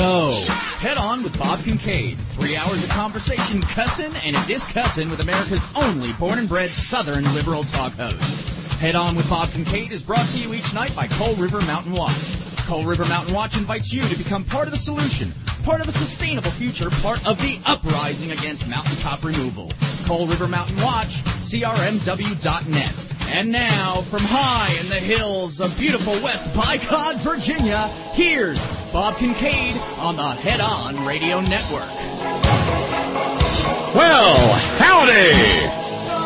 go. Head On with Bob Kincaid. 3 hours of conversation, cussin' and discussin' with America's only born and bred Southern liberal talk host. Head On with Bob Kincaid is brought to you each night by Coal River Mountain Watch. Coal River Mountain Watch invites you to become part of the solution, part of a sustainable future, part of the uprising against mountaintop removal. Coal River Mountain Watch, crmw.net. And now, from high in the hills of beautiful West Bicod, Virginia, here's Bob Kincaid on the Head On Radio Network. Well, howdy!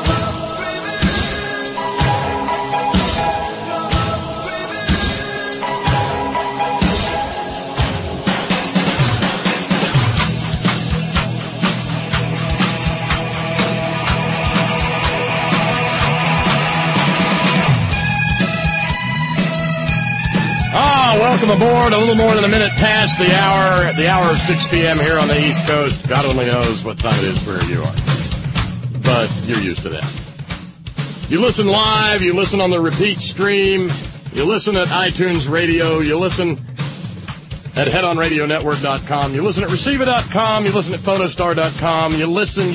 Welcome aboard. A little more than a minute past the hour of 6 p.m. here on the East Coast. God only knows what time it is where you are. But you're used to that. You listen live. You listen on the repeat stream. You listen at iTunes Radio. You listen at headonradionetwork.com. You listen at receiver.com. You listen at photostar.com. You listen.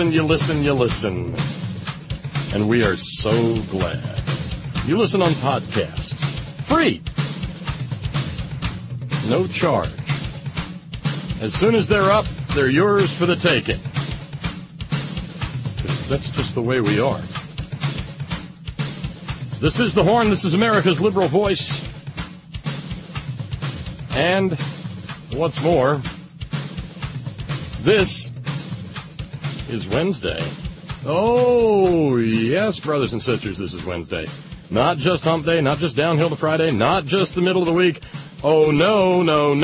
And we are so glad. You listen on podcasts. Free. No charge. As soon as they're up, they're yours for the taking. That's just the way we are. This is The Horn. This is America's liberal voice. And what's more, this is Wednesday. Oh, yes, brothers and sisters, this is Wednesday. Not just hump day, not just downhill to Friday, not just the middle of the week. Oh, no.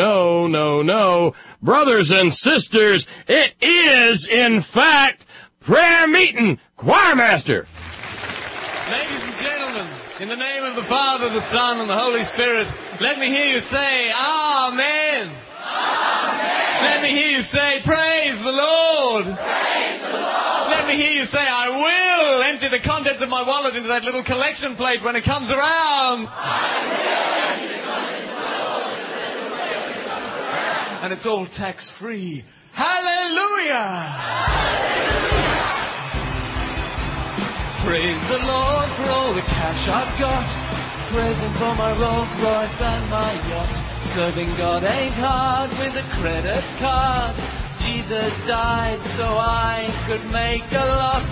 Brothers and sisters, it is, in fact, prayer meeting choirmaster. Ladies and gentlemen, in the name of the Father, the Son, and the Holy Spirit, let me hear you say, Amen. Amen. Let me hear you say, Praise the Lord. Praise the Lord. Let me hear you say, I will empty the contents of my wallet into that little collection plate when it comes around. I will empty the contents of my wallet into that little collection plate when it comes around. And it's all tax-free. Hallelujah! Hallelujah! Praise the Lord for all the cash I've got. Praise Him for my Rolls Royce and my yacht. Serving God ain't hard with a credit card. Jesus died so I could make a lot.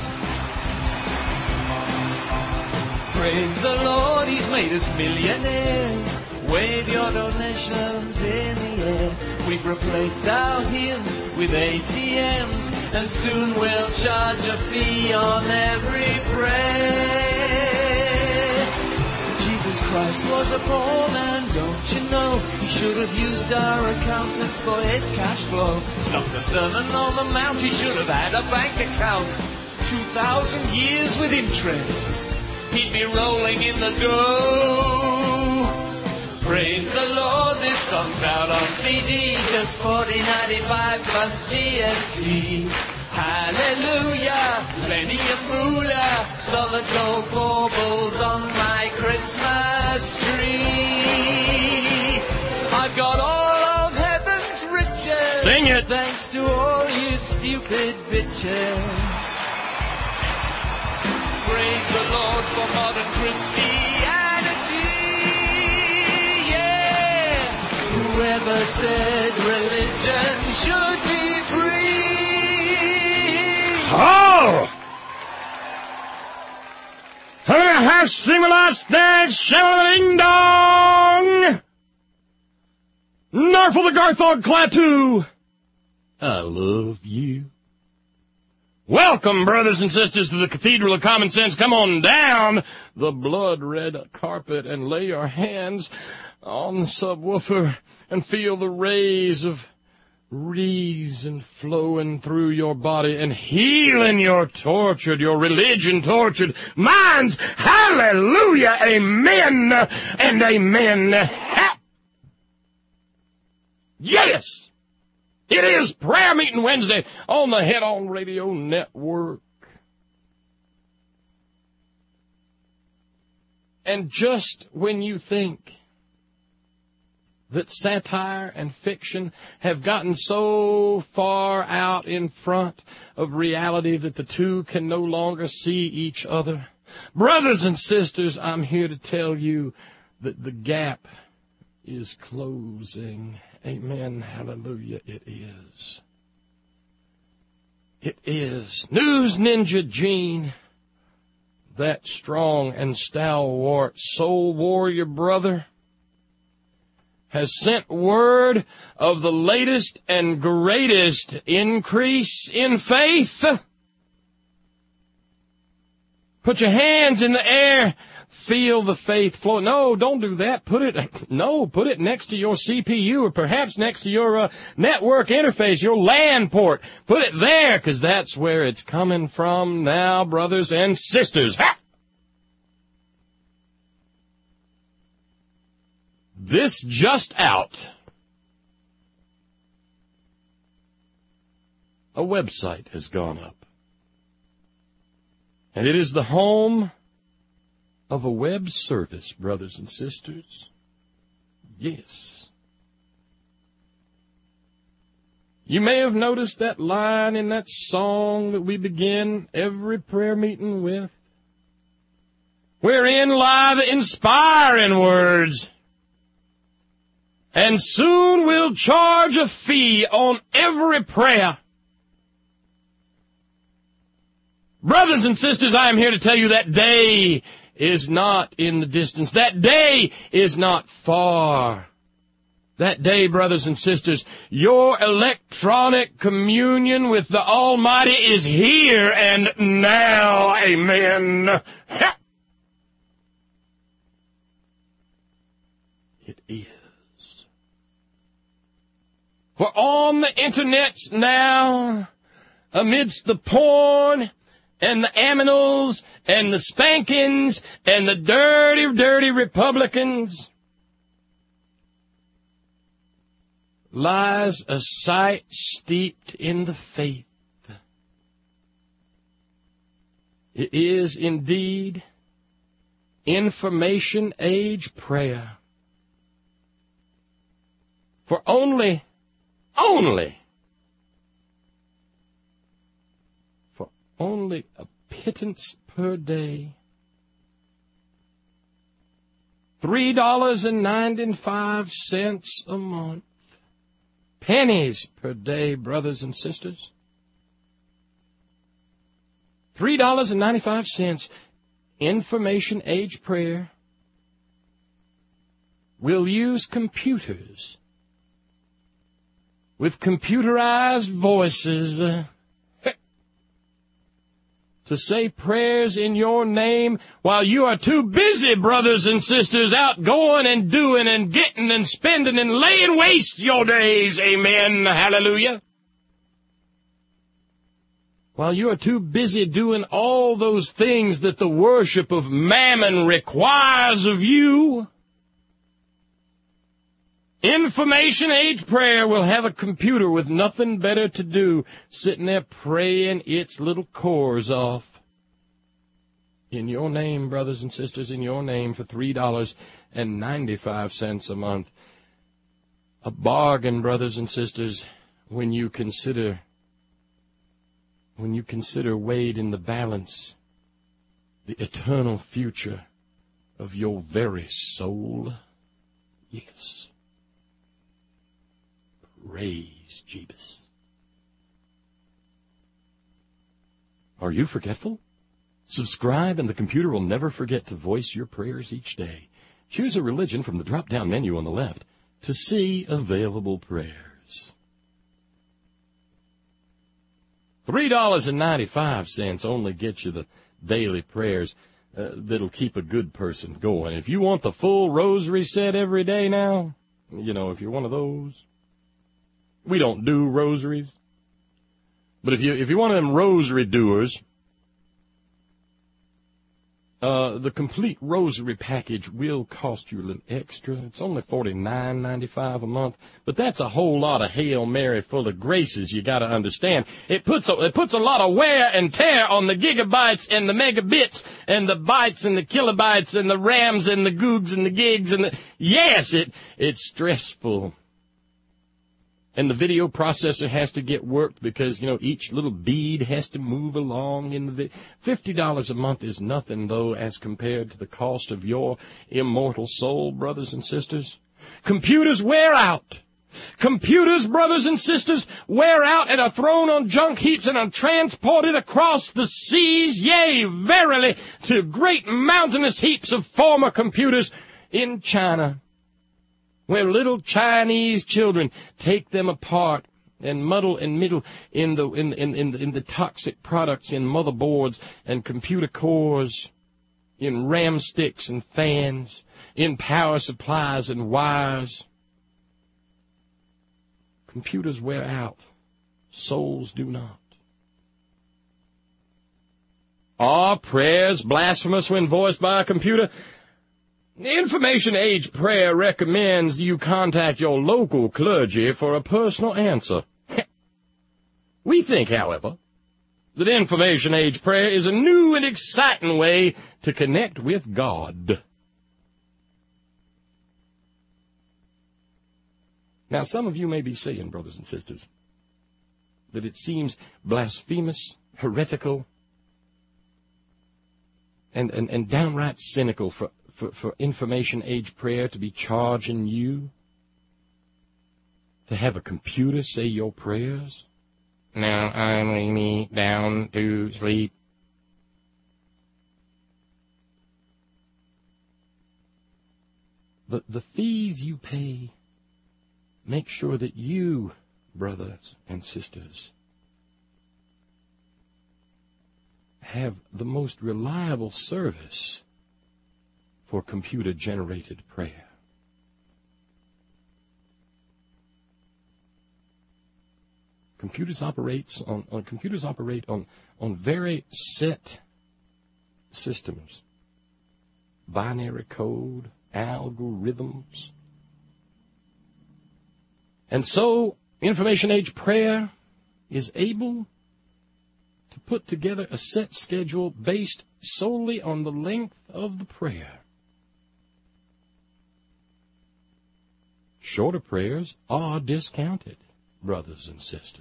Praise the Lord, He's made us millionaires. Wave your donations in the air. We've replaced our hymns with ATMs, and soon we'll charge a fee on every prayer. Jesus Christ was a poor man, don't you know? He should have used our accountants for his cash flow. Stop the Sermon on the Mount, he should have had a bank account. 2,000 years with interest, he'd be rolling in the dough. Praise the Lord, this song's out on CD, just $40.95 plus GST. Hallelujah, plenty of moolah, solid gold baubles on my Christmas tree. I've got all of heaven's riches. Sing it. Thanks to all you stupid bitches. Praise the Lord for modern Christianity. Whoever said religion should be free? Oh! Ding dong! Narful the Garthog Klaatu! I love you. Welcome, brothers and sisters, to the Cathedral of Common Sense. Come on down the blood-red carpet and lay your hands on the subwoofer and feel the rays of reason flowing through your body and healing your religion-tortured minds. Hallelujah, amen, and amen. Yes, it is Prayer Meeting Wednesday on the Head On Radio Network. And just when you think that satire and fiction have gotten so far out in front of reality that the two can no longer see each other. Brothers and sisters, I'm here to tell you that the gap is closing. Amen. Hallelujah. It is. It is. News Ninja Gene, that strong and stalwart soul warrior brother, has sent word of the latest and greatest increase in faith. Put your hands in the air. Feel the faith flow. No, don't do that. Put it next to your CPU or perhaps next to your network interface, your LAN port. Put it there, because that's where it's coming from now, brothers and sisters. Ha! This just out. A website has gone up. And it is the home of a web service, brothers and sisters. Yes. You may have noticed that line in that song that we begin every prayer meeting with, wherein lie the inspiring words, and soon we'll charge a fee on every prayer. Brothers and sisters, I am here to tell you that day is not in the distance. That day is not far. That day, brothers and sisters, your electronic communion with the Almighty is here and now. Amen. It is. For on the internet now, amidst the porn and the aminals and the spankings and the dirty, dirty Republicans, lies a sight steeped in the faith. It is indeed information age prayer. For only a pittance per day, $3.95 a month, pennies per day, brothers and sisters. $3.95, information age prayer. We'll use computers with computerized voices to say prayers in your name while you are too busy, brothers and sisters, out going and doing and getting and spending and laying waste your days. Amen. Hallelujah. While you are too busy doing all those things that the worship of mammon requires of you, information age prayer will have a computer with nothing better to do, sitting there praying its little cores off. In your name, brothers and sisters, in your name for $3.95 a month. A bargain, brothers and sisters, when you consider weighed in the balance the eternal future of your very soul. Yes. Praise Jebus. Are you forgetful? Subscribe and the computer will never forget to voice your prayers each day. Choose a religion from the drop-down menu on the left to see available prayers. $3.95 only gets you the daily prayers that'll keep a good person going. If you want the full rosary set every day now, if you're one of those, we don't do rosaries. But if you're one of them rosary doers, The complete rosary package will cost you a little extra. It's only $49.95 a month, but that's a whole lot of Hail Mary full of graces. You got to understand. It puts a lot of wear and tear on the gigabytes and the megabits and the bytes and the kilobytes and the rams and the googs and the gigs and yes, it's stressful. And the video processor has to get worked because, each little bead has to move along in the video. $50 a month is nothing, though, as compared to the cost of your immortal soul, brothers and sisters. Computers wear out. Computers, brothers and sisters, wear out and are thrown on junk heaps and are transported across the seas, yea, verily, to great mountainous heaps of former computers in China, where little Chinese children take them apart and muddle and middle in the toxic products in motherboards and computer cores, in RAM sticks and fans, in power supplies and wires. Computers wear out. Souls do not. Are prayers blasphemous when voiced by a computer? The Information Age Prayer recommends you contact your local clergy for a personal answer. We think, however, that Information Age Prayer is a new and exciting way to connect with God. Now, some of you may be saying, brothers and sisters, that it seems blasphemous, heretical, and downright cynical for Information Age Prayer to be charging you to have a computer say your prayers. Now I lay me down to sleep. But the fees you pay make sure that you, brothers and sisters, have the most reliable service for computer-generated prayer. Computers operate on very set systems, binary code, algorithms. And so, Information Age Prayer is able to put together a set schedule based solely on the length of the prayer. Shorter prayers are discounted, brothers and sisters.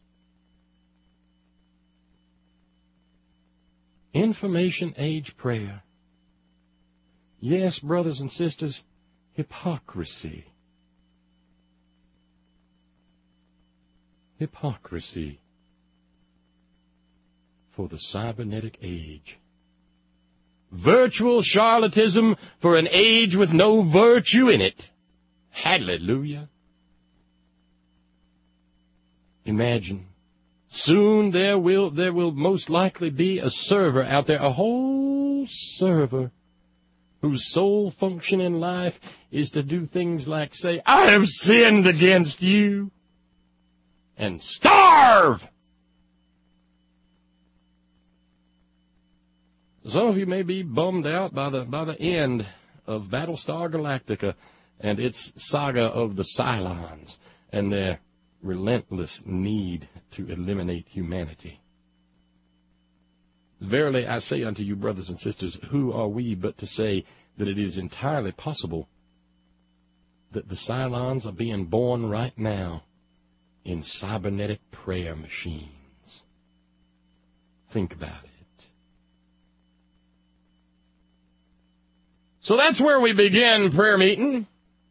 Information Age Prayer. Yes, brothers and sisters, hypocrisy. Hypocrisy for the cybernetic age. Virtual charlatanism for an age with no virtue in it. Hallelujah. Imagine, soon there will most likely be a server out there, a whole server, whose sole function in life is to do things like say, I have sinned against you, and starve! Some of you may be bummed out by the end of Battlestar Galactica and its saga of the Cylons and their relentless need to eliminate humanity. Verily I say unto you, brothers and sisters, who are we but to say that it is entirely possible that the Cylons are being born right now in cybernetic prayer machines. Think about it. So that's where we begin prayer meeting.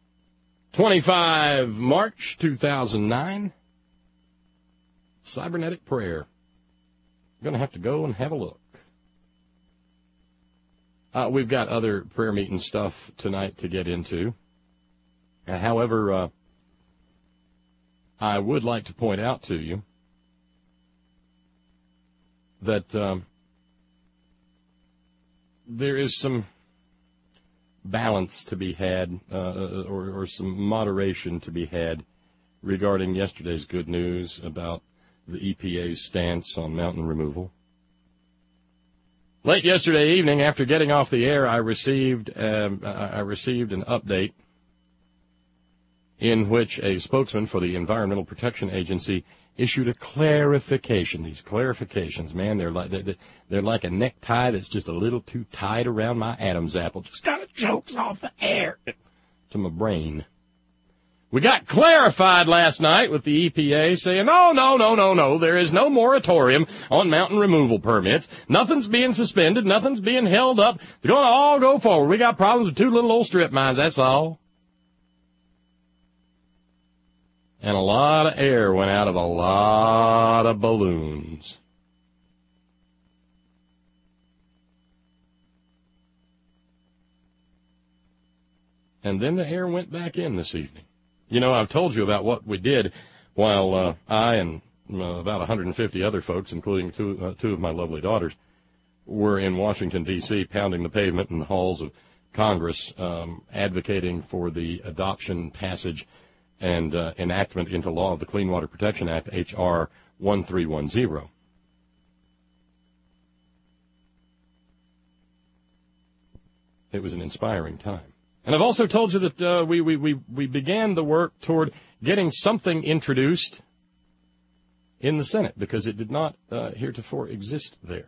25 March 2009. Cybernetic prayer. You're going to have to go and have a look. We've got other prayer meeting stuff tonight to get into. However, I would like to point out to you that there is some balance to be had, or some moderation to be had regarding yesterday's good news about the EPA's stance on mountain removal. Late yesterday evening, after getting off the air, I received an update in which a spokesman for the Environmental Protection Agency issued a clarification. These clarifications, man, they're like a necktie that's just a little too tight around my Adam's apple. Just kind of chokes off the air to my brain. We got clarified last night with the EPA saying, no, there is no moratorium on mountain removal permits. Nothing's being suspended. Nothing's being held up. They're going to all go forward. We got problems with 2 little old strip mines, that's all. And a lot of air went out of a lot of balloons. And then the air went back in this evening. You know, I've told you about what we did while I and about 150 other folks, including two of my lovely daughters, were in Washington, D.C., pounding the pavement in the halls of Congress, advocating for the adoption, passage, and enactment into law of the Clean Water Protection Act, H.R. 1310. It was an inspiring time. And I've also told you that we began the work toward getting something introduced in the Senate because it did not heretofore exist there.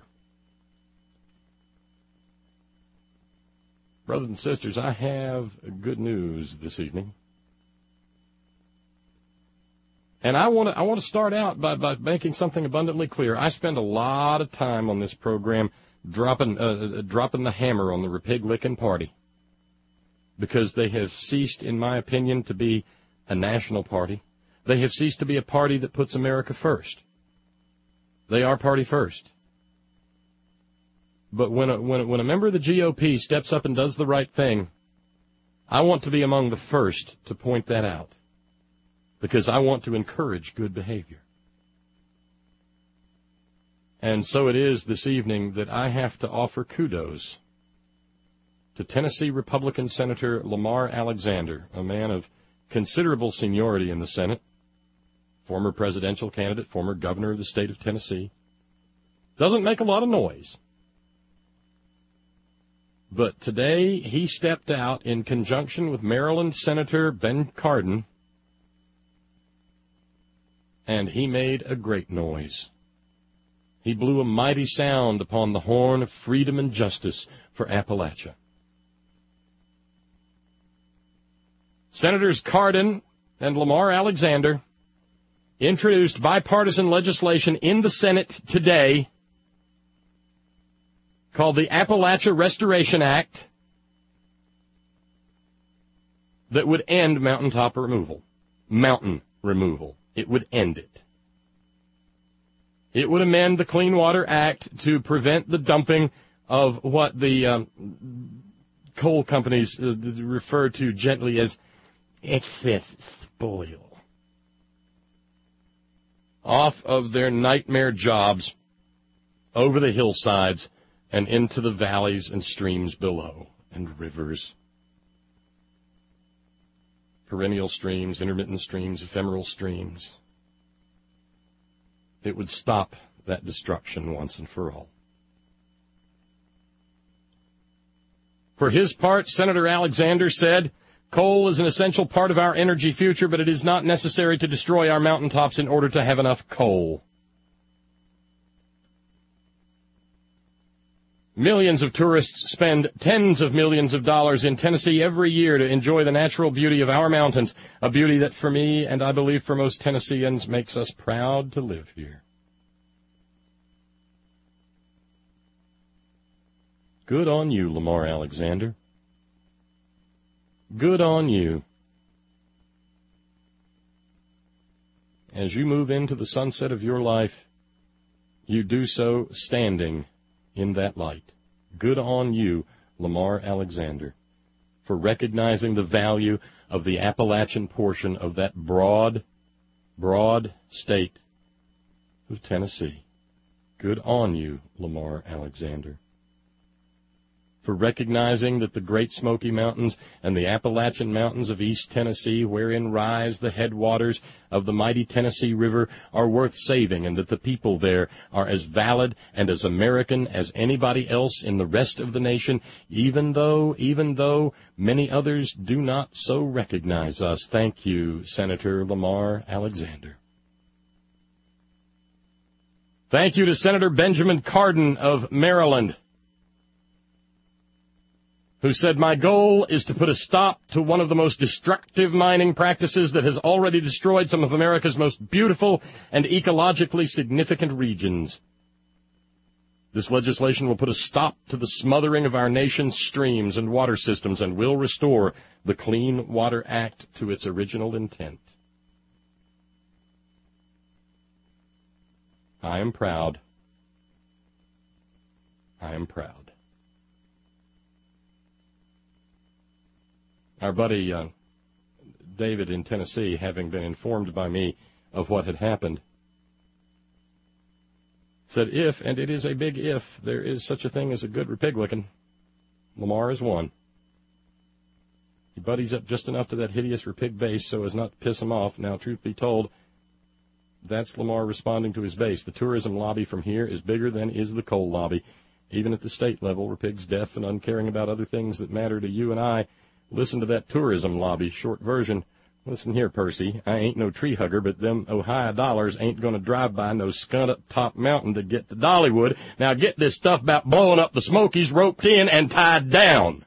Brothers and sisters, I have good news this evening. And I want to start out by making something abundantly clear. I spend a lot of time on this program dropping the hammer on the Republican Party, because they have ceased, in my opinion, to be a national party. They have ceased to be a party that puts America first. They are party first. But when a member of the GOP steps up and does the right thing, I want to be among the first to point that out, because I want to encourage good behavior. And so it is this evening that I have to offer kudos to Tennessee Republican Senator Lamar Alexander, a man of considerable seniority in the Senate, former presidential candidate, former governor of the state of Tennessee. Doesn't make a lot of noise. But today he stepped out in conjunction with Maryland Senator Ben Cardin, and he made a great noise. He blew a mighty sound upon the horn of freedom and justice for Appalachia. Senators Cardin and Lamar Alexander introduced bipartisan legislation in the Senate today called the Appalachia Restoration Act that would end mountaintop removal. Mountain removal. It would end it. It would amend the Clean Water Act to prevent the dumping of what the coal companies refer to gently as excess spoil off of their nightmare jobs over the hillsides and into the valleys and streams below, and rivers. Perennial streams, intermittent streams, ephemeral streams. It would stop that destruction once and for all. For his part, Senator Alexander said, coal is an essential part of our energy future, but it is not necessary to destroy our mountaintops in order to have enough coal. Millions of tourists spend tens of millions of dollars in Tennessee every year to enjoy the natural beauty of our mountains, a beauty that for me, and I believe for most Tennesseans, makes us proud to live here. Good on you, Lamar Alexander. Good on you. As you move into the sunset of your life, you do so standing in that light. Good on you, Lamar Alexander, for recognizing the value of the Appalachian portion of that broad state of Tennessee. Good on you, Lamar Alexander. for recognizing that the Great Smoky Mountains and the Appalachian Mountains of East Tennessee, wherein rise the headwaters of the mighty Tennessee River, are worth saving, and that the people there are as valid and as American as anybody else in the rest of the nation, even though many others do not so recognize us. Thank you, Senator Lamar Alexander. Thank you to Senator Benjamin Cardin of Maryland, who said, my goal is to put a stop to one of the most destructive mining practices that has already destroyed some of America's most beautiful and ecologically significant regions. This legislation will put a stop to the smothering of our nation's streams and water systems and will restore the Clean Water Act to its original intent. I am proud. I am proud. Our buddy David in Tennessee, having been informed by me of what had happened, said if, and it is a big if, there is such a thing as a good Republican, Lamar is one. He buddies up just enough to that hideous Repig base so as not to piss him off. Now, truth be told, that's Lamar responding to his base. The tourism lobby from here is bigger than is the coal lobby. Even at the state level, Repig's deaf and uncaring about other things that matter to you and I. Listen to that tourism lobby. Short version. Listen here, Percy. I ain't no tree hugger, but them Ohio dollars ain't going to drive by no skunt up top mountain to get to Dollywood. Now get this stuff about blowing up the Smokies roped in and tied down.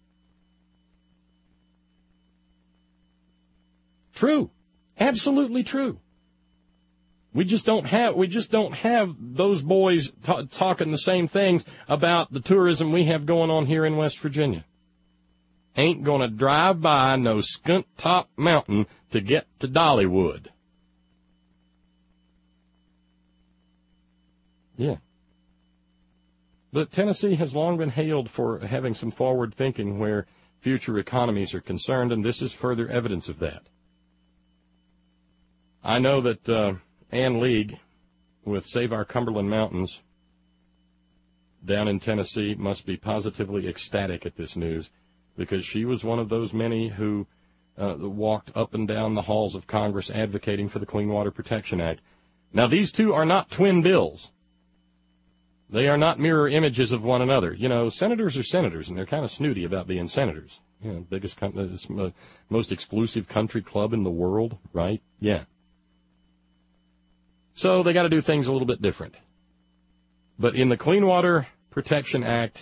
True. Absolutely true. We just don't have those boys talking the same things about the tourism we have going on here in West Virginia. Ain't gonna drive by no skunt top mountain to get to Dollywood. Yeah. But Tennessee has long been hailed for having some forward thinking where future economies are concerned, and this is further evidence of that. I know that Ann League with Save Our Cumberland Mountains down in Tennessee must be positively ecstatic at this news, because she was one of those many who walked up and down the halls of Congress advocating for the Clean Water Protection Act. Now, these two are not twin bills. They are not mirror images of one another. You know, senators are senators, and they're kind of snooty about being senators. You know, biggest, most exclusive country club in the world, right? Yeah. So they got to do things a little bit different. But in the Clean Water Protection Act,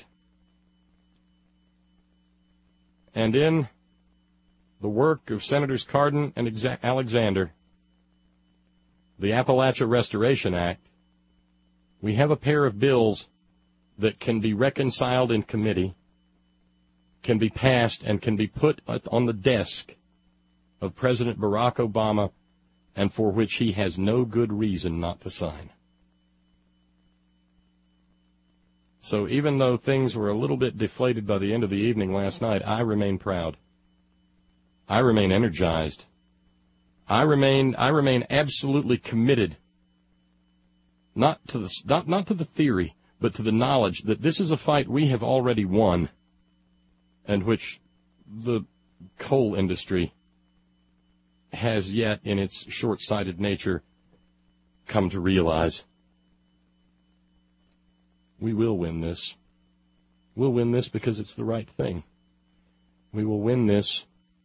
and in the work of Senators Cardin and Alexander, the Appalachia Restoration Act, we have a pair of bills that can be reconciled in committee, can be passed, and can be put on the desk of President Barack Obama, and for which he has no good reason not to sign. So even though things were a little bit deflated by the end of the evening last night, I remain proud. I remain energized. I remain absolutely committed, not to the theory, but to the knowledge that this is a fight we have already won, and which the coal industry has yet, in its short-sighted nature, come to realize. We will win this. We'll win this because it's the right thing. We will win this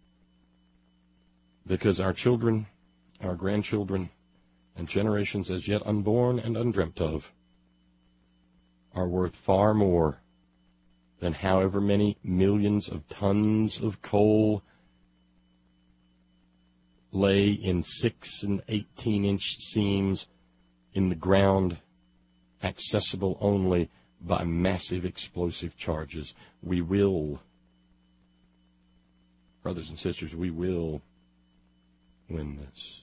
because our children, our grandchildren, and generations as yet unborn and undreamt of are worth far more than however many millions of tons of coal lay in 6 and 18-inch seams in the ground, accessible only by massive explosive charges. We will, brothers and sisters, we will win this.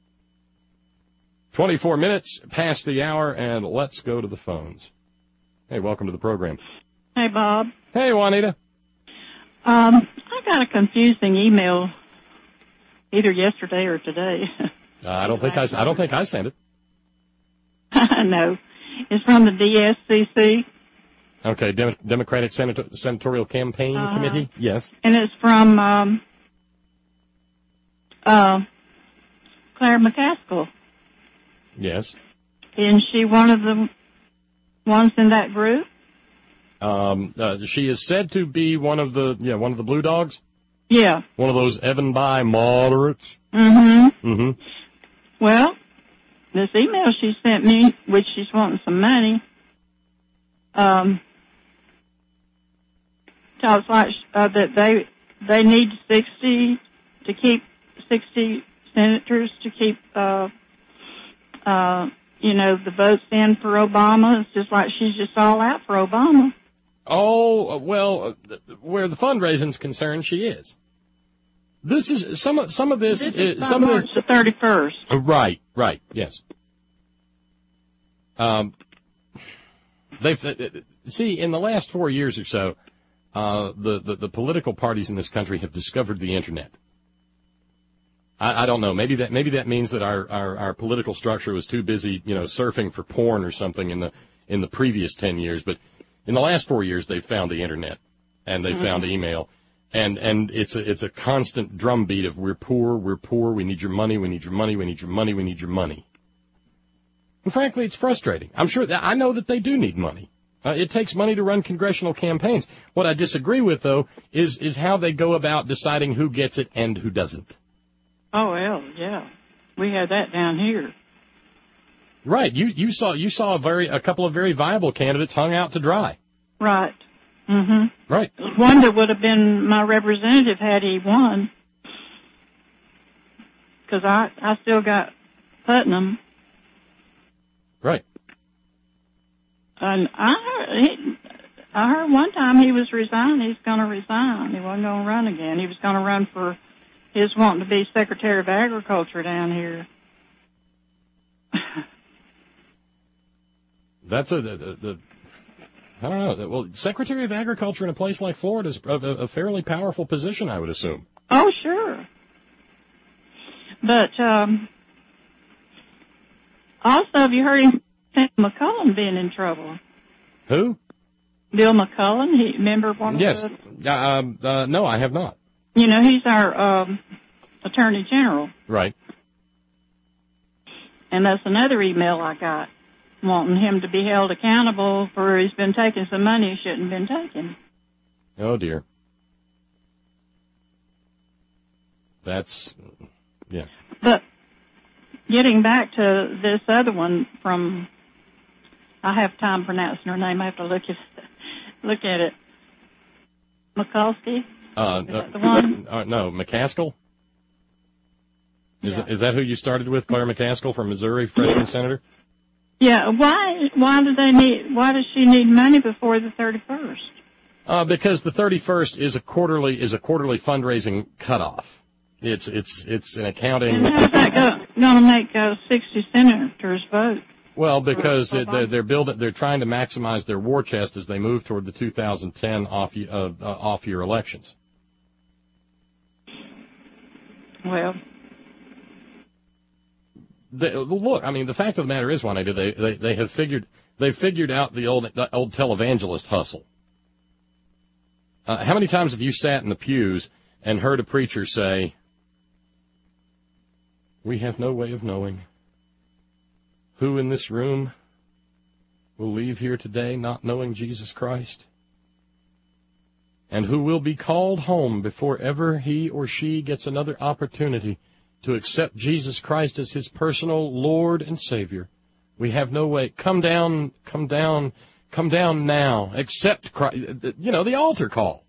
24 minutes past the hour, and let's go to the phones. Hey, welcome to the program. Hey, Bob. Hey, Juanita. I got a confusing email either yesterday or today. I don't think I sent it. No. It's from the DSCC. Okay, Democratic Senatorial Campaign Committee? Yes. And it's from Claire McCaskill. Yes. Isn't she one of the ones in that group? She is said to be one of the Blue Dogs? Yeah. One of those Evan Bayh moderates? Mm-hmm. Mm-hmm. Well, this email she sent me, which she's wanting some money, talks like that they need 60 senators to keep the votes in for Obama. It's just like she's just all out for Obama. Oh, well, where the fundraising's concerned, she is. This is some of this is some of March the 31st. Right, yes. They've see in the last 4 years or so, the political parties in this country have discovered the internet. I don't know. Maybe that means that our political structure was too busy, surfing for porn or something in the previous 10 years. But in the last 4 years, they've found the internet and they found email, and it's a constant drumbeat of we're poor, we need your money, we need your money, we need your money, we need your money. And frankly, it's frustrating. I know that they do need money. It takes money to run congressional campaigns. What I disagree with, though, is how they go about deciding who gets it and who doesn't. Oh, well, yeah. We had that down here. Right. You saw a couple of very viable candidates hung out to dry. Right. Mm-hmm. Right. One that would have been my representative had he won. Because I still got Putnam. Right. And I heard one time he was resigning. He's going to resign. He wasn't going to run again. He was going to run for his wanting to be Secretary of Agriculture down here. That's I don't know. Well, Secretary of Agriculture in a place like Florida is a fairly powerful position, I would assume. Oh, sure. But also, have you heard him? McCullum being in trouble. Who? Bill McCullum. Remember one of Yes. No, I have not. He's our Attorney General. Right. And that's another email I got, wanting him to be held accountable for he's been taking some money he shouldn't have been taking. Oh, dear. That's, yeah. But getting back to this other one from, I have time pronouncing her name. I have to look at it. Mikulski? Is that the one? No, McCaskill? Is that who you started with, Claire McCaskill from Missouri, freshman senator? Yeah. Why does she need money before the 31st? Because the 31st is a quarterly fundraising cutoff. It's an accounting. And how's that going to make 60 senators vote? Well, because they're trying to maximize their war chest as they move toward the 2010 off-year elections. Well, look, I mean, the fact of the matter is, Juanita, they have figured out the old televangelist hustle. How many times have you sat in the pews and heard a preacher say, "We have no way of knowing who in this room will leave here today not knowing Jesus Christ, and who will be called home before ever he or she gets another opportunity to accept Jesus Christ as his personal Lord and Savior. We have no way. Come down now. Accept Christ." The altar call.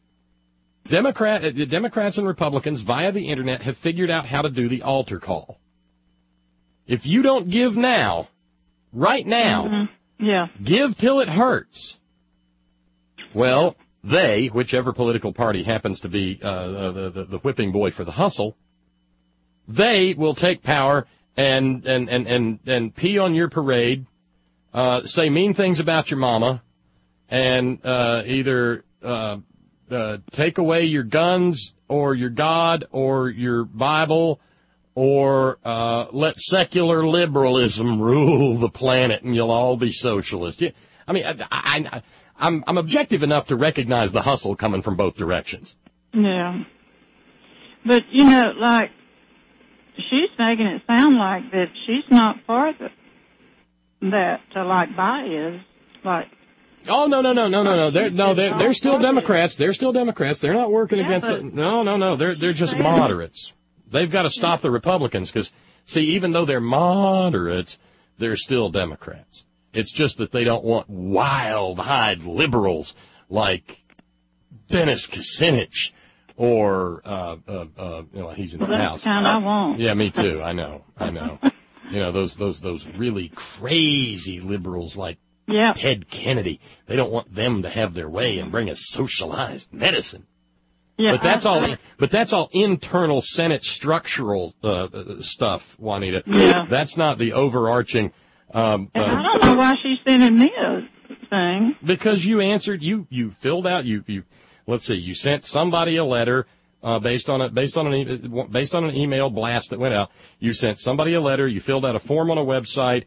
Democrats and Republicans via the Internet have figured out how to do the altar call. If you don't give now, right now, give till it hurts. Well, they, whichever political party happens to be the whipping boy for the hustle, they will take power and pee on your parade, say mean things about your mama, and either take away your guns or your God or your Bible, or let secular liberalism rule the planet and you'll all be socialist. I mean, I'm objective enough to recognize the hustle coming from both directions. Yeah. But, you know, like, she's making it sound like that she's not for that, like, Bayh is. Like, oh, no. They're still Democrats. They're still Democrats. They're not working against it. No. They're just moderates. They've got to stop the Republicans because, see, even though they're moderates, they're still Democrats. It's just that they don't want wild-eyed liberals like Dennis Kucinich or, he's in the House. That's kind I want. Yeah, me too. I know. You know, those really crazy liberals like Ted Kennedy. They don't want them to have their way and bring us socialized medicine. Yeah, but that's all internal Senate structural stuff, Juanita. Yeah. That's not the overarching. And I don't know why she's sending me a thing. Because you answered, you filled out, you sent somebody a letter based on an email blast that went out. You sent somebody a letter. You filled out a form on a website.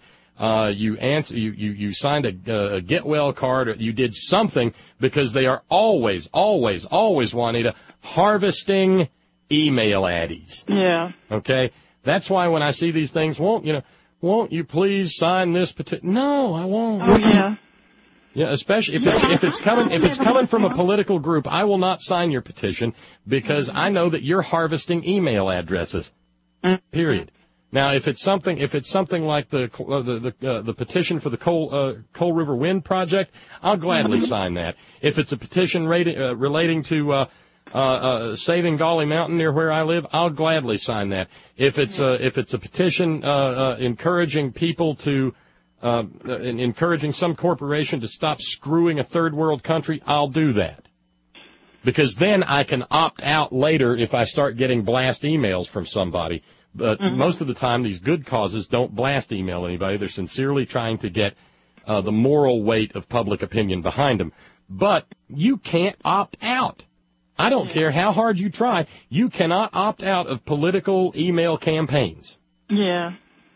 You signed a get well card. You did something because they are always, Juanita, harvesting email addies. Yeah. Okay. That's why when I see these things, won't you please sign this petition? No, I won't. Oh yeah. Yeah, especially if it's coming from a political group, I will not sign your petition because I know that you're harvesting email addresses. Period. Now, if it's something like the petition for the Coal River Wind Project, I'll gladly sign that. If it's a petition relating to saving Gauley Mountain near where I live, I'll gladly sign that. If it's a petition encouraging people to encouraging some corporation to stop screwing a third world country, I'll do that. Because then I can opt out later if I start getting blast emails from somebody. But most of the time, these good causes don't blast email anybody. They're sincerely trying to get the moral weight of public opinion behind them. But you can't opt out. I don't care how hard you try. You cannot opt out of political email campaigns. Yeah.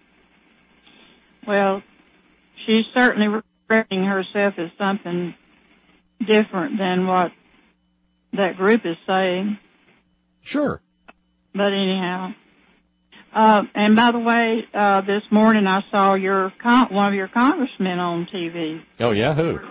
Well, she's certainly representing herself as something different than what that group is saying. Sure. But anyhow. And by the way, this morning I saw one of your congressmen on TV. Oh, yeah? Who?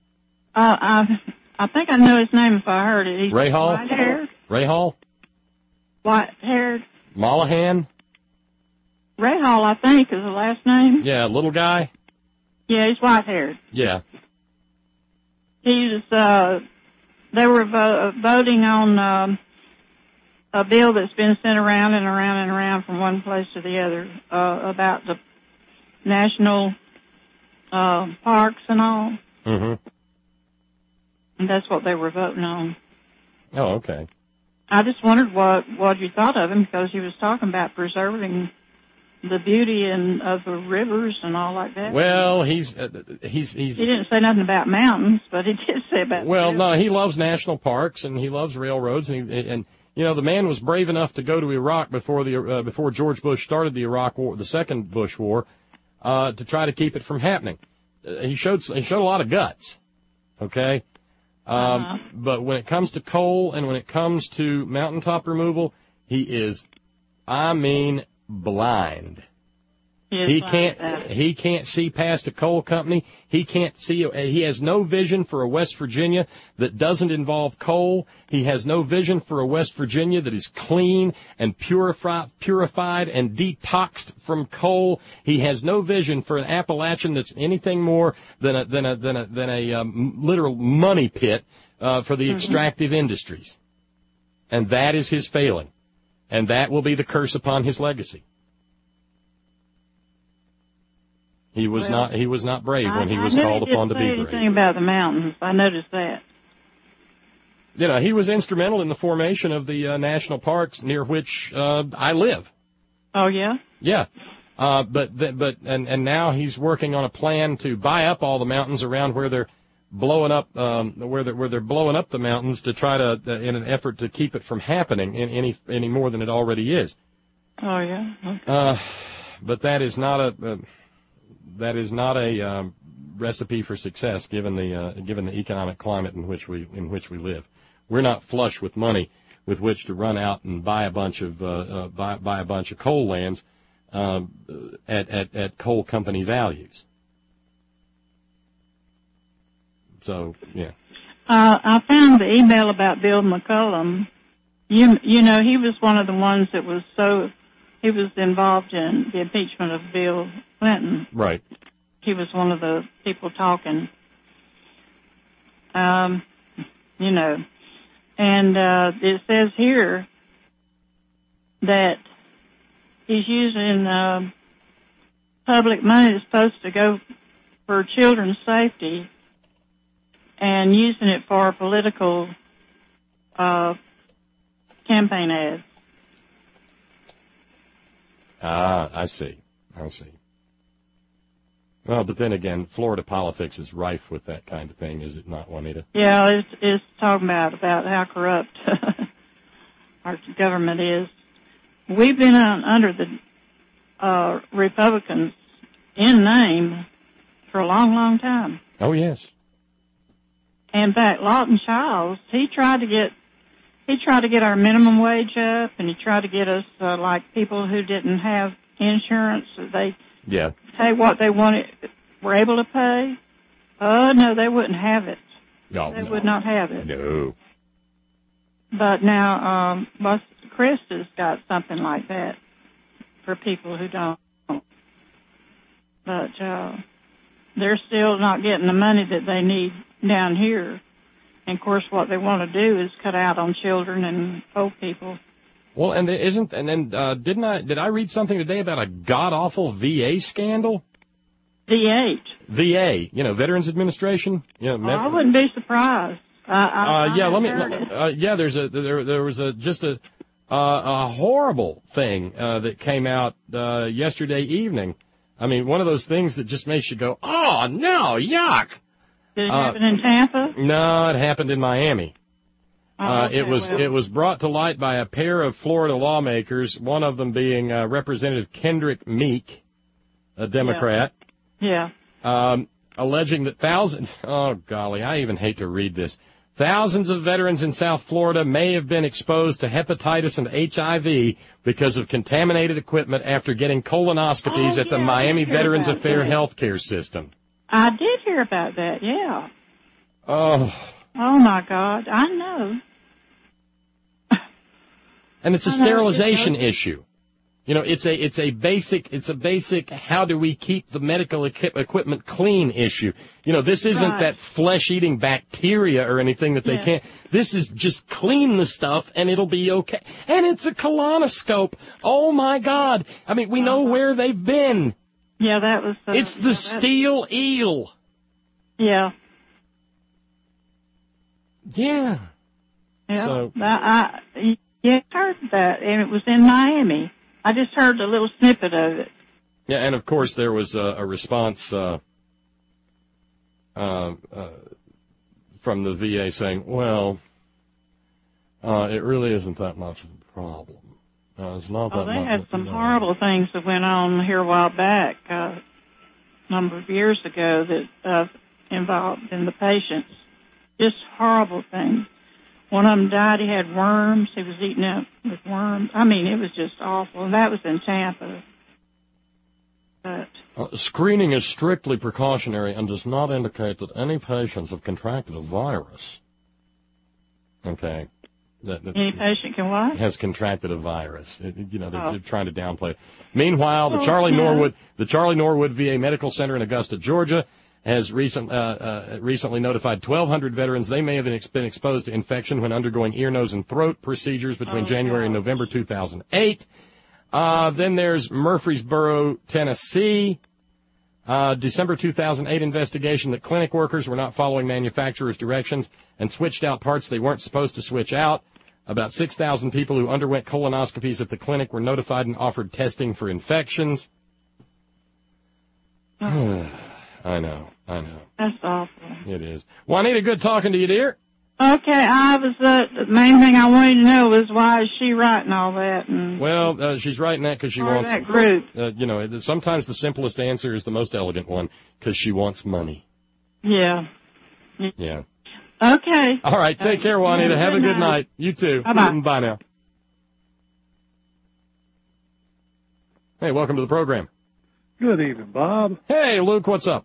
I think I know his name if I heard it. He's Ray Hall? White-haired. Ray Hall? White-haired. Mollahan? Ray Hall, I think, is the last name. Yeah, little guy? Yeah, he's white-haired. Yeah. They were voting on a bill that's been sent around and around and around from one place to the other about the national parks and all. Mm-hmm. And that's what they were voting on. Oh, okay. I just wondered what you thought of him because he was talking about preserving the beauty of the rivers and all like that. Well, he didn't say nothing about mountains, but he did say about. Well, no, he loves national parks and he loves railroads and you know, the man was brave enough to go to Iraq before George Bush started the Iraq War, the second Bush War, to try to keep it from happening. He showed a lot of guts. Okay. But when it comes to coal and when it comes to mountaintop removal, he is, blind. He can't see past a coal company. He has no vision for a West Virginia that doesn't involve coal. He has no vision for a West Virginia that is clean and purified and detoxed from coal. He has no vision for an Appalachian that's anything more than a literal money pit for the extractive industries. And that is his failing. And that will be the curse upon his legacy. He was not brave when he was called upon to be brave. I didn't say anything about the mountains. I noticed that. You know, he was instrumental in the formation of the national parks near which I live. Oh yeah. Yeah, but now he's working on a plan to buy up all the mountains around where they're blowing up, where they're blowing up the mountains to try to in an effort to keep it from happening any more than it already is. Oh yeah. Okay. But that is not that is not a recipe for success given the economic climate in which we live. We're not flush with money with which to run out and buy a bunch of coal lands at coal company values. So yeah. I found the email about Bill McCollum. You know, he was one of the ones that he was involved in the impeachment of Bill Clinton. Right. He was one of the people talking. You know, and it says here that he's using public money that's supposed to go for children's safety and using it for political campaign ads. I see. Well, but then again, Florida politics is rife with that kind of thing, is it not, Juanita? Yeah, it's talking about how corrupt our government is. We've been under the Republicans in name for a long, long time. Oh, yes. In fact, Lawton Chiles, he tried to get our minimum wage up, and he tried to get us like people who didn't have insurance. They pay what they wanted, were able to pay. Oh no, they wouldn't have it. No, they would not have it. No. But now, Chris has got something like that for people who don't. But they're still not getting the money that they need down here. And, of course, what they want to do is cut out on children and old people. Well, and did I read something today about a god-awful VA scandal? VA, Veterans Administration. Yeah, I wouldn't be surprised. There was a horrible thing that came out yesterday evening. I mean, one of those things that just makes you go, oh no, yuck. Did it happen in Tampa? No, it happened in Miami. Okay, it was brought to light by a pair of Florida lawmakers, one of them being Representative Kendrick Meek, a Democrat. Yeah. Alleging that I even hate to read this. Thousands of veterans in South Florida may have been exposed to hepatitis and HIV because of contaminated equipment after getting colonoscopies at the Miami Veterans Affairs Healthcare System. I did hear about that, yeah. Oh, my God, I know. And it's a sterilization issue. You know, it's a basic how do we keep the medical equipment clean issue. You know, this isn't that flesh-eating bacteria or anything that they can't. This is just clean the stuff and it'll be okay. And it's a colonoscope. Oh my God. I mean, we know where they've been. Yeah, that was... it's the steel eel. Yeah. Yeah. Yeah. So, I heard that, and it was in Miami. I just heard a little snippet of it. Yeah, and of course there was a response from the VA saying, well, it really isn't that much of a problem. It's not that much. They had some horrible things that went on here a while back, a number of years ago, that involved in the patients. Just horrible things. One of them died. He had worms. He was eaten up with worms. I mean, it was just awful. And that was in Tampa. But screening is strictly precautionary and does not indicate that any patients have contracted a virus. Okay. Any patient can what? Has contracted a virus. They're trying to downplay it. Meanwhile, the Charlie Norwood VA Medical Center in Augusta, Georgia, has recently notified 1,200 veterans they may have been exposed to infection when undergoing ear, nose, and throat procedures between January and November 2008. Then there's Murfreesboro, Tennessee. December 2008 investigation that clinic workers were not following manufacturers' directions and switched out parts they weren't supposed to switch out. About 6,000 people who underwent colonoscopies at the clinic were notified and offered testing for infections. I know. That's awful. It is. Juanita, good talking to you, dear. Okay, the main thing I wanted to know was why is she writing all that? Well, she's writing that because she wants... that group. Sometimes the simplest answer is the most elegant one, because she wants money. Yeah. Yeah. Okay. All right, take care, Juanita. Have a good night. You too. Bye-bye. Bye now. Hey, welcome to the program. Good evening, Bob. Hey, Luke, what's up?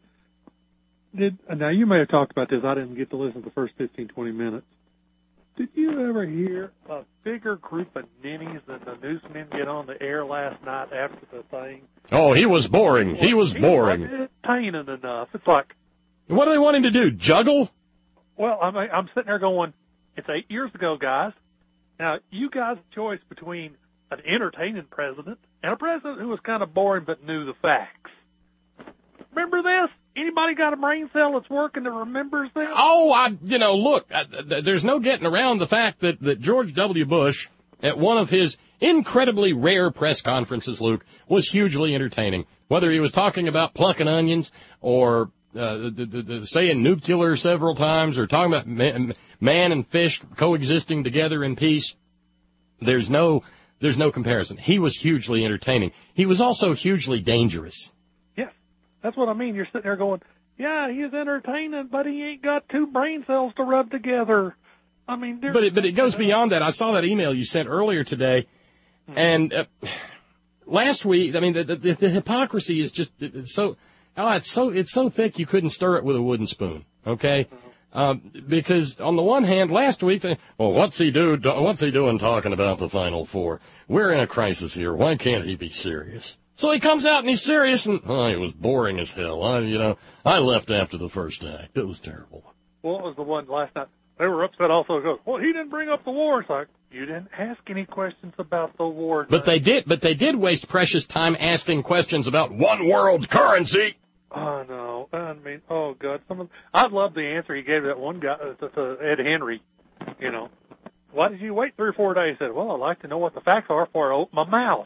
Now, you may have talked about this. I didn't get to listen to the first 15, 20 minutes. Did you ever hear a bigger group of ninnies than the newsmen get on the air last night after the thing? Oh, he was boring. He was boring. Entertaining enough. It's like... What do they want him to do, juggle? Well, I'm sitting there going, it's 8 years ago, guys. Now, you guys' choice between an entertaining president and a president who was kind of boring but knew the facts. Remember this? Anybody got a brain cell that's working that remembers this? Oh, look, there's no getting around the fact that George W. Bush, at one of his incredibly rare press conferences, Luke, was hugely entertaining. Whether he was talking about plucking onions or saying nuclear several times or talking about man and fish coexisting together in peace, there's no comparison. He was hugely entertaining. He was also hugely dangerous. That's what I mean. You're sitting there going, yeah, he's entertaining, but he ain't got two brain cells to rub together. I mean, but it goes beyond that. I saw that email you sent earlier today, and last week. I mean, the hypocrisy is just it's so thick you couldn't stir it with a wooden spoon. Okay, because on the one hand, last week, what's he doing talking about the Final Four? We're in a crisis here. Why can't he be serious? So he comes out and he's serious, and it was boring as hell. I left after the first act. It was terrible. What was the one last night? They were upset also. It goes, well, he didn't bring up the war. It's like, you didn't ask any questions about the war. But they did waste precious time asking questions about one world currency. Oh, no. I mean, oh, God. I love the answer he gave to that one guy, to Ed Henry. Why did you wait 3 or 4 days? He said, well, I'd like to know what the facts are before I open my mouth.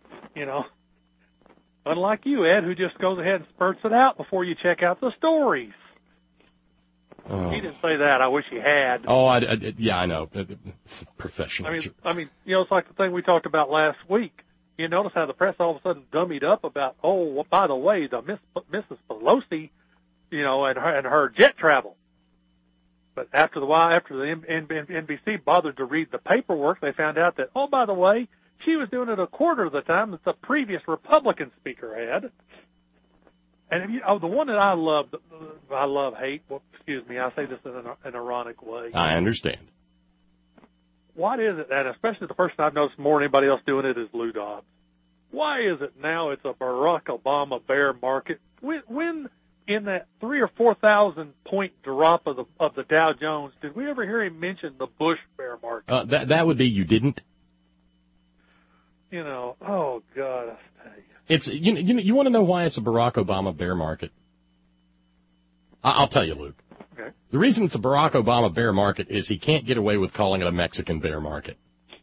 Unlike you, Ed, who just goes ahead and spurts it out before you check out the stories. Oh. He didn't say that. I wish he had. Oh, yeah, I know. Professional. I mean, it's like the thing we talked about last week. You notice how the press all of a sudden dummied up about, by the way, the Mrs. Pelosi, and her jet travel. But after the NBC bothered to read the paperwork, they found out that, by the way, she was doing it a quarter of the time that the previous Republican speaker had. And the one that I hate. Well, excuse me, I say this in an ironic way. I understand. What is it, and especially the person I've noticed more than anybody else doing it, is Lou Dobbs. Why is it now it's a Barack Obama bear market? When in that 3,000 or 4,000 point drop of the Dow Jones, did we ever hear him mention the Bush bear market? That would be you didn't. Oh, God, I tell you. It's you want to know why it's a Barack Obama bear market? I'll tell you, Luke. Okay. The reason it's a Barack Obama bear market is he can't get away with calling it a Mexican bear market.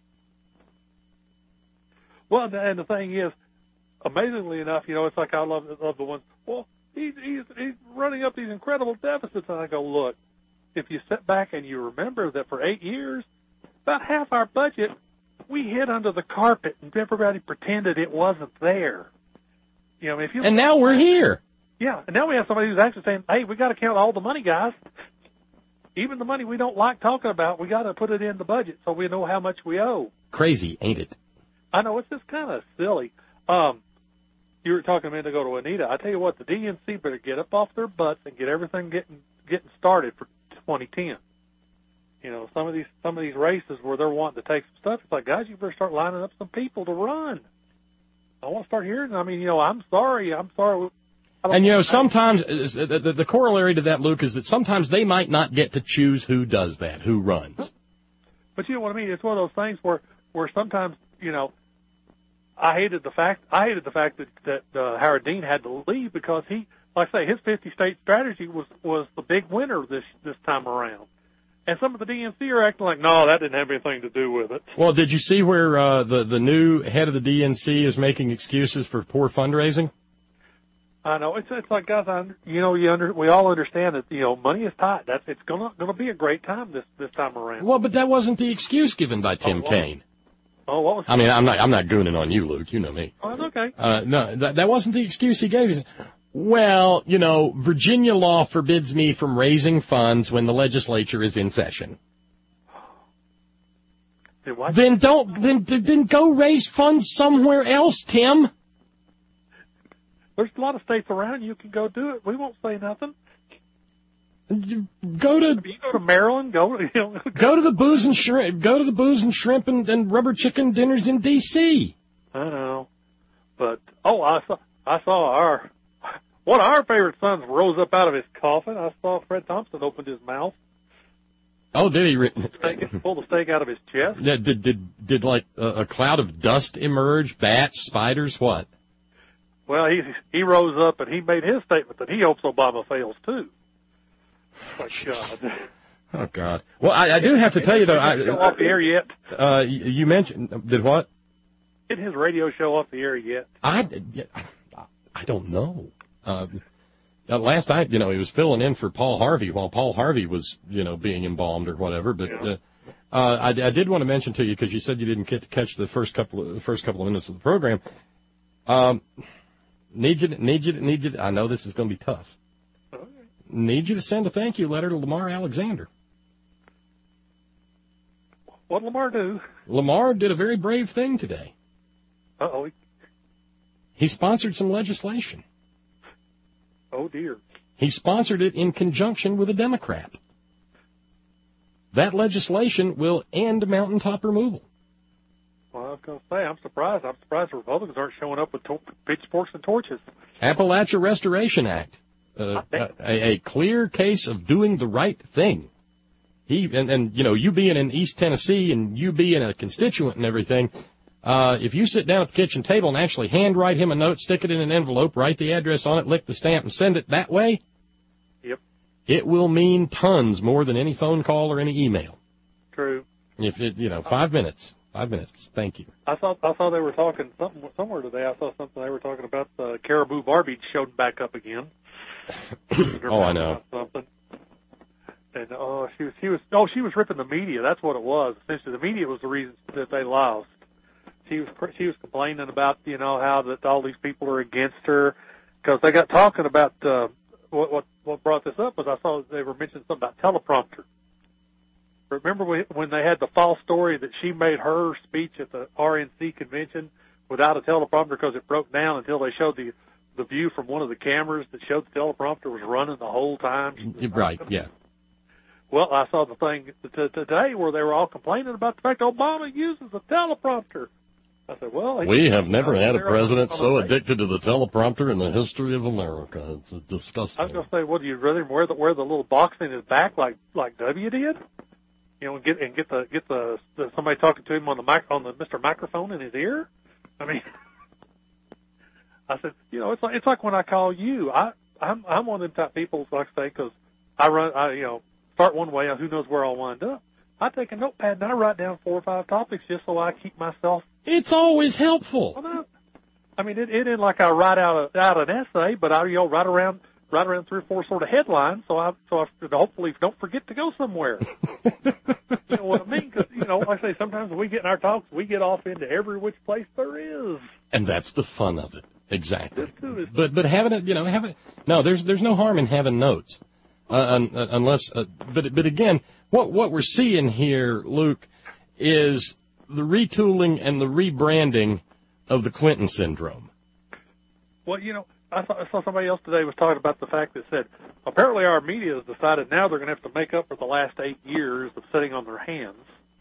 Well, and the thing is, amazingly enough, it's like I love the ones, well, he's running up these incredible deficits, and I go, look, if you sit back and you remember that for 8 years, about half our budget we hid under the carpet, and everybody pretended it wasn't there. And now we're here. Yeah, and now we have somebody who's actually saying, hey, we got to count all the money, guys. Even the money we don't like talking about, we got to put it in the budget so we know how much we owe. Crazy, ain't it? I know, it's just kind of silly. You were talking a minute ago to Anita. I tell you what, the DNC better get up off their butts and get everything getting started for 2010. Some of these races where they're wanting to take some stuff, it's like, guys, you better start lining up some people to run. I want to start hearing. I mean, I'm sorry. And sometimes the corollary to that, Luke, is that sometimes they might not get to choose who does that, who runs. But you know what I mean? It's one of those things where sometimes I hated the fact that Howard Dean had to leave because he, like I say, his 50-state strategy was the big winner this time around. And some of the DNC are acting like, no, that didn't have anything to do with it. Well, did you see where the new head of the DNC is making excuses for poor fundraising? I know it's like, guys. We all understand that money is tight. It's gonna be a great time this time around. Well, but that wasn't the excuse given by Tim Kaine. Oh, what was? I mean, I'm not gooning on you, Luke. You know me. Oh, that's okay. No, that wasn't the excuse he gave. He said, well, Virginia law forbids me from raising funds when the legislature is in session. Then go raise funds somewhere else, Tim. There's a lot of states around you can go do it. We won't say nothing. You go to Maryland. Go to the booze and shrimp. Go to the booze and shrimp and rubber chicken dinners in D.C. I know, but I saw one of our favorite sons rose up out of his coffin. I saw Fred Thompson opened his mouth. Oh, did he? Pull the steak out of his chest. Yeah, did like a cloud of dust emerge? Bats, spiders, what? Well, he rose up and he made his statement that he hopes Obama fails too. My God. Oh God. Well, I do have to tell you though. Show off the air yet? You mentioned did what? Did his radio show off the air yet? I don't know. Last night, he was filling in for Paul Harvey while Paul Harvey was, being embalmed or whatever. But I did want to mention to you because you said you didn't get to catch the first couple of minutes of the program. Need you. I know this is going to be tough. Okay. Need you to send a thank you letter to Lamar Alexander. What'd Lamar do? Lamar did a very brave thing today. Uh-oh. He sponsored some legislation. Oh, dear. He sponsored it in conjunction with a Democrat. That legislation will end mountaintop removal. Well, I was going to say, I'm surprised. I'm surprised the Republicans aren't showing up with pitchforks and torches. Appalachia Restoration Act. A clear case of doing the right thing. You being in East Tennessee and you being a constituent and everything, if you sit down at the kitchen table and actually handwrite him a note, stick it in an envelope, write the address on it, lick the stamp, and send it that way, yep, it will mean tons more than any phone call or any email. True. If 5 minutes. 5 minutes. Thank you. I saw they were talking somewhere today. I saw something they were talking about the Caribou Barbie showed back up again. Oh, I know. Something. And she was ripping the media. That's what it was. Essentially, the media was the reason that they lost. She was complaining about how that all these people are against her because they got talking about what brought this up was I saw they were mentioning something about teleprompter. Remember when they had the false story that she made her speech at the RNC convention without a teleprompter because it broke down until they showed the view from one of the cameras that showed the teleprompter was running the whole time? Right, yeah. Well, I saw the thing today where they were all complaining about the fact Obama uses a teleprompter. I said, well... We have never had a president so addicted to the teleprompter in the history of America. It's disgusting. I was going to say, what, do you rather wear the little box in his back like W did? And get the somebody talking to him on the Mr. Microphone in his ear? I mean... I said, it's like when I call you. I'm one of them type people, like I say, because I start one way, who knows where I'll wind up. I take a notepad and I write down 4 or 5 topics just so I keep myself. It's always helpful. Well, I mean, it isn't like I write out an essay, but I write around 3 or 4 sort of headlines, so I hopefully don't forget to go somewhere. You know what I mean? Because like I say, sometimes when we get in our talks, we get off into every which place there is. And that's the fun of it. Exactly. But having it, no, there's no harm in having notes, unless. But again, what we're seeing here, Luke, is the retooling and the rebranding of the Clinton syndrome. Well, I saw somebody else today was talking about the fact that said apparently our media has decided now they're going to have to make up for the last 8 years of sitting on their hands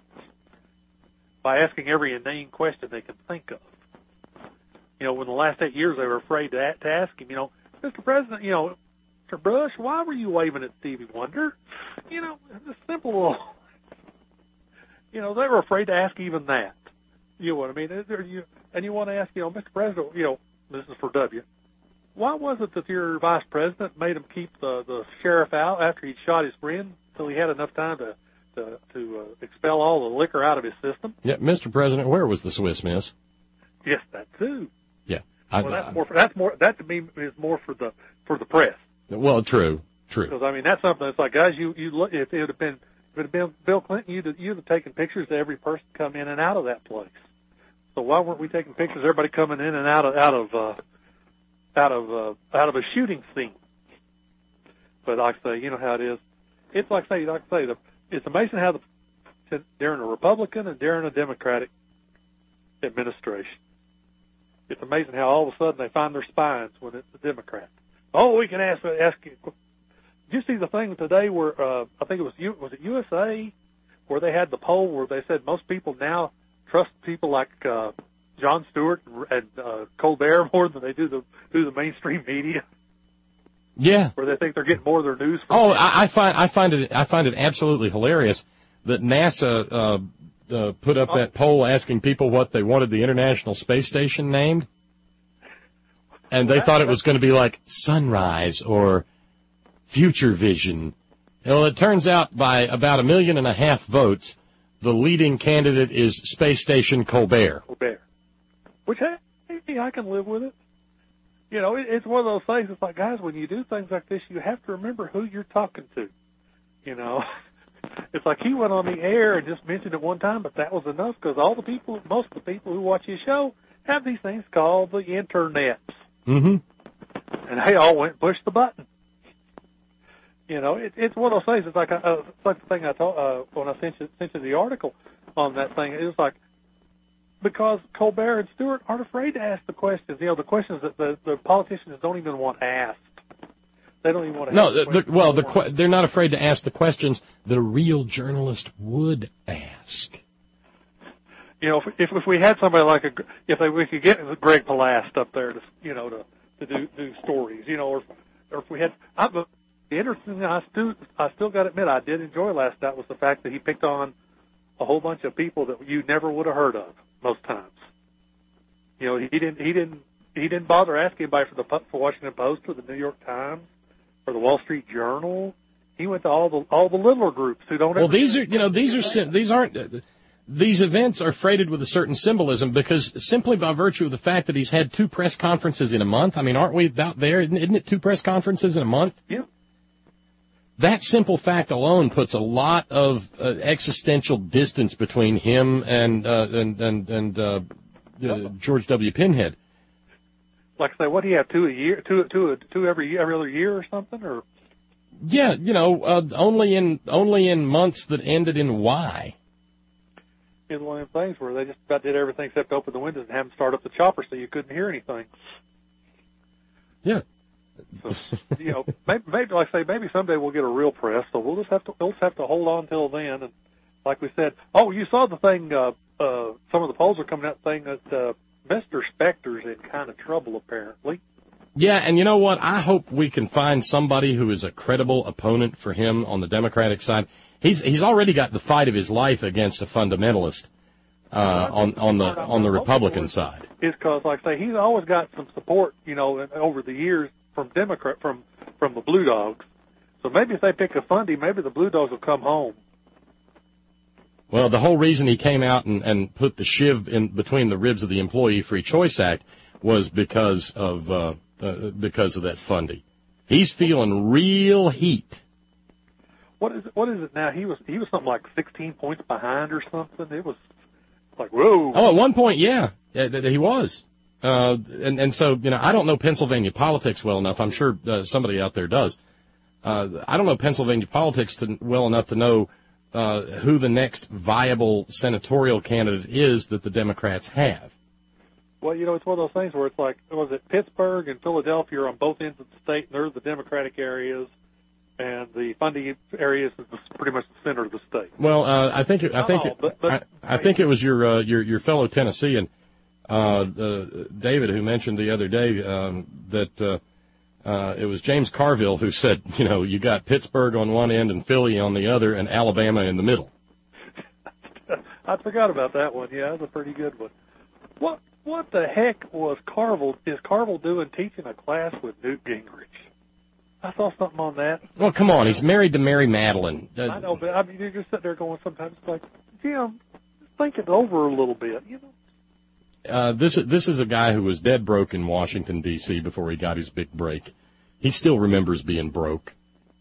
by asking every inane question they can think of. In the last 8 years, they were afraid to ask him, Mr. President, Mr. Bush, why were you waving at Stevie Wonder? Just simple little, they were afraid to ask even that. You know what I mean? And you want to ask, Mr. President, this is for W. Why was it that your vice president made him keep the sheriff out after he'd shot his friend until he had enough time to expel all the liquor out of his system? Yeah, Mr. President, where was the Swiss Miss? Yes, that too. Yeah. That to me is more for the press. Well, true. Because I mean, that's something that's like, guys, you look, if it had been Bill Clinton, you'd have taken pictures of every person come in and out of that place. So why weren't we taking pictures of everybody coming in and out of a shooting scene? But like I say, you know how it is. It's like I say, it's amazing how during a Republican and during a Democratic administration, it's amazing how all of a sudden they find their spines when it's a Democrat. Oh, we can ask you. Did you see the thing today where I think was it USA, where they had the poll where they said most people now trust people like Jon Stewart and Colbert more than they do the mainstream media? Yeah. Where they think they're getting more of their news from I find it absolutely hilarious that NASA put up that poll asking people what they wanted the International Space Station named, and they thought it was going to be like Sunrise or Future Vision. Well, it turns out by about 1.5 million votes, the leading candidate is Space Station Colbert. Which, hey, I can live with it. You know, it's one of those things. It's like, guys, when you do things like this, you have to remember who you're talking to. You know, it's like he went on the air and just mentioned it one time, but that was enough because most of the people who watch his show have these things called the internets. Mm-hmm. And they all went and pushed the button. You know, it's one of those things. It's like the thing I told when I sent you the article on that thing. It was like, because Colbert and Stewart aren't afraid to ask the questions. You know, the questions that the politicians don't even want asked. They don't even want to ask the they're not afraid to ask the questions the real journalist would ask. You know, if we had somebody like we could get Greg Palast up there to do stories, you know, or if we had, the interesting thing I still got to admit I did enjoy last night was the fact that he picked on a whole bunch of people that you never would have heard of most times. You know, he didn't bother asking anybody for Washington Post or the New York Times or the Wall Street Journal. He went to all the littler groups who don't. Well, these events are freighted with a certain symbolism because simply by virtue of the fact that he's had 2 press conferences in a month. I mean, aren't we about there? Isn't it 2 press conferences in a month? Yeah. That simple fact alone puts a lot of existential distance between him and George W. Pinhead. Like I say, what do you have, 2 a year, two every other year or something, or? Yeah, you know, only in months that ended in Y. It's one of them things where they just about did everything except open the windows and have them start up the chopper so you couldn't hear anything. Yeah. So, you know, maybe like I say, maybe someday we'll get a real press. So we'll just have to hold on till then. And like we said, you saw the thing. Some of the polls are coming out saying that Mr. Specter's in kind of trouble apparently. Yeah, and you know what? I hope we can find somebody who is a credible opponent for him on the Democratic side. He's already got the fight of his life against a fundamentalist on the Republican side. It's because, like I say, he's always got some support, you know, over the years from the Blue Dogs. So maybe if they pick a Fundy, maybe the Blue Dogs will come home. Well, the whole reason he came out and put the shiv in between the ribs of the Employee Free Choice Act was because of that Fundy. He's feeling real heat. What is it now? He was something like 16 points behind or something. It was like, whoa. Oh, at one point, yeah, he was. And so, you know, I don't know Pennsylvania politics well enough. I'm sure somebody out there does. I don't know Pennsylvania politics well enough to know who the next viable senatorial candidate is that the Democrats have. Well, you know, it's one of those things where it's like, was it Pittsburgh and Philadelphia are on both ends of the state, and they're the Democratic areas, and the Fundy areas is pretty much the center of the state. Well, I think it was your fellow Tennessean, David, who mentioned the other day that it was James Carville who said, you know, you got Pittsburgh on one end and Philly on the other, and Alabama in the middle. I forgot about that one. Yeah, that was a pretty good one. What the heck is Carville doing teaching a class with Newt Gingrich? I saw something on that. Well, come on, he's married to Mary Madeline. I know, but I mean, you're just sitting there going sometimes, it's like, Jim, think it over a little bit, you know. this is a guy who was dead broke in Washington, D.C. before he got his big break. He still remembers being broke.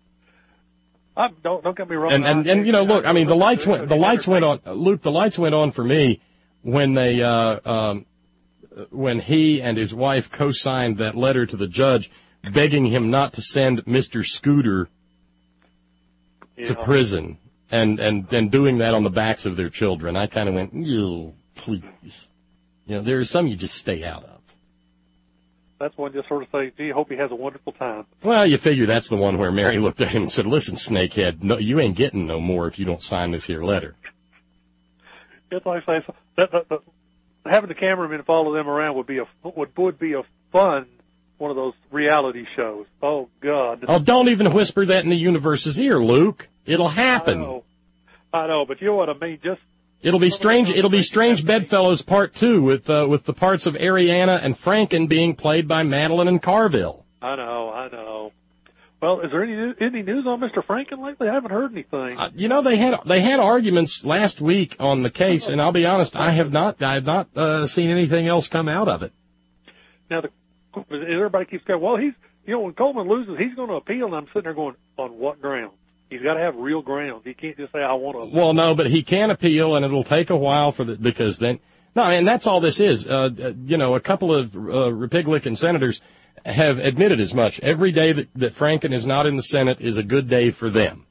Don't get me wrong. And you know, look, I mean, the lights went on. Luke, the lights went on for me when they when he and his wife co-signed that letter to the judge begging him not to send Mr. Scooter to prison, and doing that on the backs of their children. I kind of went, "You, please." You know, there are some you just stay out of. That's one just sort of say, gee, hope he has a wonderful time. Well, you figure that's the one where Mary looked at him and said, "Listen, snakehead, no, you ain't getting no more if you don't sign this here letter." It's like I say, that having the cameraman follow them around would be a fun one of those reality shows. Oh God! Oh, don't even whisper that in the universe's ear, Luke. It'll happen. I know, but you know what I mean. Just it'll be strange. It'll be Strange Bedfellows Part 2 with the parts of Ariana and Franken being played by Madeline and Carville. I know. Well, is there any news on Mr. Franken lately? I haven't heard anything. You know, they had arguments last week on the case, and I'll be honest, I have not seen anything else come out of it. Now, everybody keeps going, well, when Coleman loses, he's going to appeal, and I'm sitting there going, on what grounds? He's got to have real grounds. He can't just say, I want to. Well, no, but he can appeal, and it'll take a while because then, no, and that's all this is. You know, a couple of Republican senators have admitted as much. Every day that Franken is not in the Senate is a good day for them.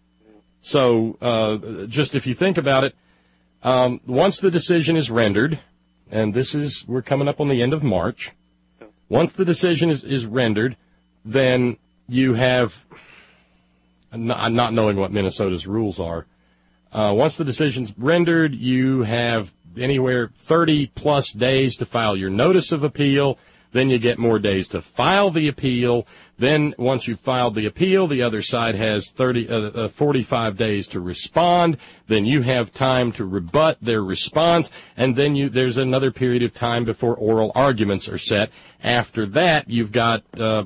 So, just if you think about it, once the decision is rendered, and we're coming up on the end of March, once the decision is rendered, then you have, I'm not knowing what Minnesota's rules are, once the decision's rendered, you have anywhere 30-plus days to file your notice of appeal. Then you get more days to file the appeal. Then once you've filed the appeal, the other side has 45 days to respond. Then you have time to rebut their response, and then there's another period of time before oral arguments are set. After that, you've got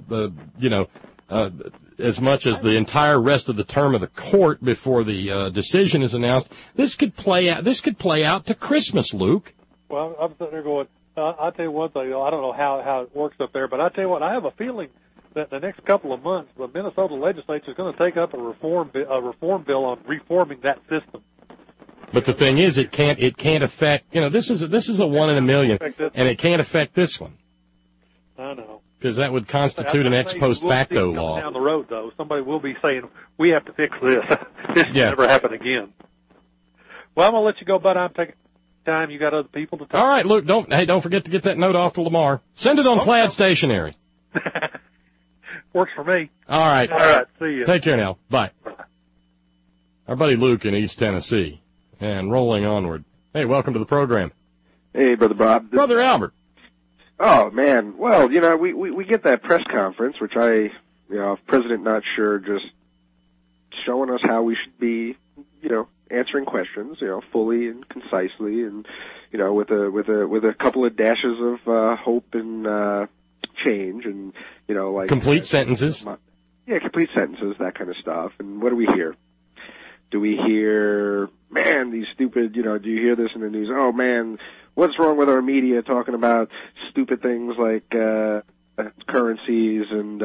as much as the entire rest of the term of the court before the decision is announced. This could play out to Christmas, Luke. Well, I'm sitting there going, I'll tell you one thing. I don't know how it works up there, but I tell you what, I have a feeling that the next couple of months, the Minnesota legislature is going to take up a reform bill on reforming that system. But the thing is, it can't affect. You know, this is a 1 in a million, and it can't affect this one. I know. Because that would constitute an ex post facto law. Down the road, though, somebody will be saying, "We have to fix this. This will never happen again." Well, I'm going to let you go, bud. I'm taking time. You got other people to talk. All right, Luke. Don't forget to get that note off to Lamar. Send it on plaid stationery. Works for me. All right. All right. See you. Take care now. Bye. Our buddy Luke in East Tennessee, and rolling onward. Hey, welcome to the program. Hey, Brother Bob. Brother Albert. Oh man. Well, you know, we get that press conference, which if President not sure, just showing us how we should be, answering questions, fully and concisely, and with a couple of dashes of hope and change, and like complete sentences. Yeah, complete sentences, that kind of stuff. And what do we hear? Do we hear, man, these stupid, do you hear this in the news? Oh man, what's wrong with our media talking about stupid things like currencies and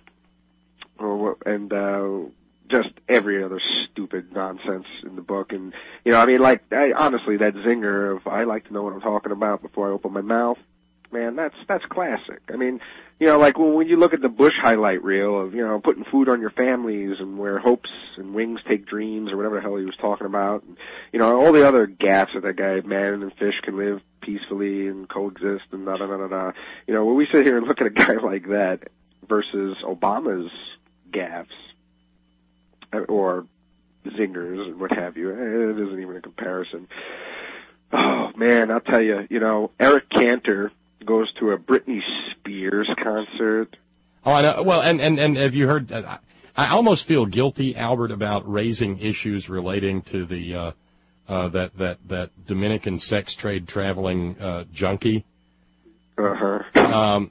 just every other stupid nonsense in the book. And, honestly, that zinger of I like to know what I'm talking about before I open my mouth, man, that's classic. I mean, like when you look at the Bush highlight reel of, putting food on your families and where hopes and wings take dreams or whatever the hell he was talking about, and, all the other gaffes that guy, man and fish can live peacefully and coexist and da-da-da-da-da. When we sit here and look at a guy like that versus Obama's gaffes, or zingers and what have you, it isn't even a comparison. Oh, man, I'll tell you, Eric Cantor goes to a Britney Spears concert. Oh, I know. Well, and have you heard, I almost feel guilty, Albert, about raising issues relating to the that Dominican sex trade traveling junkie. Uh-huh.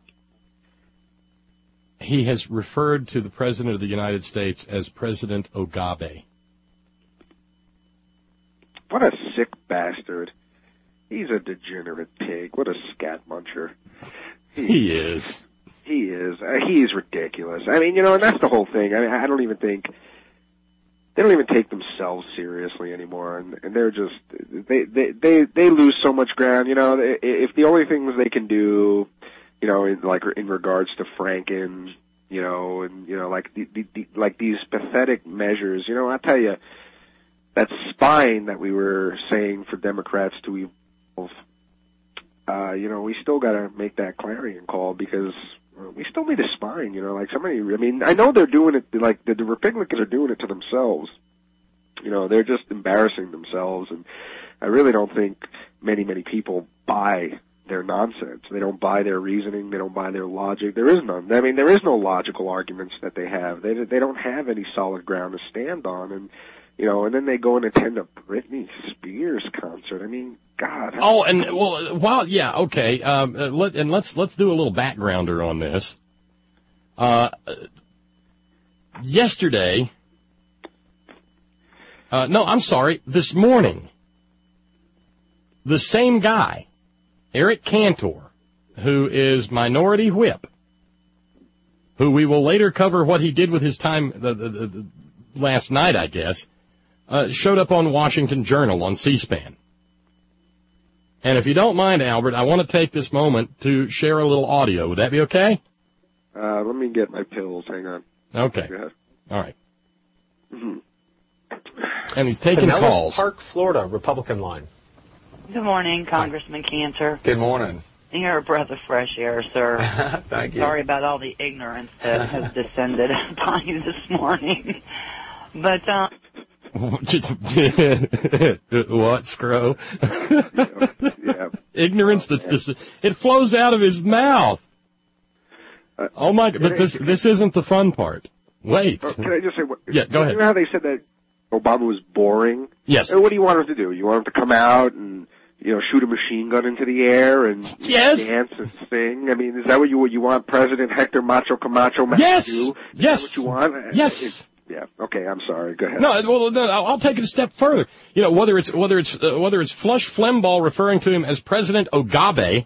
He has referred to the President of the United States as President Ogabe. What a sick bastard. He's a degenerate pig. What a scat muncher. He is. He is. He's ridiculous. I mean, and that's the whole thing. I mean, I don't even think they don't even take themselves seriously anymore, and they're just they lose so much ground. If the only things they can do, in regards to Franken, like these pathetic measures. I tell you, that spine that we were saying for Democrats to evolve. We still got to make that clarion call because we still need a spine. I know they're doing it, like the Republicans are doing it to themselves. They're just embarrassing themselves, and I really don't think many people buy their nonsense. They don't buy their reasoning. They don't buy their logic. There is none. I mean, there is no logical arguments that they have. They don't have any solid ground to stand on, and then they go and attend a Britney Spears concert. I mean, God. Oh, and okay. Let's do a little backgrounder on this. Yesterday, this morning, the same guy, Eric Cantor, who is Minority Whip, who we will later cover what he did with his time last night, I guess, showed up on Washington Journal on C-SPAN. And if you don't mind, Albert, I want to take this moment to share a little audio. Would that be okay? Let me get my pills. Hang on. Okay. All right. Mm-hmm. And he's taking Pinellas calls. Park, Florida, Republican line. Good morning, Congressman Cantor. Good morning. You're a breath of fresh air, sir. Thank you. Sorry about all the ignorance that has descended upon you this morning. But, what, Scro? Yeah. Ignorance it flows out of his mouth. Oh my! But this isn't the fun part. Wait. Can I just say? Yeah, go ahead. You know how they said that Obama was boring? Yes. What do you want him to do? You want him to come out and shoot a machine gun into the air and dance and sing? I mean, is that what you want President Hector Macho Camacho to do? Yes. Is that what you want? Yes. Yeah. Okay. I'm sorry. Go ahead. No. I'll take it a step further. Whether it's Flush Flemmball referring to him as President Ogabe,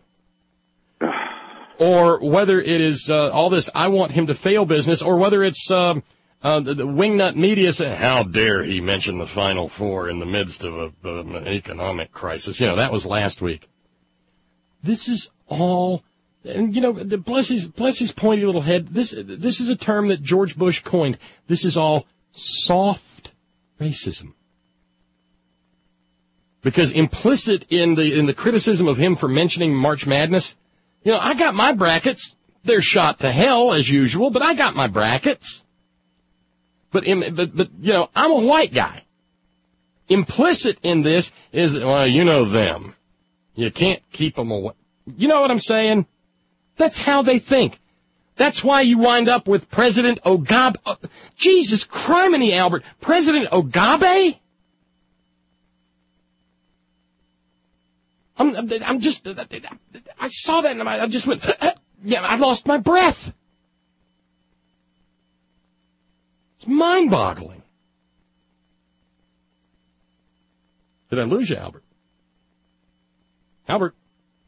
or whether it is all this "I want him to fail" business, or whether it's the wingnut media saying, "How dare he mention the Final Four in the midst of an economic crisis?" That was last week. This is all. And, bless his pointy little head, this is a term that George Bush coined. This is all soft racism. Because implicit in the criticism of him for mentioning March Madness, I got my brackets. They're shot to hell, as usual, but I got my brackets. But I'm a white guy. Implicit in this is, them. You can't keep them away. You know what I'm saying? That's how they think. That's why you wind up with President Ogabe. Jesus criminy, Albert. President Ogabe? I saw that and I just went, I lost my breath. It's mind-boggling. Did I lose you, Albert? Albert?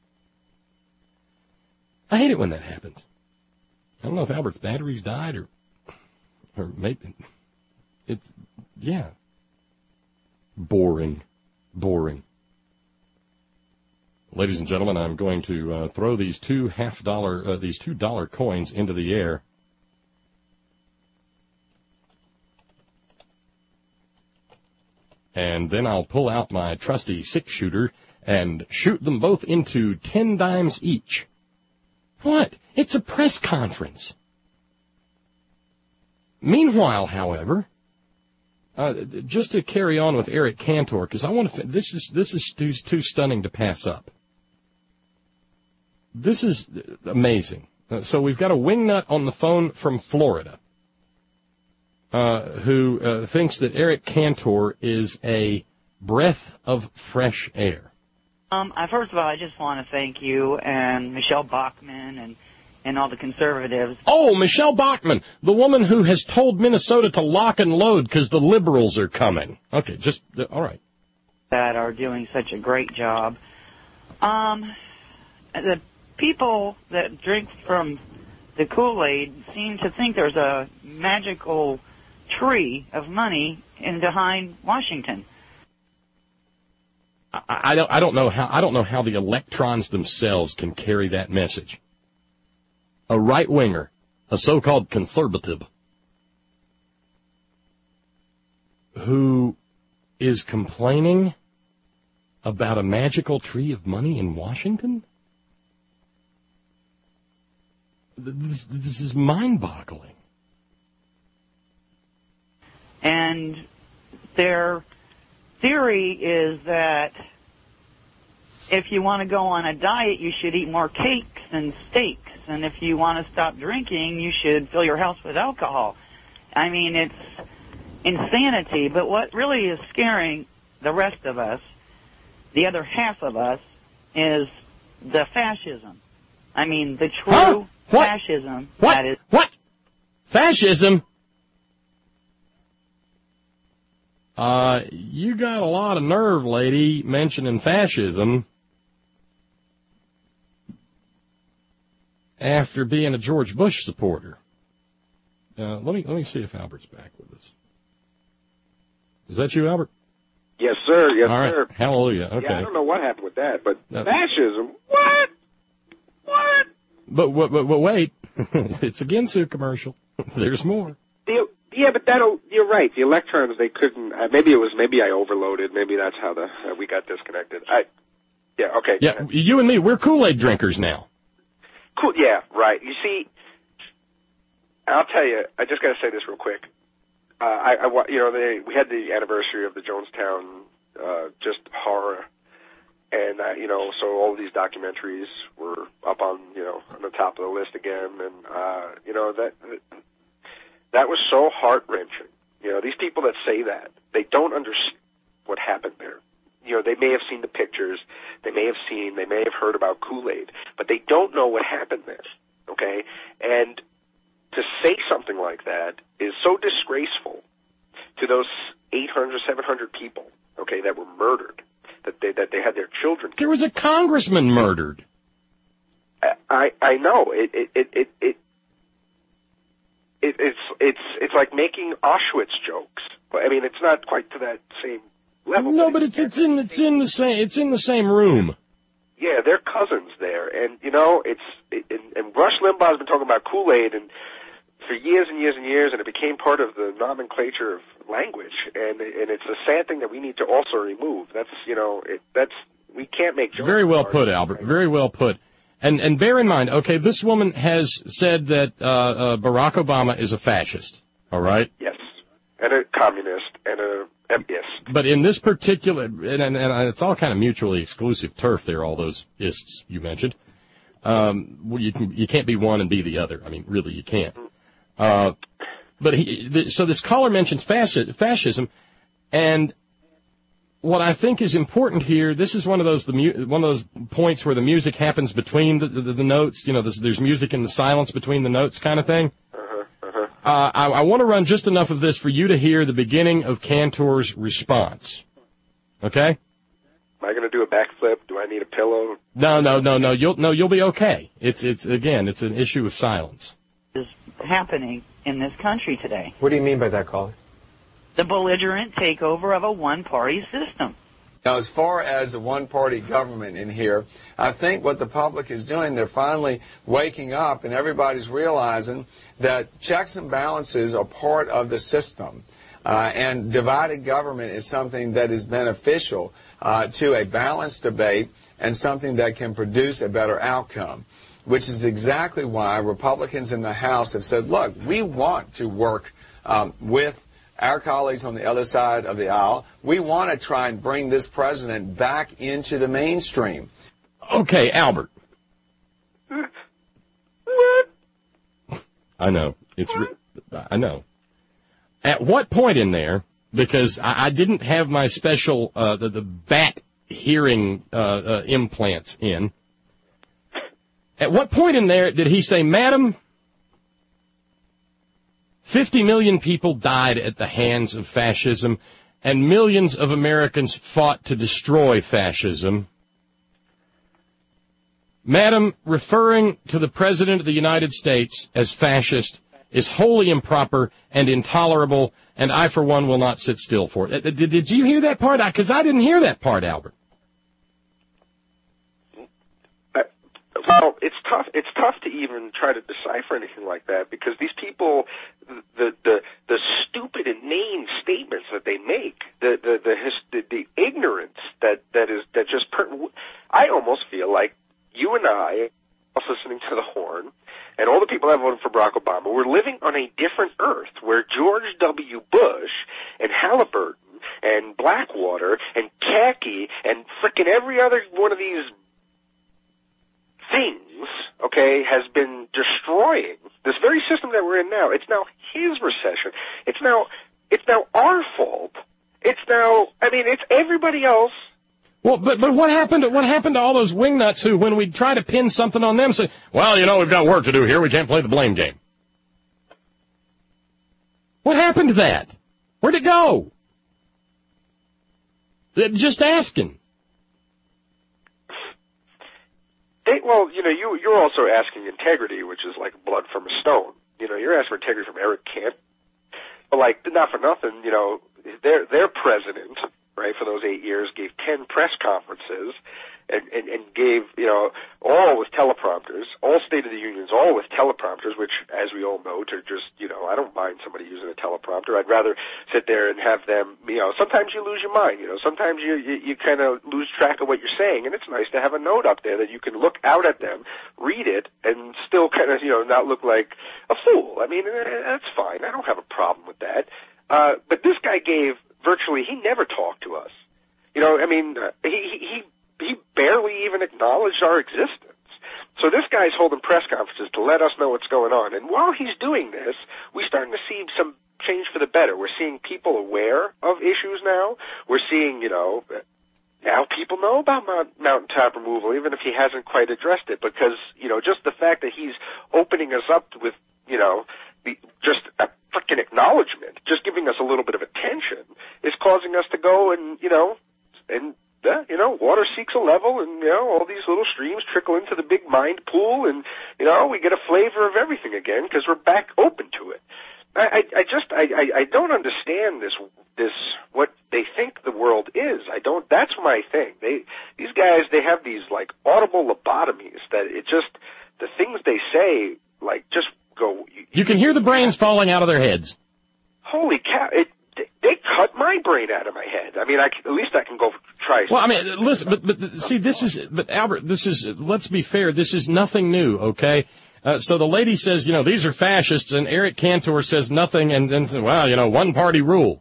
I hate it when that happens. I don't know if Albert's batteries died or maybe it's, boring. Ladies and gentlemen, I'm going to throw these $2 coins into the air. And then I'll pull out my trusty 6-shooter and shoot them both into 10 dimes each. What? It's a press conference. Meanwhile, however, just to carry on with Eric Cantor, because I want to. This is too stunning to pass up. This is amazing. So we've got a wingnut on the phone from Florida who thinks that Eric Cantor is a breath of fresh air. First of all, I just want to thank you and Michelle Bachmann and all the conservatives. Oh, Michelle Bachmann, the woman who has told Minnesota to lock and load because the liberals are coming. Okay, all right. That are doing such a great job. The people that drink from the Kool-Aid seem to think there's a magical tree of money behind Washington. I don't know how the electrons themselves can carry that message. A right-winger, a so-called conservative, who is complaining about a magical tree of money in Washington? This is mind-boggling. And their theory is that if you want to go on a diet, you should eat more cakes and steaks. And if you want to stop drinking, you should fill your house with alcohol. I mean, it's insanity. But what really is scaring the rest of us, the other half of us, is the fascism. I mean, the true fascism. What? That is. What? Fascism? You got a lot of nerve, lady, mentioning fascism after being a George Bush supporter. Let me see if Albert's back with us. Is that you, Albert? Yes, sir. Yes, All right. sir. Hallelujah. Okay. Yeah, I don't know what happened with that, but fascism? What? But wait, it's a Ginsu commercial. There's more. Yeah, but you're right. The electrons, they couldn't. Maybe I overloaded. Maybe that's how we got disconnected. Okay. Yeah, you and me, we're Kool-Aid drinkers now. Cool. Yeah, right. You see, I'll tell you. I just got to say this real quick. We had the anniversary of the Jonestown just horror, and so all of these documentaries were up on the top of the list again, and that was so heart-wrenching. These people that say that, they don't understand what happened there. They may have seen the pictures, they may have heard about Kool-Aid, but they don't know what happened there, okay? And to say something like that is so disgraceful to those 800, 700 people, okay, that were murdered, that they had their children killed. There was a congressman murdered. I know. It's like making Auschwitz jokes. I mean, it's not quite to that same level. No, but it's in the same room. Yeah, they're cousins there, and and Rush Limbaugh has been talking about Kool-Aid and for years and years and years, and it became part of the nomenclature of language, and it's a sad thing that we need to also remove. We can't make jokes. Very well put, Albert. Very well put. And bear in mind, okay, this woman has said that Barack Obama is a fascist, all right? Yes, and a communist, and yes. But in this particular, and it's all kind of mutually exclusive turf there, all those ists you mentioned. You can't be one and be the other. I mean, really, you can't. So this caller mentions fascism, and what I think is important here, this is one of those points where the music happens between the notes. There's music in the silence between the notes kind of thing. I want to run just enough of this for you to hear the beginning of Cantor's response. Okay? Am I going to do a backflip? Do I need a pillow? No. You'll be okay. It's an issue of silence. Is happening in this country today. What do you mean by that, caller? The belligerent takeover of a one-party system. Now, as far as the one-party government in here, I think what the public is doing, they're finally waking up, and everybody's realizing that checks and balances are part of the system. And divided government is something that is beneficial to a balanced debate and something that can produce a better outcome, which is exactly why Republicans in the House have said, look, we want to work with our colleagues on the other side of the aisle. We want to try and bring this president back into the mainstream. Okay, Albert. I know. I know. At what point in there, because I didn't have my special, the bat hearing implants in, at what point in there did he say, Madam, 50 million people died at the hands of fascism, and millions of Americans fought to destroy fascism. Madam, referring to the President of the United States as fascist is wholly improper and intolerable, and I, for one, will not sit still for it. Did you hear that part? Because I didn't hear that part, Albert. Well, it's tough. It's tough to even try to decipher anything like that because these people, the stupid, inane statements that they make, the ignorance that just. I almost feel like you and I, listening to the horn, and all the people that voted for Barack Obama, we're living on a different Earth where George W. Bush and Halliburton and Blackwater and Khaki and frickin' every other one of these things, okay, has been destroying this very system that we're in now. It's now his recession. It's now our fault. It's everybody else. Well, but what happened to all those wingnuts who, when we try to pin something on them, say, well, we've got work to do here. We can't play the blame game. What happened to that? Where'd it go? Just asking. You're also asking integrity, which is like blood from a stone. You're asking for integrity from Eric Kent. But, not for nothing, their president, right, for those 8 years, gave 10 press conferences and gave, all with teleprompters, all State of the Unions, all with teleprompters, which, as we all know, to just, I don't mind somebody using a teleprompter. I'd rather sit there and have them, sometimes you lose your mind, sometimes you kind of lose track of what you're saying, and it's nice to have a note up there that you can look out at them, read it, and still kind of, not look like a fool. I mean, that's fine. I don't have a problem with that. But this guy he never talked to us. He barely even acknowledged our existence. So this guy's holding press conferences to let us know what's going on. And while he's doing this, we're starting to see some change for the better. We're seeing people aware of issues now. We're seeing, now people know about mountaintop removal, even if he hasn't quite addressed it, because, just the fact that he's opening us up with, just a freaking acknowledgement, just giving us a little bit of attention, is causing us to go and, water seeks a level, and, all these little streams trickle into the big mind pool, and, we get a flavor of everything again because we're back open to it. I don't understand this, what they think the world is. That's my thing. These guys, they have these, audible lobotomies that the things they say, just go. You can hear the brains falling out of their heads. Holy cow. They cut my brain out of my head. I mean, at least I can go try. Well, I mean, listen, but Albert, let's be fair, this is nothing new, okay? So the lady says, these are fascists, and Eric Cantor says nothing, and then says, well, one-party rule.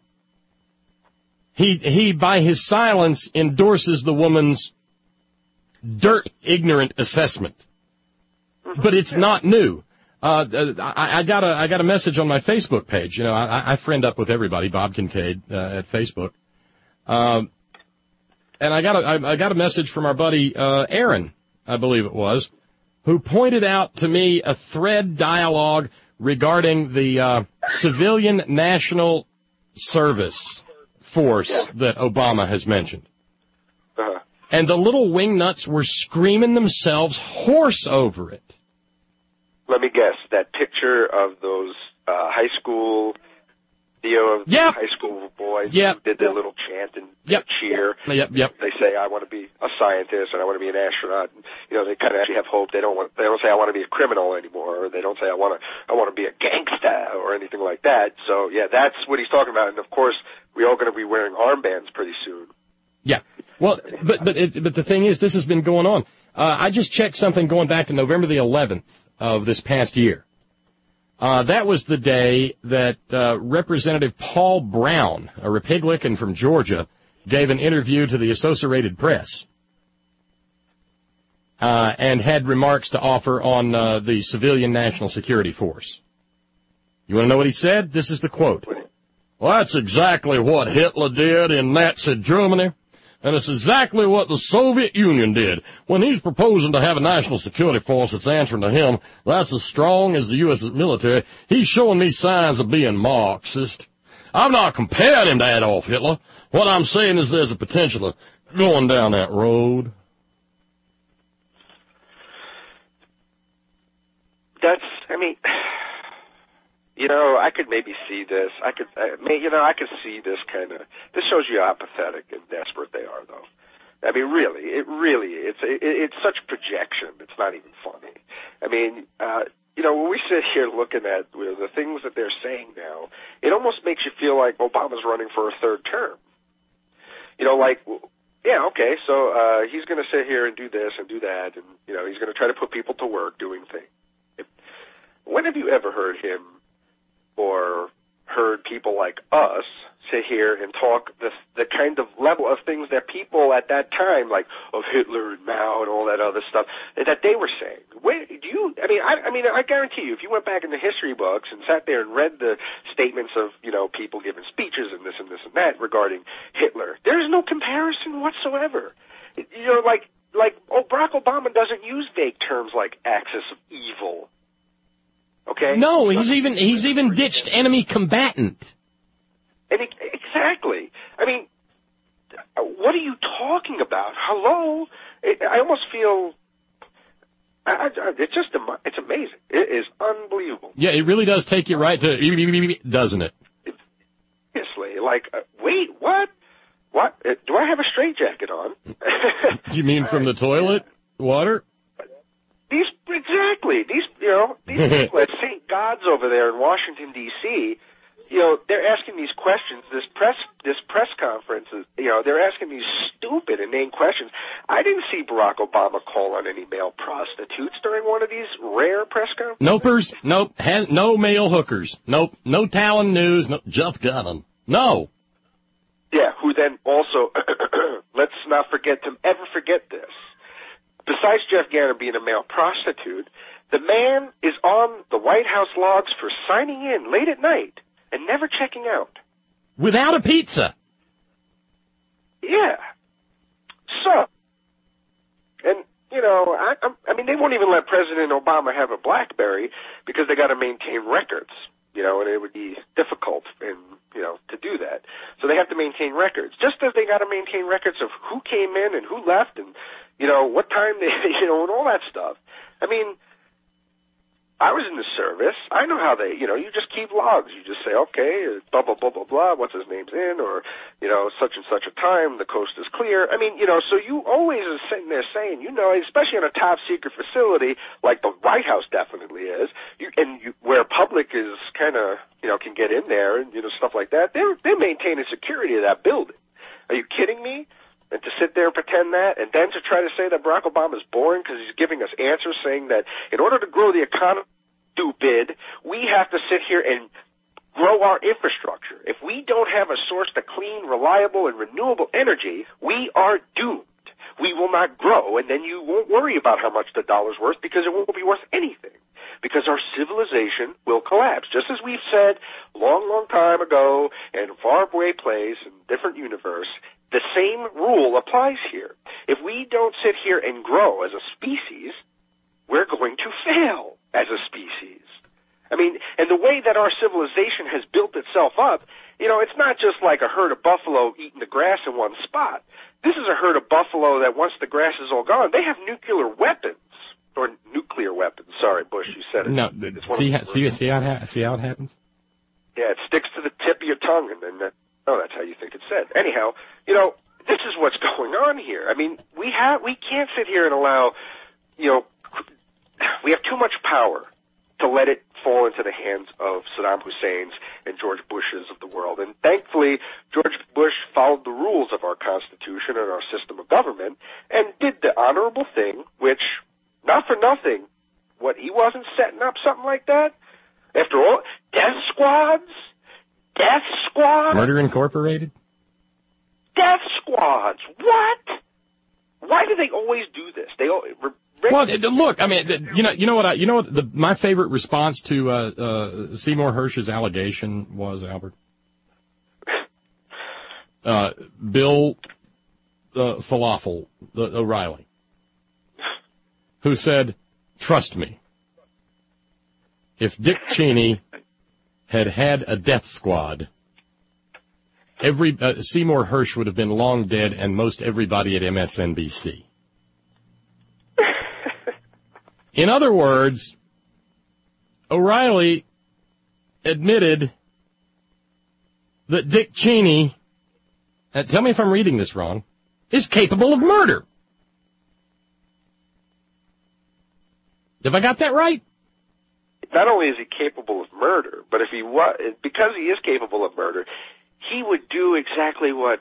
He, by his silence, endorses the woman's ignorant assessment. But it's not new. I got a message on my Facebook page. I friend up with everybody, Bob Kincaid, at Facebook. And I got a message from our buddy, Aaron, I believe it was, who pointed out to me a thread dialogue regarding the, civilian national service force that Obama has mentioned. Uh-huh. And the little wingnuts were screaming themselves hoarse over it. Let me guess, that picture of those high school, video of high school boys who did their little chant and cheer. Yep. They say, I want to be a scientist and I want to be an astronaut. And, they kind of actually have hope. They don't say I want to be a criminal anymore, or they don't say I want to be a gangsta or anything like that. So that's what he's talking about. And of course, we're all going to be wearing armbands pretty soon. Yeah. Well, but the thing is, this has been going on. I just checked something going back to November the 11th. Of this past year. That was the day that Representative Paul Brown, a Republican from Georgia, gave an interview to the Associated Press and had remarks to offer on the Civilian National Security Force. You want to know what he said? This is the quote. Well, that's exactly what Hitler did in Nazi Germany. And it's exactly what the Soviet Union did. When he's proposing to have a national security force that's answering to him, that's as strong as the U.S. military, he's showing me signs of being Marxist. I'm not comparing him to Adolf Hitler. What I'm saying is there's a potential of going down that road. mean, I could maybe see this. I could see this kind of. This shows you how pathetic and desperate they are, though. I mean, really, it's such projection. It's not even funny. I mean, when we sit here looking at the things that they're saying now, it almost makes you feel like Obama's running for a third term. Yeah, okay, so he's going to sit here and do this and do that, and, he's going to try to put people to work doing things. When have you ever heard him or heard people like us sit here and talk the kind of level of things that people at that time, like of Hitler and Mao and all that other stuff, that they were saying? I guarantee you, if you went back in the history books and sat there and read the statements of, people giving speeches and this and this and that regarding Hitler, there's no comparison whatsoever. Barack Obama doesn't use vague terms like axis of evil. Okay? No, he's even ditched enemy combatant. Exactly. I mean, what are you talking about? Hello? I almost feel... it's amazing. It is unbelievable. Yeah, it really does take you right to... doesn't it? Seriously. Wait, what? What? Do I have a straitjacket on? You mean from the toilet? Water? These people at St. God's over there in Washington, D.C., they're asking these questions. This press conference is, they're asking these stupid, inane questions. I didn't see Barack Obama call on any male prostitutes during one of these rare press conferences. Nopers? Nope. No male hookers. Nope. No Talon News. No, Jeff Gunham. No. Yeah, who then also, let's not forget this. Besides Jeff Gannon being a male prostitute, the man is on the White House logs for signing in late at night and never checking out. Without a pizza. Yeah. So, and, they won't even let President Obama have a BlackBerry because they got to maintain records, and it would be difficult to do that. So they have to maintain records, just as they got to maintain records of who came in and who left and, what time they, and all that stuff. I mean, I was in the service. I know how they, you just keep logs. You just say, okay, blah, blah, blah, blah, blah, what's his name's in, or, such and such a time, the coast is clear. I mean, so you always are sitting there saying, especially in a top secret facility, like the White House definitely is, where public is kind of, can get in there and, stuff like that, they're maintaining security of that building. Are you kidding me? And to sit there and pretend that, and then to try to say that Barack Obama is boring because he's giving us answers saying that in order to grow the economy, stupid, we have to sit here and grow our infrastructure. If we don't have a source to clean, reliable, and renewable energy, we are doomed. We will not grow, and then you won't worry about how much the dollar's worth because it won't be worth anything. Because our civilization will collapse. Just as we've said long, long time ago in a faraway place in a different universe, the same rule applies here. If we don't sit here and grow as a species, we're going to fail as a species. I mean, and the way that our civilization has built itself up, it's not just like a herd of buffalo eating the grass in one spot. This is a herd of buffalo that once the grass is all gone, they have nuclear weapons. Or nuclear weapons. Sorry, Bush, you said it. No, see how it happens? Yeah, it sticks to the tip of your tongue, and then that's how you think it's said. Anyhow, this is what's going on here. I mean, we can't sit here and allow, we have too much power to let it fall into the hands of Saddam Hussein's and George Bush's of the world. And thankfully, George Bush followed the rules of our Constitution and our system of government and did the honorable thing, which, not for nothing, he wasn't setting up something like that. After all, death squads? Murder Incorporated? Death squads! What? Why do they always do this? Well, look, I mean, my favorite response to Seymour Hersh's allegation was, Albert? Bill Falafel O'Reilly, who said, "Trust me, if Dick Cheney had a death squad, Seymour Hersh would have been long dead and most everybody at MSNBC." In other words, O'Reilly admitted that Dick Cheney, tell me if I'm reading this wrong, is capable of murder. Have I got that right? Not only is he capable of murder, but if he was, because he is capable of murder, he would do exactly what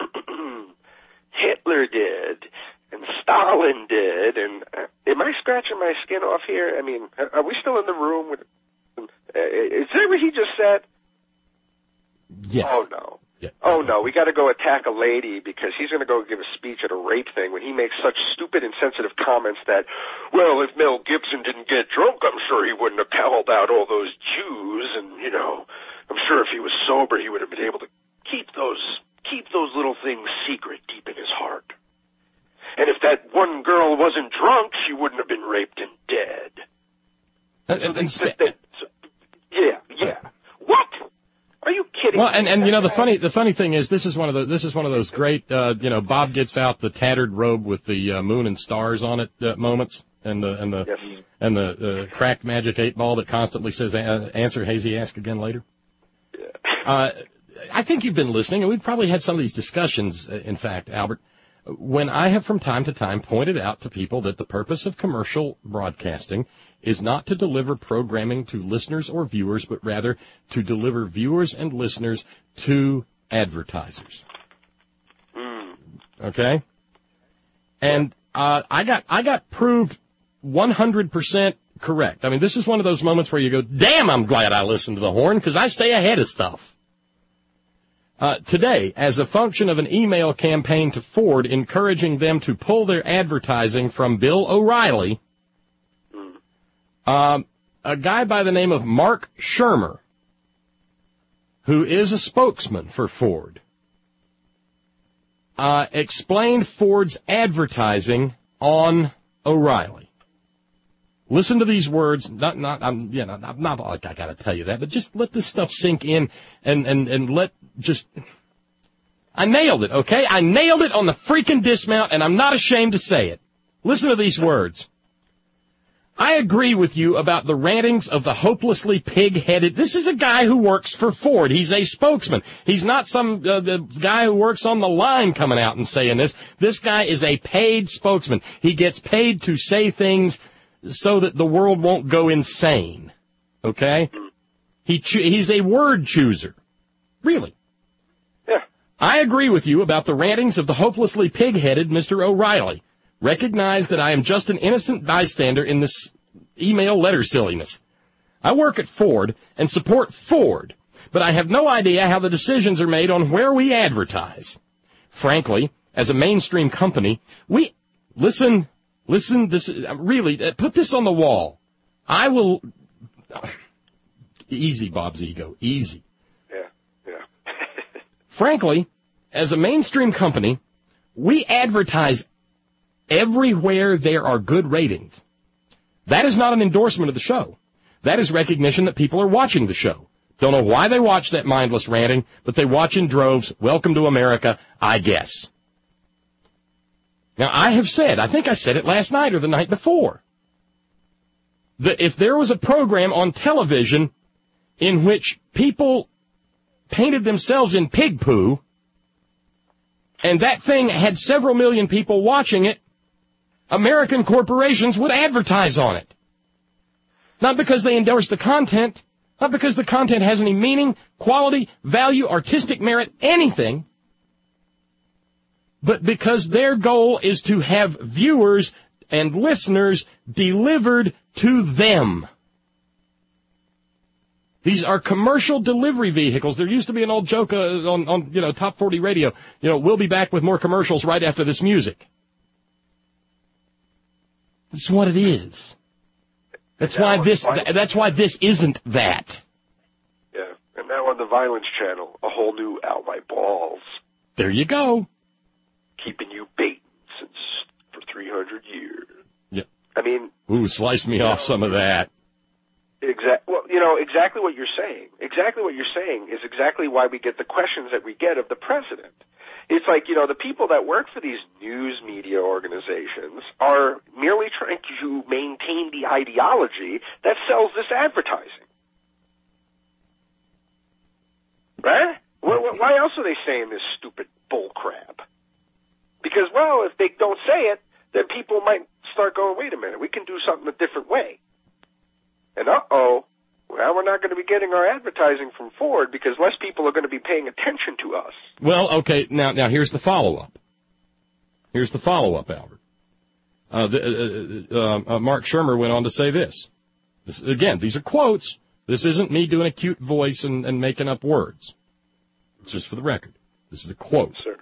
Hitler did and Stalin did. And am I scratching my skin off here? I mean, are we still in the room? Is that what he just said? Yes. Oh, no. Yeah. Oh, no, we got to go attack a lady because he's going to go give a speech at a rape thing when he makes such stupid, insensitive comments that, well, if Mel Gibson didn't get drunk, I'm sure he wouldn't have held out all those Jews. And, you know, I'm sure if he was sober, he would have been able to keep those little things secret deep in his heart. And if that one girl wasn't drunk, she wouldn't have been raped and dead. Yeah. What? Are you kidding? Well, and you know the funny thing is this is one of those great Bob gets out the tattered robe with the moon and stars on it moments and the cracked magic 8-ball that constantly says answer hazy, ask again later. Yeah. I think you've been listening, and we've probably had some of these discussions. In fact, Albert, when I have from time to time pointed out to people that the purpose of commercial broadcasting is not to deliver programming to listeners or viewers, but rather to deliver viewers and listeners to advertisers. Okay? And I got proved 100% correct. I mean, this is one of those moments where you go, damn, I'm glad I listened to the horn, because I stay ahead of stuff. Today, as a function of an email campaign to Ford encouraging them to pull their advertising from Bill O'Reilly, a guy by the name of Mark Shermer, who is a spokesman for Ford, explained Ford's advertising on O'Reilly. Listen to these words. Not like I got to tell you that, but just let this stuff sink in and let just. I nailed it, okay? I nailed it on the freaking dismount, and I'm not ashamed to say it. Listen to these words. I agree with you about the rantings of the hopelessly pig-headed. This is a guy who works for Ford. He's a spokesman. He's not some the guy who works on the line coming out and saying this. This guy is a paid spokesman. He gets paid to say things so that the world won't go insane. Okay? He's a word chooser. Really. Yeah. I agree with you about the rantings of the hopelessly pig-headed Mr. O'Reilly. Recognize that I am just an innocent bystander in this email letter silliness. I work at Ford and support Ford, but I have no idea how the decisions are made on where we advertise. Frankly, as a mainstream company, listen, this really, put this on the wall. I will, easy, Bob's ego, easy. Yeah. Frankly, as a mainstream company, we advertise everywhere there are good ratings. That is not an endorsement of the show. That is recognition that people are watching the show. Don't know why they watch that mindless ranting, but they watch in droves. Welcome to America, I guess. Now, I have said, I think I said it last night or the night before, that if there was a program on television in which people painted themselves in pig poo, and that thing had several million people watching it, American corporations would advertise on it. Not because they endorse the content, not because the content has any meaning, quality, value, artistic merit, anything, but because their goal is to have viewers and listeners delivered to them. These are commercial delivery vehicles. There used to be an old joke on Top 40 radio. We'll be back with more commercials right after this music. That's what it is. That's why this isn't that. Yeah, and now on the Violence Channel, a whole new Out My Balls. There you go. Keeping you baiting for 300 years. Yeah. I mean... Ooh, slice me off some of that. Exactly what you're saying. Exactly what you're saying is exactly why we get the questions that we get of the president. It's like, the people that work for these news media organizations are merely trying to maintain the ideology that sells this advertising. Right? Why else are they saying this stupid bull crap? Because, well, if they don't say it, then people might start going, wait a minute, we can do something a different way. And now we're not going to be getting our advertising from Ford because less people are going to be paying attention to us. Well, okay, now here's the follow-up. Here's the follow-up, Albert. Mark Shermer went on to say this. Again, these are quotes. This isn't me doing a cute voice and making up words. It's just for the record. This is a quote. Sir.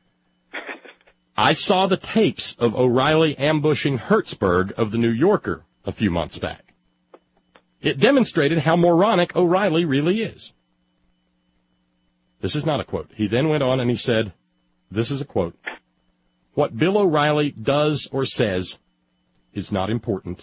I saw the tapes of O'Reilly ambushing Hertzberg of the New Yorker a few months back. It demonstrated how moronic O'Reilly really is. This is not a quote. He then went on and he said, this is a quote, what Bill O'Reilly does or says is not important.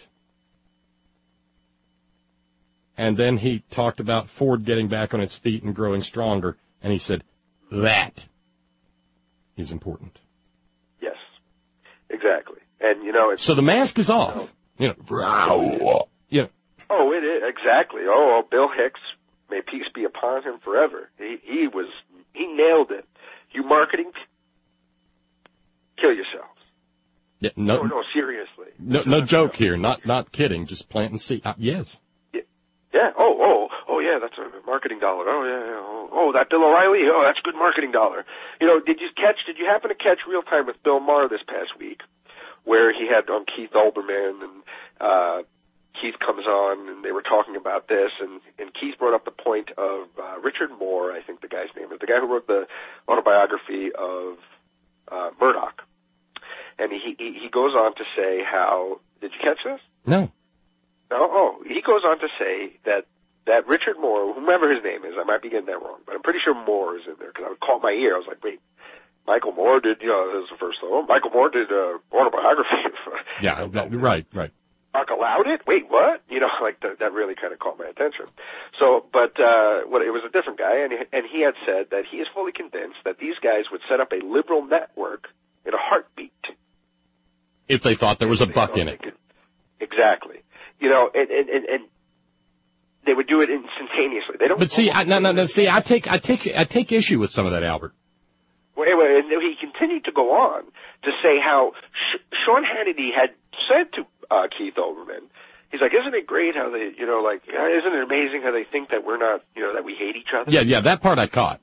And then he talked about Ford getting back on its feet and growing stronger, and he said, that is important. Yes, exactly. And, you know, so the mask is off. You know. Oh, it is, exactly. Oh, Bill Hicks, may peace be upon him forever. He nailed it. You marketing, kill yourselves. Yeah, no, seriously. No joke here. Not kidding. Just planting seed. Yes. Yeah. Oh, yeah. That's a marketing dollar. Oh, yeah. Oh, that Bill O'Reilly. Oh, that's a good marketing dollar. You know, did you happen to catch Real Time with Bill Maher this past week, where he had on Keith Olbermann and Keith comes on and they were talking about this and Keith brought up the point of Richard Moore, I think the guy's name is, the guy who wrote the autobiography of Murdoch. And he goes on to say how, did you catch this? No. He goes on to say that Richard Moore, whomever his name is, I might be getting that wrong, but I'm pretty sure Moore is in there because I caught my ear. I was like, wait, Michael Moore did, this is the first one. Michael Moore did autobiography. Yeah, right. Mark allowed it? Wait, what? That really kind of caught my attention. So, but it was a different guy, and he had said that he is fully convinced that these guys would set up a liberal network in a heartbeat. If they thought there was a buck in it. Exactly. And they would do it instantaneously. They don't. But see, I take issue with some of that, Albert. Wait, and he continued to go on to say how Sean Hannity had said to Keith Olbermann, he's like, isn't it great how they, isn't it amazing how they think that we're not, that we hate each other? Yeah, that part I caught.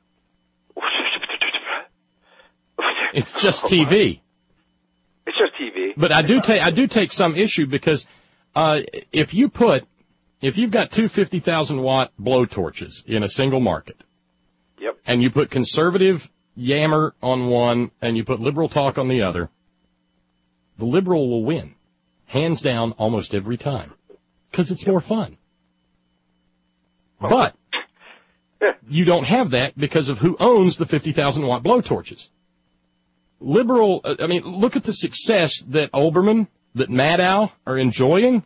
It's just TV. It's just TV. But I do take some issue because if you've got two 50,000-watt blowtorches in a single market, yep, and you put conservative yammer on one and you put liberal talk on the other, the liberal will win, hands down, almost every time, because it's more fun. But you don't have that because of who owns the 50,000-watt blowtorches. Liberal, look at the success that Olbermann, that Maddow are enjoying.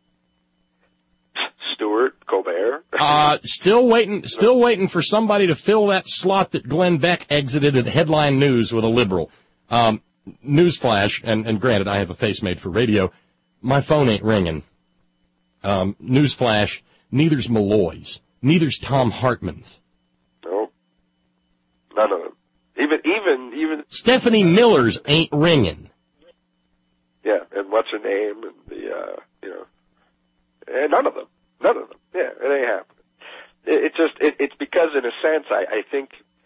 Stewart, Colbert. Still waiting for somebody to fill that slot that Glenn Beck exited at Headline News with a liberal. Newsflash, and granted, I have a face made for radio. My phone ain't ringing. Newsflash, neither's Malloy's. Neither's Tom Hartman's. No. None of them. Even Stephanie Miller's ain't ringing. Yeah, and what's her name? And and none of them. Yeah, it ain't happening. It's because, in a sense, I think,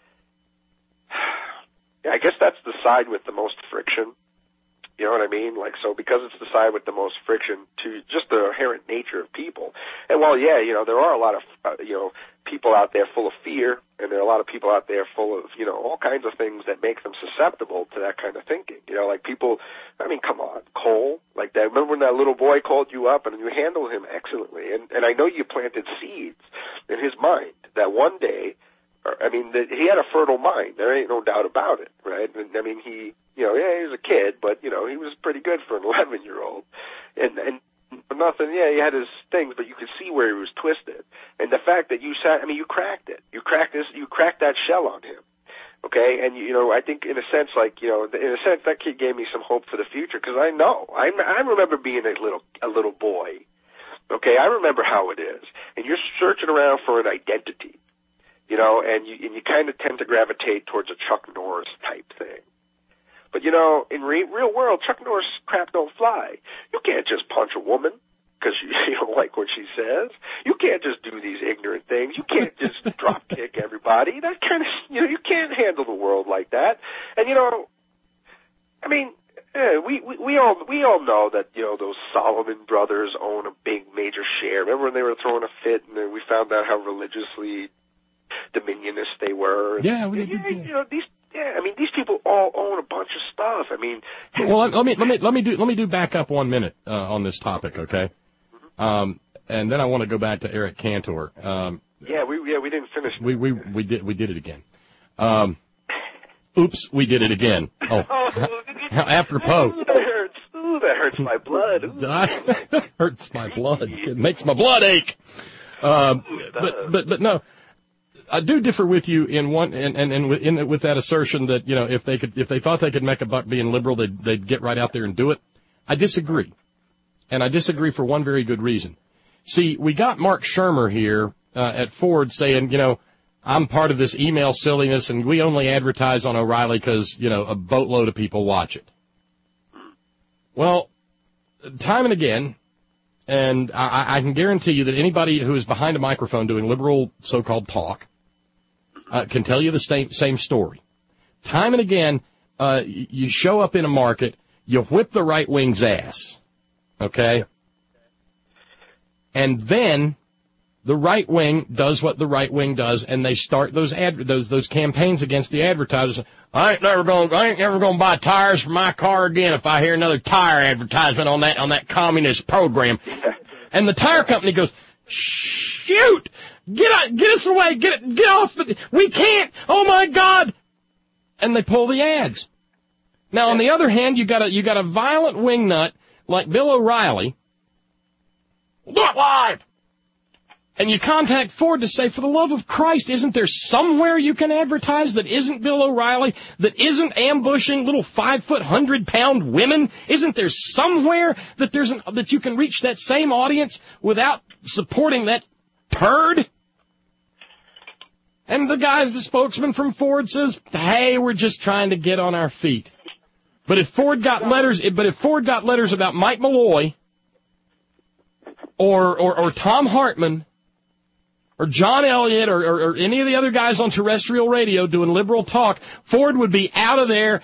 I guess that's the side with the most friction. You know what I mean? So because it's the side with the most friction to just the inherent nature of people. And while, there are a lot of, people out there full of fear, and there are a lot of people out there full of, all kinds of things that make them susceptible to that kind of thinking. People, come on, Cole, like that. Remember when that little boy called you up and you handled him excellently? And I know you planted seeds in his mind that one day, he had a fertile mind. There ain't no doubt about it, right? And he was a kid, but, he was pretty good for an 11-year-old. And nothing, he had his things, but you could see where he was twisted. And the fact that you cracked it. You cracked that shell on him, Okay, and I think in a sense, that kid gave me some hope for the future because I remember being a little boy. Okay, I remember how it is, and you're searching around for an identity, and you kind of tend to gravitate towards a Chuck Norris type thing. But in real world, Chuck Norris crap don't fly. You can't just punch a woman because you don't like what she says. You can't just do these ignorant things. You can't just drop kick everybody. That kind of, you can't handle the world like that. And I mean, we all know that those Solomon brothers own a big major share. Remember when they were throwing a fit and then we found out how religiously dominionist they were? Yeah, we did. These people all own a bunch of stuff. I mean, well, let me do back up 1 minute on this topic, okay? And then I want to go back to Eric Cantor. We didn't finish. We did it again. Oops, we did it again. Oh, apropos. That hurts my blood. That hurts my blood. It makes my blood ache. But no. I do differ with you in one, and with that assertion that if they thought they could make a buck being liberal, they'd get right out there and do it. I disagree, and I disagree for one very good reason. See, we got Mark Shermer here at Ford saying, I'm part of this email silliness, and we only advertise on O'Reilly because a boatload of people watch it. Well, time and again. And I can guarantee you that anybody who is behind a microphone doing liberal so-called talk can tell you the same story. Time and again, you show up in a market, you whip the right wing's ass, okay? And then the right wing does what the right wing does, and they start those campaigns against the advertisers. I ain't never gonna buy tires for my car again if I hear another tire advertisement on that communist program. And the tire company goes, shoot, get us away, get off, we can't, oh my God, and they pull the ads. Now on the other hand, you got a violent wingnut like Bill O'Reilly, not live. And you contact Ford to say, for the love of Christ, isn't there somewhere you can advertise that isn't Bill O'Reilly, that isn't ambushing little 5-foot, 100-pound women? Isn't there somewhere that you can reach that same audience without supporting that turd? And the spokesman from Ford says, hey, we're just trying to get on our feet. But if Ford got letters about Mike Malloy or Tom Hartman, or John Elliott, or any of the other guys on terrestrial radio doing liberal talk, Ford would be out of there.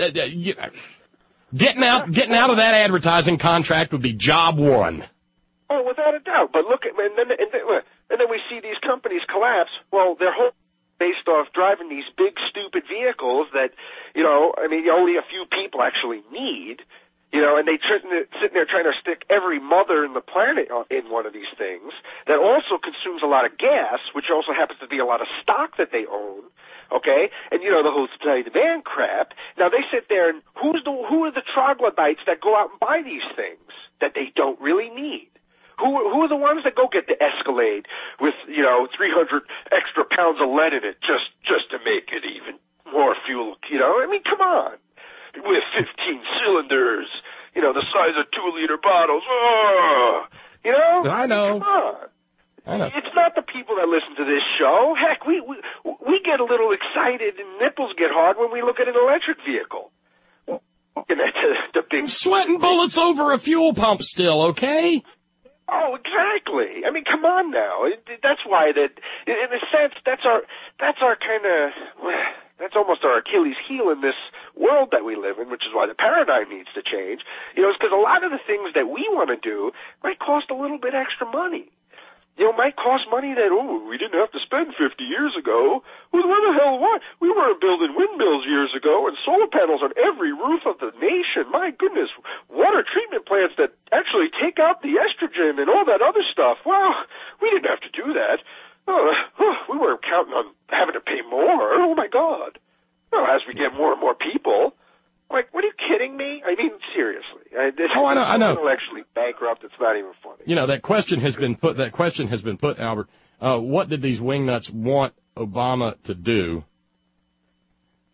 Getting out of that advertising contract would be job one. Oh, without a doubt. But look, and then we see these companies collapse. Well, their whole based off driving these big, stupid vehicles that, only a few people actually need. And they sitting there trying to stick every mother in the planet in one of these things that also consumes a lot of gas, which also happens to be a lot of stock that they own, okay? And, the whole supply demand crap. Now, they sit there and who are the troglodytes that go out and buy these things that they don't really need? Who are the ones that go get the Escalade with, 300 extra pounds of lead in it just to make it even more fuel, come on. With 15 cylinders, the size of 2-liter bottles. Oh, I know. Come on. I know. It's not the people that listen to this show. Heck, we get a little excited and nipples get hard when we look at an electric vehicle. Looking at the big... I'm sweating bullets over a fuel pump still, okay? Oh, exactly. Come on now. That's why that, in a sense, that's our kind of... That's almost our Achilles heel in this world that we live in, which is why the paradigm needs to change. It's because a lot of the things that we want to do might cost a little bit extra money. Might cost money that, we didn't have to spend 50 years ago. Well, where the hell what? We weren't building windmills years ago and solar panels on every roof of the nation. My goodness, water treatment plants that actually take out the estrogen and all that other stuff. Well, we didn't have to do that. We weren't counting on having to pay more. Oh, my God. As we get more and more people. What are you kidding me? Seriously. I know. Intellectually bankrupt. It's not even funny. That question has been put, Albert. What did these wingnuts want Obama to do?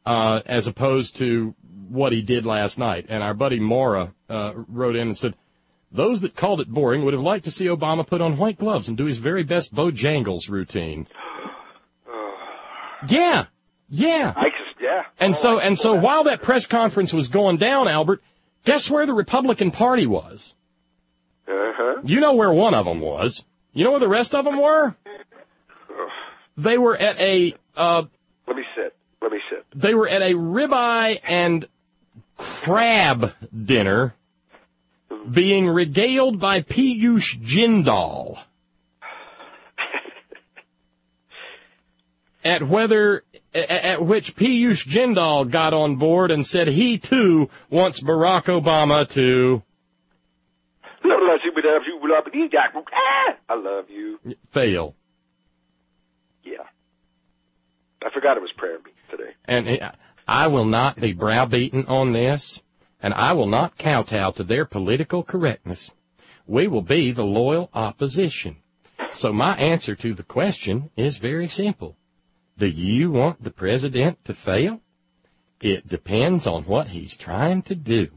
as opposed to what he did last night. And our buddy Maura wrote in and said, those that called it boring would have liked to see Obama put on white gloves and do his very best Bojangles routine. Yeah. And so while that press conference was going down, Albert, guess where the Republican Party was? Uh-huh. You know where one of them was. You know where the rest of them were? They were at a... Let me sit. They were at a ribeye and crab dinner being regaled by Piyush Jindal. At which Piyush Jindal got on board and said he, too, wants Barack Obama to... I love you. Fail. Yeah. I forgot it was prayer meeting today. And I will not be browbeaten on this, and I will not kowtow to their political correctness. We will be the loyal opposition. So my answer to the question is very simple. Do you want the president to fail? It depends on what he's trying to do.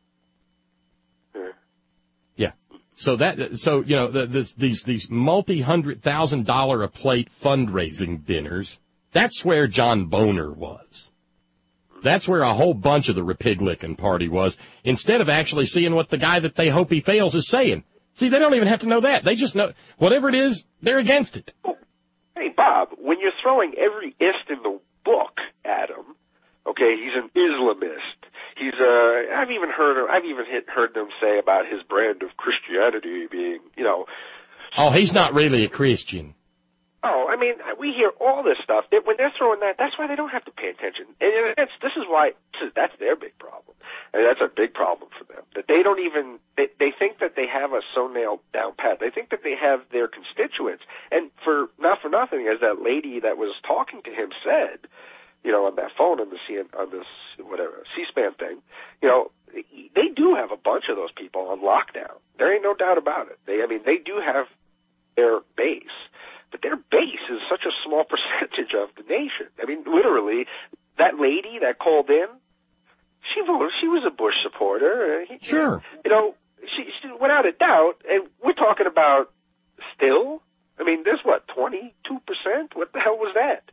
Yeah. So these multi-$100,000 a plate fundraising dinners, that's where John Boehner was. That's where a whole bunch of the Republican Party was, instead of actually seeing what the guy that they hope he fails is saying. See, they don't even have to know that. They just know whatever it is, they're against it. Hey, Bob, when you're throwing every ist in the book at him, okay, he's an Islamist. He's I've even heard them say about his brand of Christianity being, Oh, he's not really a Christian. Oh, I mean, we hear all this stuff. When they're throwing that, that's why they don't have to pay attention. And this is why that's their big problem. I mean, that's a big problem for them. That they don't even they think that they have us so nailed down pat. They think that they have their constituents. And not for nothing, as that lady that was talking to him said, on that phone on this C-SPAN thing, they do have a bunch of those people on lockdown. There ain't no doubt about it. They do have their base. But their base is such a small percentage of the nation. I mean, literally, that lady that called in, she was a Bush supporter. Sure. She without a doubt, and we're talking about still, there's 22%? What the hell was that?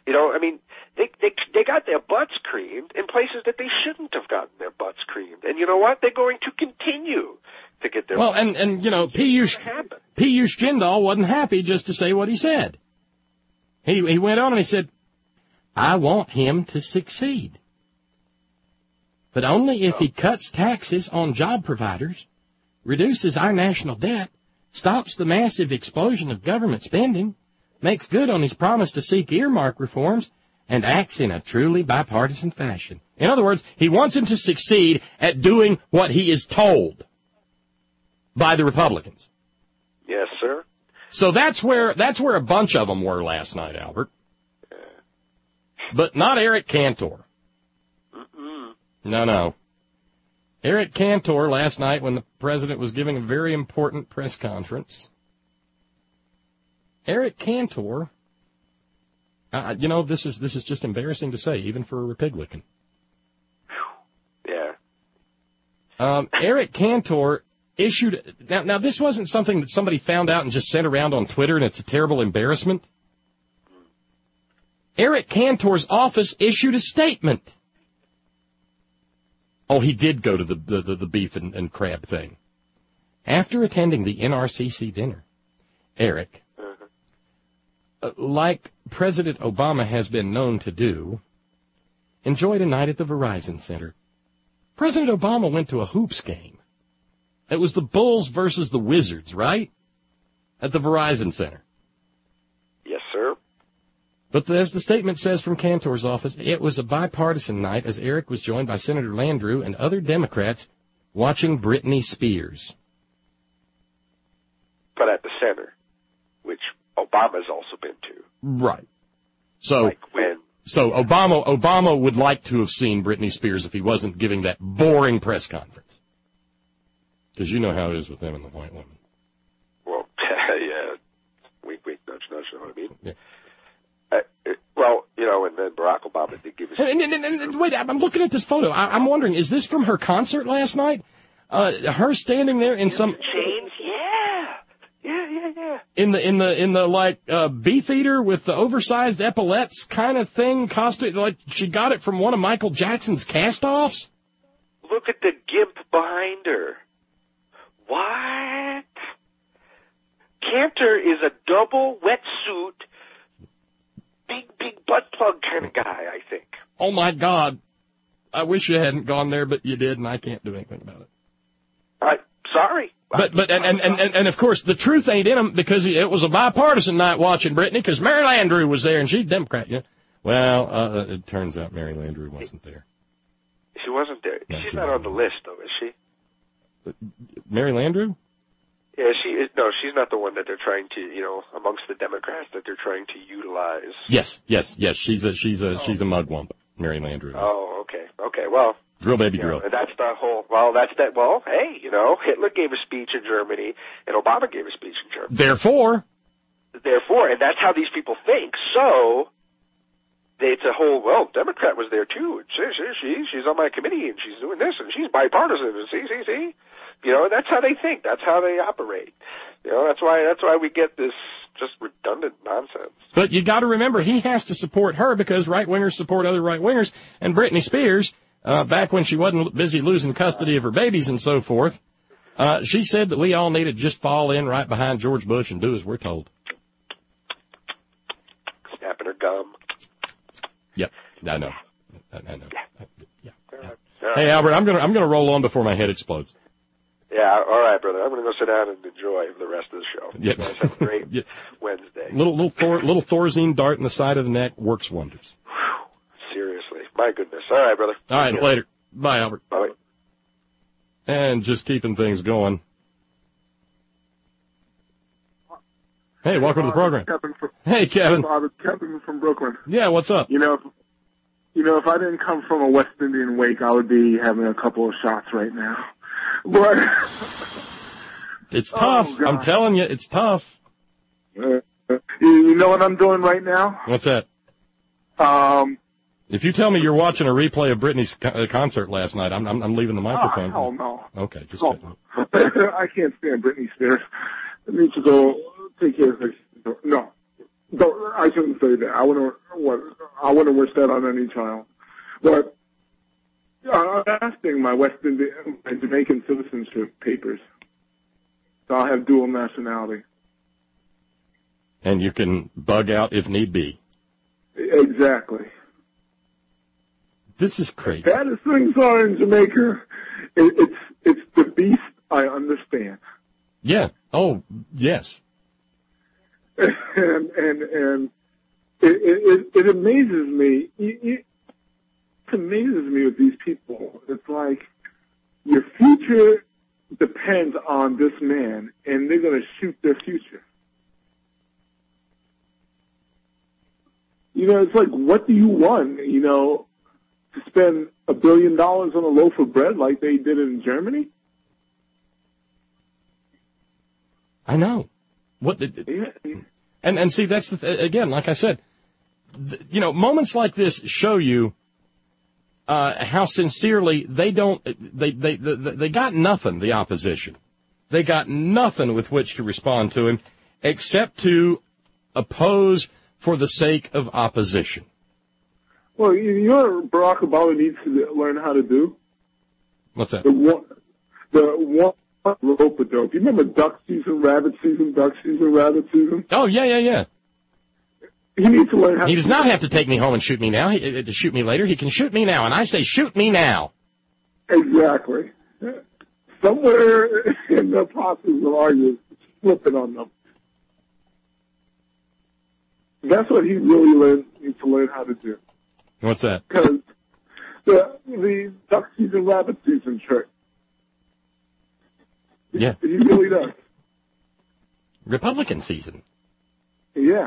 They got their butts creamed in places that they shouldn't have gotten their butts creamed. And you know what? They're going to continue to get their butts creamed. And Piyush Jindal wasn't happy just to say what he said. He went on and he said, I want him to succeed. But only if he cuts taxes on job providers, reduces our national debt, stops the massive explosion of government spending, makes good on his promise to seek earmark reforms, and acts in a truly bipartisan fashion. In other words, he wants him to succeed at doing what he is told by the Republicans. Yes, sir. So that's where a bunch of them were last night, Albert. But not Eric Cantor. No. Eric Cantor last night, when the president was giving a very important press conference, Eric Cantor, this is just embarrassing to say, even for a Republican. Yeah. Eric Cantor issued, now this wasn't something that somebody found out and just sent around on Twitter, and it's a terrible embarrassment. Eric Cantor's office issued a statement. Oh, he did go to the beef and crab thing. After attending the NRCC dinner, Eric, like President Obama has been known to do, enjoyed a night at the Verizon Center. President Obama went to a hoops game. It was the Bulls versus the Wizards, right? At the Verizon Center. Yes, sir. But as the statement says from Cantor's office, it was a bipartisan night as Eric was joined by Senator Landrieu and other Democrats watching Britney Spears. But at the center, which Obama's also been to. Right. So Obama would like to have seen Britney Spears if he wasn't giving that boring press conference. Because you know how it is with them and the white woman. Well, yeah. Wink, wink, nudge, nudge, you know what I mean? Yeah. Well, and then Barack Obama did give us... And wait, I'm looking at this photo. I'm wondering, is this from her concert last night? Her standing there in some... Chains? Yeah. In the like Beefeater with the oversized epaulettes kind of thing, costume, like she got it from one of Michael Jackson's cast-offs? Look at the gimp behind her. What? Cantor is a double wetsuit, big butt plug kind of guy, I think. Oh, my God. I wish you hadn't gone there, but you did, and I can't do anything about it. Sorry. But of course, the truth ain't in them because it was a bipartisan night watching Brittany because Mary Landrieu was there, and she's Democrat. Yeah. Well, it turns out Mary Landrieu wasn't there. She wasn't there. No, she's not on the list, though, is she? Mary Landrieu? Yeah, she is. No, she's not the one that they're trying to, amongst the Democrats that they're trying to utilize. Yes. She's a mugwump, Mary Landrieu. Oh, okay. Well, drill, baby, drill. And that's the whole. Well, hey, Hitler gave a speech in Germany, and Obama gave a speech in Germany. Therefore, and that's how these people think. So, it's a whole. Well, Democrat was there too. She's on my committee, and she's doing this, and she's bipartisan. And see. That's how they think. That's how they operate. That's why we get this just redundant nonsense. But you got to remember, he has to support her because right-wingers support other right-wingers. And Britney Spears, back when she wasn't busy losing custody of her babies and so forth, she said that we all need to just fall in right behind George Bush and do as we're told. Snapping her gum. Yep, I know. Yeah. Hey, Albert, I'm gonna roll on before my head explodes. Yeah, all right, brother. I'm going to go sit down and enjoy the rest of the show. Yep. You guys have a great Wednesday. Little Thorazine dart in the side of the neck works wonders. Whew. Seriously. My goodness. All right, brother. All right, later. Bye, Albert. Bye. And just keeping things going. Hey, welcome to the program. Hey, Kevin. Kevin from Brooklyn. Yeah, what's up? If I didn't come from a West Indian wake, I would be having a couple of shots right now. But it's tough. I'm telling you, it's tough. You know what I'm doing right now? What's that? If you tell me you're watching a replay of Britney's concert last night, I'm leaving the microphone. Oh, hell no. Okay, just checking. I can't stand Britney Spears. I need to go take care of her. No, I shouldn't say that. I wouldn't wish that on any child. But I'm asking my Jamaican citizenship papers. So I'll have dual nationality. And you can bug out if need be. Exactly. This is crazy. Bad as things are in Jamaica, it's the beast I understand. Yeah. Oh, yes. And it amazes me. It amazes me with these people. It's like your future depends on this man, and they're going to shoot their future. It's like, what do you want? To spend $1 billion on a loaf of bread like they did in Germany? I know. And see, that's again, like I said, moments like this show you how sincerely they got nothing, the opposition. They got nothing with which to respond to him except to oppose for the sake of opposition. Well, Barack Obama needs to learn how to do? What's that? The one rope-a-dope. You remember duck season, rabbit season, duck season, rabbit season? Oh, yeah. He needs to learn how He does not have to take me home and shoot me now. To shoot me later. He can shoot me now. And I say, shoot me now. Exactly. Somewhere in the process of arguing, flipping on them. That's what he really needs to learn how to do. What's that? Because the duck season, rabbit season trick. Yeah. He really does. Republican season. Yeah.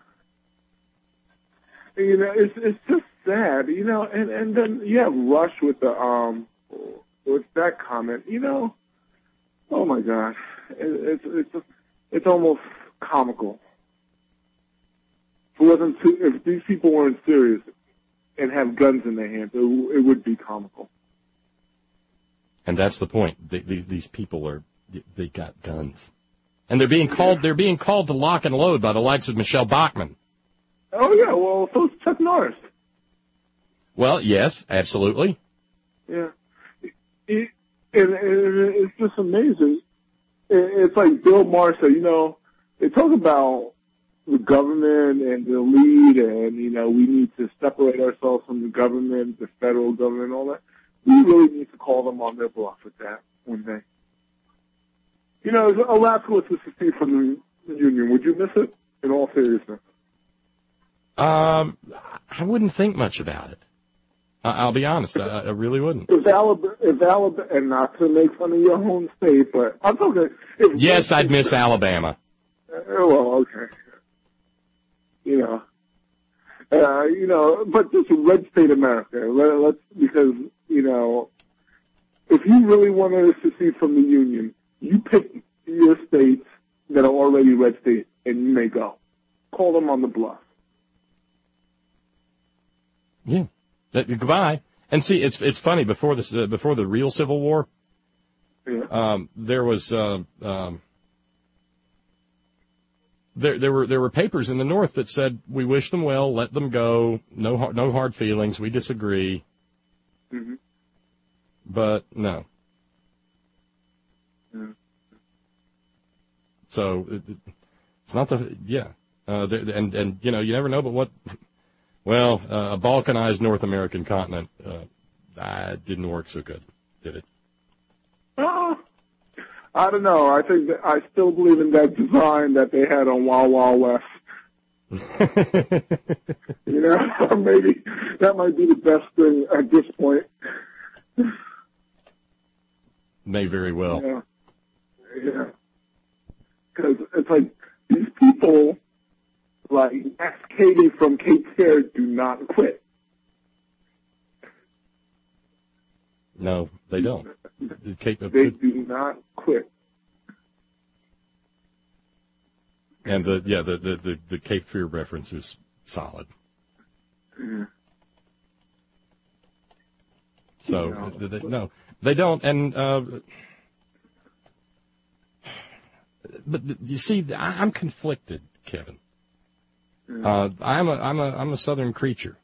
It's just sad, and then you have Rush with with that comment, oh my gosh, it's almost comical. If these people weren't serious, and have guns in their hands. It would be comical. And that's the point. These people they got guns. And they're being called to lock and load by the likes of Michelle Bachmann. Oh yeah, well, so is Chuck Norris. Well, yes, absolutely. Yeah. And it's just amazing. It's like Bill Maher said, they talk about the government and the lead and, we need to separate ourselves from the government, the federal government and all that. We really need to call them on their bluff with that one day. Alaska was to secede from the Union. Would you miss it in all seriousness? I wouldn't think much about it. I'll be honest. I really wouldn't. If Alabama, and not to make fun of your home state, but I'm talking. Yes, I'd miss Alabama. Well, okay. But just red state America. Because if you really wanted to secede from the Union, you pick your states that are already red states, and you may go. Call them on the bluff. Yeah. Goodbye. And see, it's funny. Before the real Civil War, there was there were papers in the North that said we wish them well, let them go, no hard feelings, we disagree. Mm-hmm. But no. Yeah. So it's not and you never know, but what. Well, a balkanized North American continent didn't work so good, did it? I don't know. I think I still believe in that design that they had on Wild Wild West. Maybe that might be the best thing at this point. May very well. Yeah. Because it's like these people, like Max Cady from Cape Fear, do not quit. No, they don't. They do not quit. And the Cape Fear reference is solid. Yeah. So no, they don't. And but you see, I'm conflicted, Kevin. I'm a Southern creature.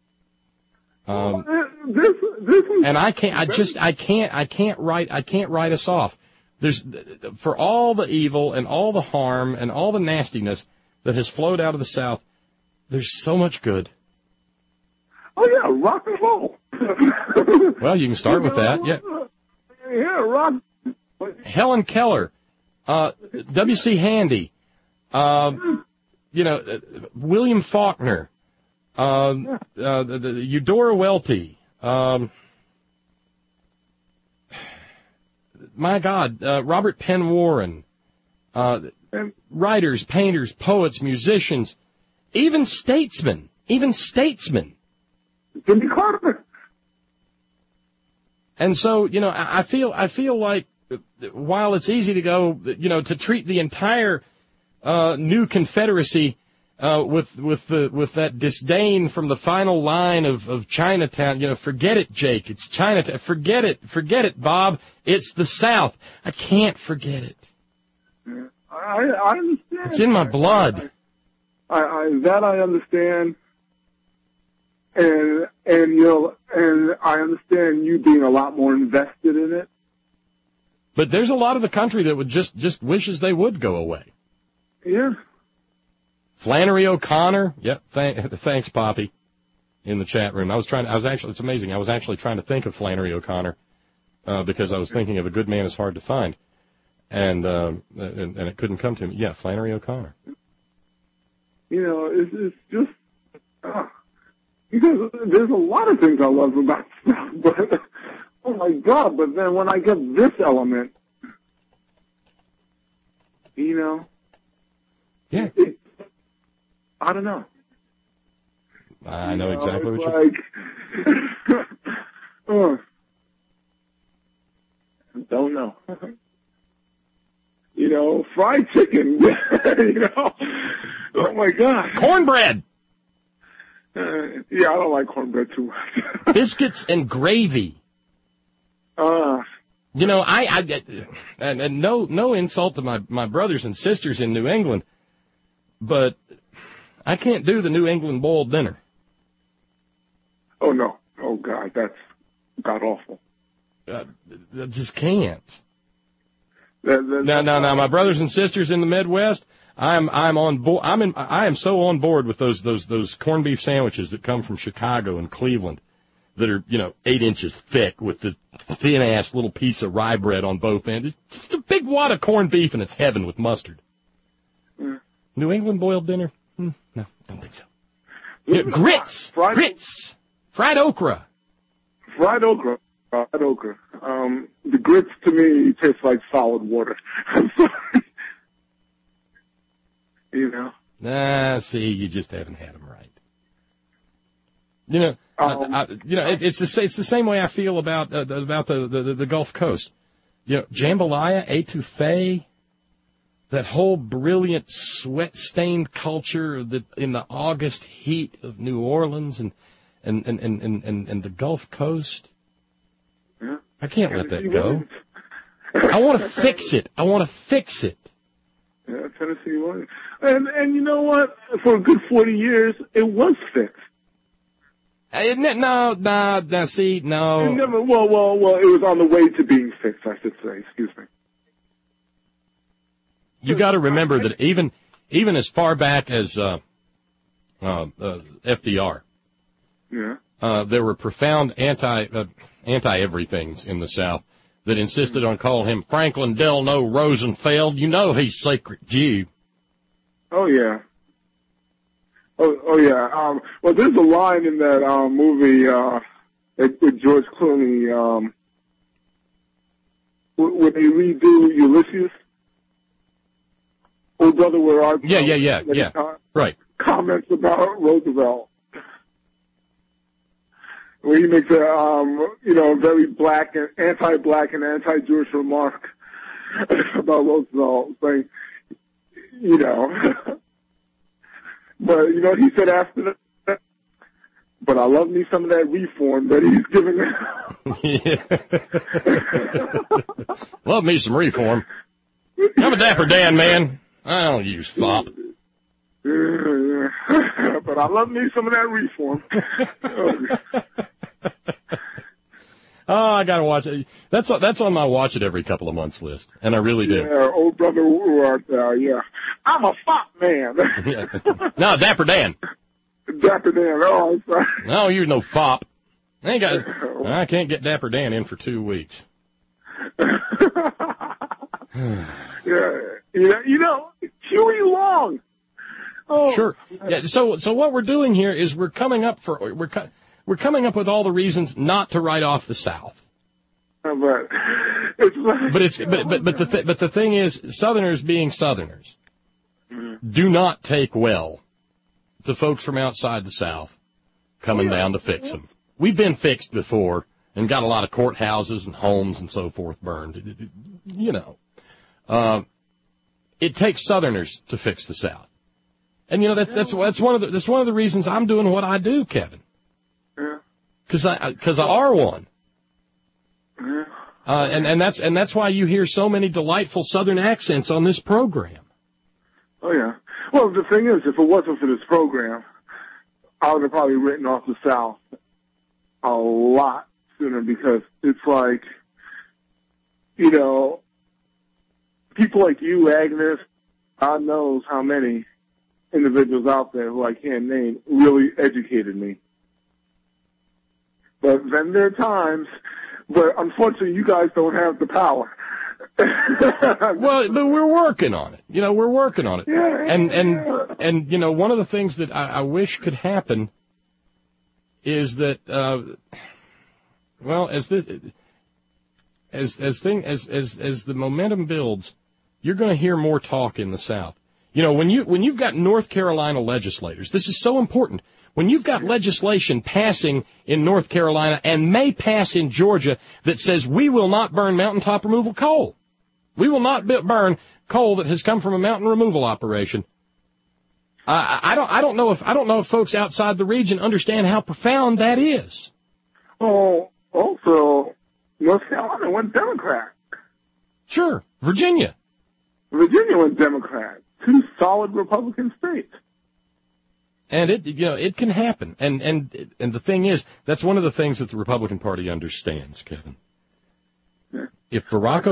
And I can't write us off. There's, for all the evil and all the harm and all the nastiness that has flowed out of the South, there's so much good. Oh yeah, rock and roll. Well, you can start with that. Yeah. Yeah, rock. Helen Keller, W.C. Handy, William Faulkner, Eudora Welty, my God, Robert Penn Warren, writers, painters, poets, musicians, even statesmen. Jimmy Carter. And so, I feel like while it's easy to go, to treat the entire new Confederacy with that disdain from the final line of Chinatown, forget it, Jake. It's Chinatown. Forget it, Bob. It's the South. I can't forget it. I understand. It's in my blood. I understand. And I understand you being a lot more invested in it. But there's a lot of the country that would just wishes they would go away. Yeah. Flannery O'Connor. Yep. Thanks, Poppy, in the chat room. It's amazing. I was actually trying to think of Flannery O'Connor, because I was thinking of a good man is hard to find. And it couldn't come to me. Yeah, Flannery O'Connor. It's just, because there's a lot of things I love about stuff, but, oh my God, but then when I get this element, yeah. I don't know. I know exactly what you're don't know. Fried chicken, oh my God. Cornbread. Yeah, I don't like cornbread too much. Biscuits and gravy. You know, and no insult to my brothers and sisters in New England, but I can't do the New England boiled dinner. Oh, no. Oh, God, that's god-awful. I just can't. No, my brothers and sisters in the Midwest, I'm on board. I am so on board with those corned beef sandwiches that come from Chicago and Cleveland that are, 8 inches thick with the thin-ass little piece of rye bread on both ends. It's just a big wad of corned beef, and it's heaven with mustard. New England boiled dinner? No, don't think so. Grits! Fried okra. Fried okra. The grits, to me, taste like solid water. I'm sorry. See, you just haven't had them right. It's the same way I feel about the Gulf Coast. Jambalaya, etouffee, that whole brilliant sweat-stained culture that in the August heat of New Orleans and the Gulf Coast. Yeah. I can't let that go. I want to fix it. Yeah, Tennessee was. And you know what? For a good 40 years, it was fixed. No. See, no. It never. Well. It was on the way to being fixed, I should say. Excuse me. You got to remember that even as far back as FDR, there were profound anti-everythings in the South that insisted on calling him Franklin Delano Rosenfeld. He's sacred Jew. Oh yeah. Oh yeah. Well, there's a line in that movie with George Clooney when they redo Ulysses. Oh, brother, where are you? Yeah. Right. Comments about Roosevelt. Where he makes a very black and anti-black and anti-Jewish remark about Roosevelt, saying, but he said after that, but I love me some of that reform that he's giving out. Love me some reform. I'm a Dapper Dan, man. I don't use fop. But I love me some of that reform. I gotta watch it. That's on my watch it every couple of months list, and I really do. Yeah, old brother Woodward, yeah. I'm a fop man. No, Dapper Dan. Dapper Dan. Oh, I'm sorry. No, you're no fop. I can't get Dapper Dan in for 2 weeks. Huey Long. Oh. Sure. Yeah. So what we're doing here is we're coming up with all the reasons not to write off the South. But the thing is, Southerners being Southerners do not take well to folks from outside the South coming down to fix them. We've been fixed before and got a lot of courthouses and homes and so forth burned. It takes Southerners to fix the South. And that's one of the reasons I'm doing what I do, Kevin. Yeah. Because I are one. Yeah. And that's why you hear so many delightful Southern accents on this program. Oh yeah. Well, the thing is, if it wasn't for this program, I would have probably written off the South a lot sooner, because it's like, people like you, Agnes, God knows how many individuals out there who I can't name really educated me. But then there are times, but unfortunately you guys don't have the power. Well, but we're working on it. We're working on it. Yeah. And one of the things that I wish could happen is that, as the momentum builds, you're going to hear more talk in the South. When you've got North Carolina legislators, this is so important. When you've got legislation passing in North Carolina and may pass in Georgia that says we will not burn mountaintop removal coal. We will not burn coal that has come from a mountain removal operation. I don't know if folks outside the region understand how profound that is. Oh, also, North Carolina went Democrat. Sure, Virginia went Democrat. 2 solid Republican states. And it can happen. And the thing is, that's one of the things that the Republican Party understands, Kevin. Yeah. If Barack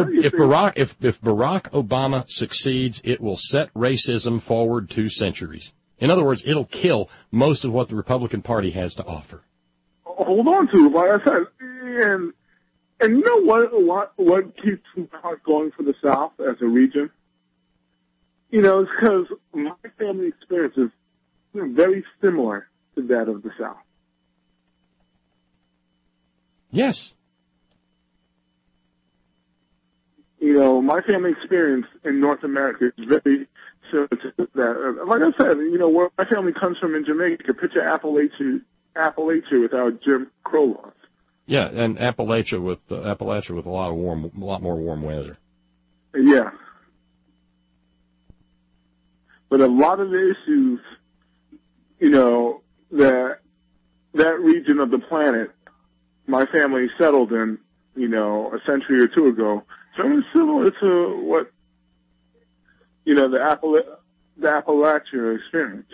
Obama succeeds, it will set racism forward 2 centuries. In other words, it'll kill most of what the Republican Party has to offer. Hold on to, like I said, and you know what keeps my heart going for the South as a region? You know, it's because my family experience is very similar to that of the South. Yes. You know, my family experience in North America is very similar to that. Like I said, you know, where my family comes from in Jamaica, picture Appalachia without Jim Crow laws. Yeah, and Appalachia with a lot more warm weather. Yeah. But a lot of the issues, you know, that region of the planet my family settled in, you know, a century or 2 ago, very similar to what, you know, the Appalachia experience.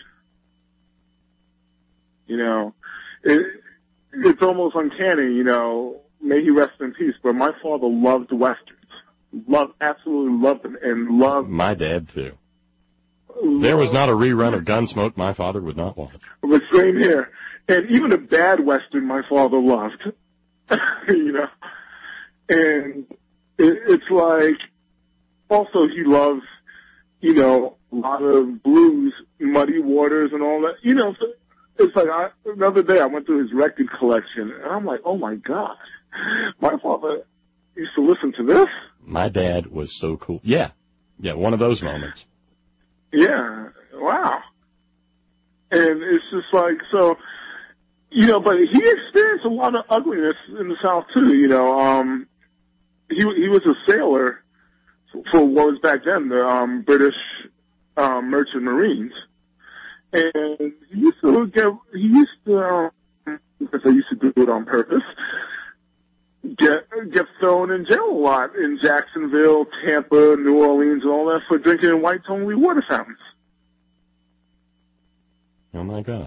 You know, it's almost uncanny, you know, may he rest in peace, but my father loved Westerns. Absolutely loved them, and loved... My dad, too. There was not a rerun of Gunsmoke my father would not watch. But same here. And even a bad Western my father loved. You know? And it's like, also he loves, you know, a lot of blues, Muddy Waters and all that. You know, so it's like another day I went through his record collection, and I'm like, oh my God, my father used to listen to this? My dad was so cool. Yeah, one of those moments. Yeah, wow. And it's just like, so, you know, but he experienced a lot of ugliness in the South too, you know. He was a sailor for what was back then the British Merchant Marines. And he used to, because I used to do it on purpose, get thrown in jail a lot in Jacksonville, Tampa, New Orleans, and all that for drinking white-only water fountains. Oh, my God.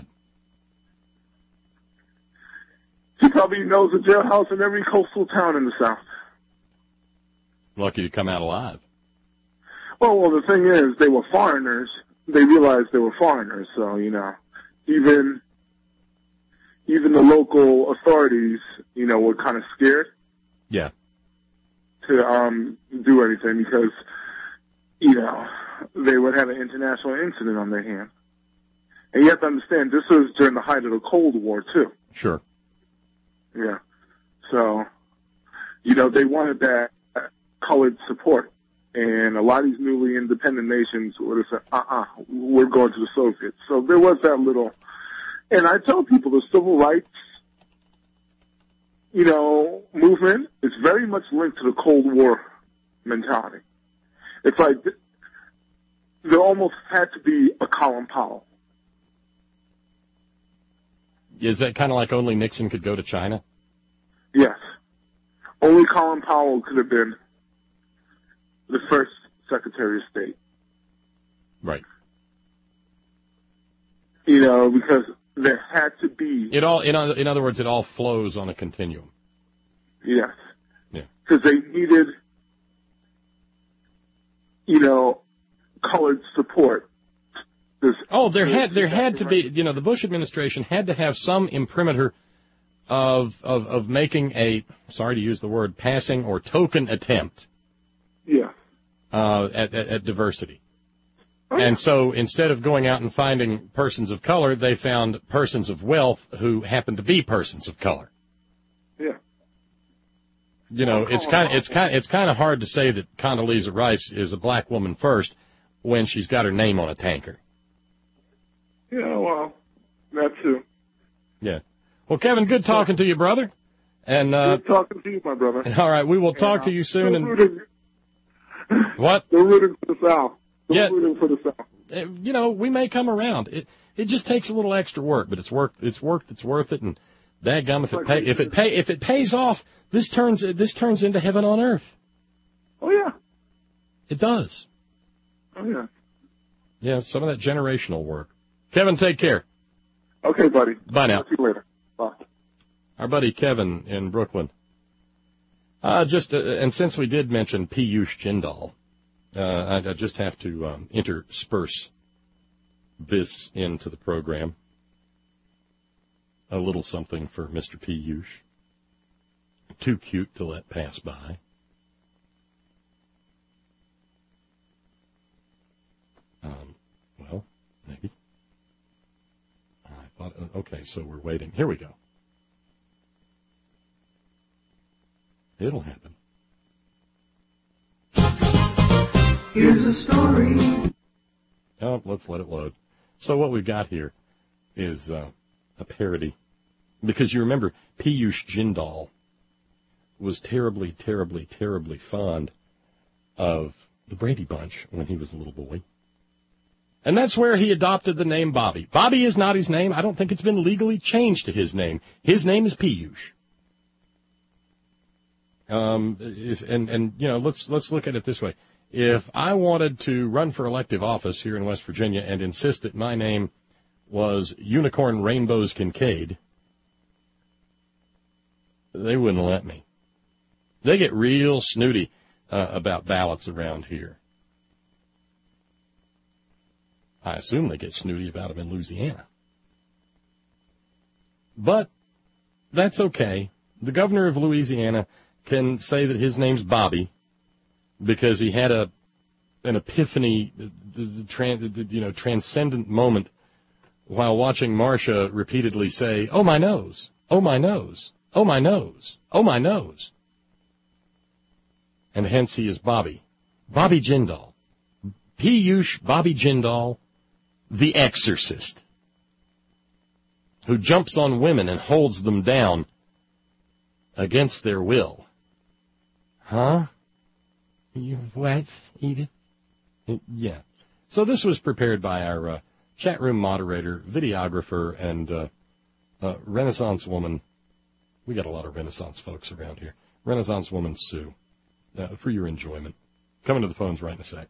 He probably knows a jailhouse in every coastal town in the South. Lucky to come out alive. Well, the thing is, they were foreigners. They realized they were foreigners, so, you know, even the local authorities, you know, were kind of scared. Yeah. To do anything because, you know, they would have an international incident on their hands. And you have to understand, this was during the height of the Cold War, too. Sure. Yeah. So, you know, they wanted that colored support. And a lot of these newly independent nations would have said, we're going to the Soviets. So there was that little... And I tell people the civil rights, you know, movement is very much linked to the Cold War mentality. It's like there almost had to be a Colin Powell. Is that kind of like only Nixon could go to China? Yes. Only Colin Powell could have been the first Secretary of State. Right. You know, because there had to be... It all, in other words, it all flows on a continuum. Yes. Yeah. Because they needed, you know, colored support. There had to be, you know, the Bush administration had to have some imprimatur of making a, sorry to use the word, passing or token attempt. Yeah. At diversity. Oh, and so instead of going out and finding persons of color, they found persons of wealth who happened to be persons of color. Yeah. You know, it's kind of hard to say that Condoleezza Rice is a black woman first when she's got her name on a tanker. Yeah, well, that too. Yeah. Well, Kevin, good talking to you, brother. And good talking to you, my brother. All right, we will talk to you soon. What? They're rooting for the South. They're rooting for the South. we may come around. It just takes a little extra work, but it's worth it. And dadgum, if it pays off, this turns into heaven on earth. Oh yeah, it does. Oh yeah. Yeah, some of that generational work. Kevin, take care. Okay, buddy. Bye now. See you later. Bye. Our buddy Kevin in Brooklyn. And since we did mention Piyush Jindal, I just have to intersperse this into the program. A little something for Mr. Piyush. Too cute to let pass by. Well, maybe. I thought, okay, so we're waiting. Here we go. It'll happen. Here's a story. Oh, let's let it load. So what we've got here is a parody. Because you remember, Piyush Jindal was terribly, terribly, terribly fond of the Brady Bunch when he was a little boy. And that's where he adopted the name Bobby. Bobby is not his name. I don't think it's been legally changed to his name. His name is Piyush. Let's look at it this way. If I wanted to run for elective office here in West Virginia and insist that my name was Unicorn Rainbows Kincaid, they wouldn't let me. They get real snooty about ballots around here. I assume they get snooty about them in Louisiana. But that's okay. The governor of Louisiana can say that his name's Bobby because he had an epiphany, transcendent moment while watching Marcia repeatedly say, "Oh, my nose, oh, my nose, oh, my nose, oh, my nose." And hence he is Bobby Jindal. Piyush Bobby Jindal, the exorcist, who jumps on women and holds them down against their will. Huh? You what, Edith? Yeah. So this was prepared by our chat room moderator, videographer, and Renaissance woman. We got a lot of Renaissance folks around here. Renaissance woman Sue, for your enjoyment. Coming to the phones right in a sec.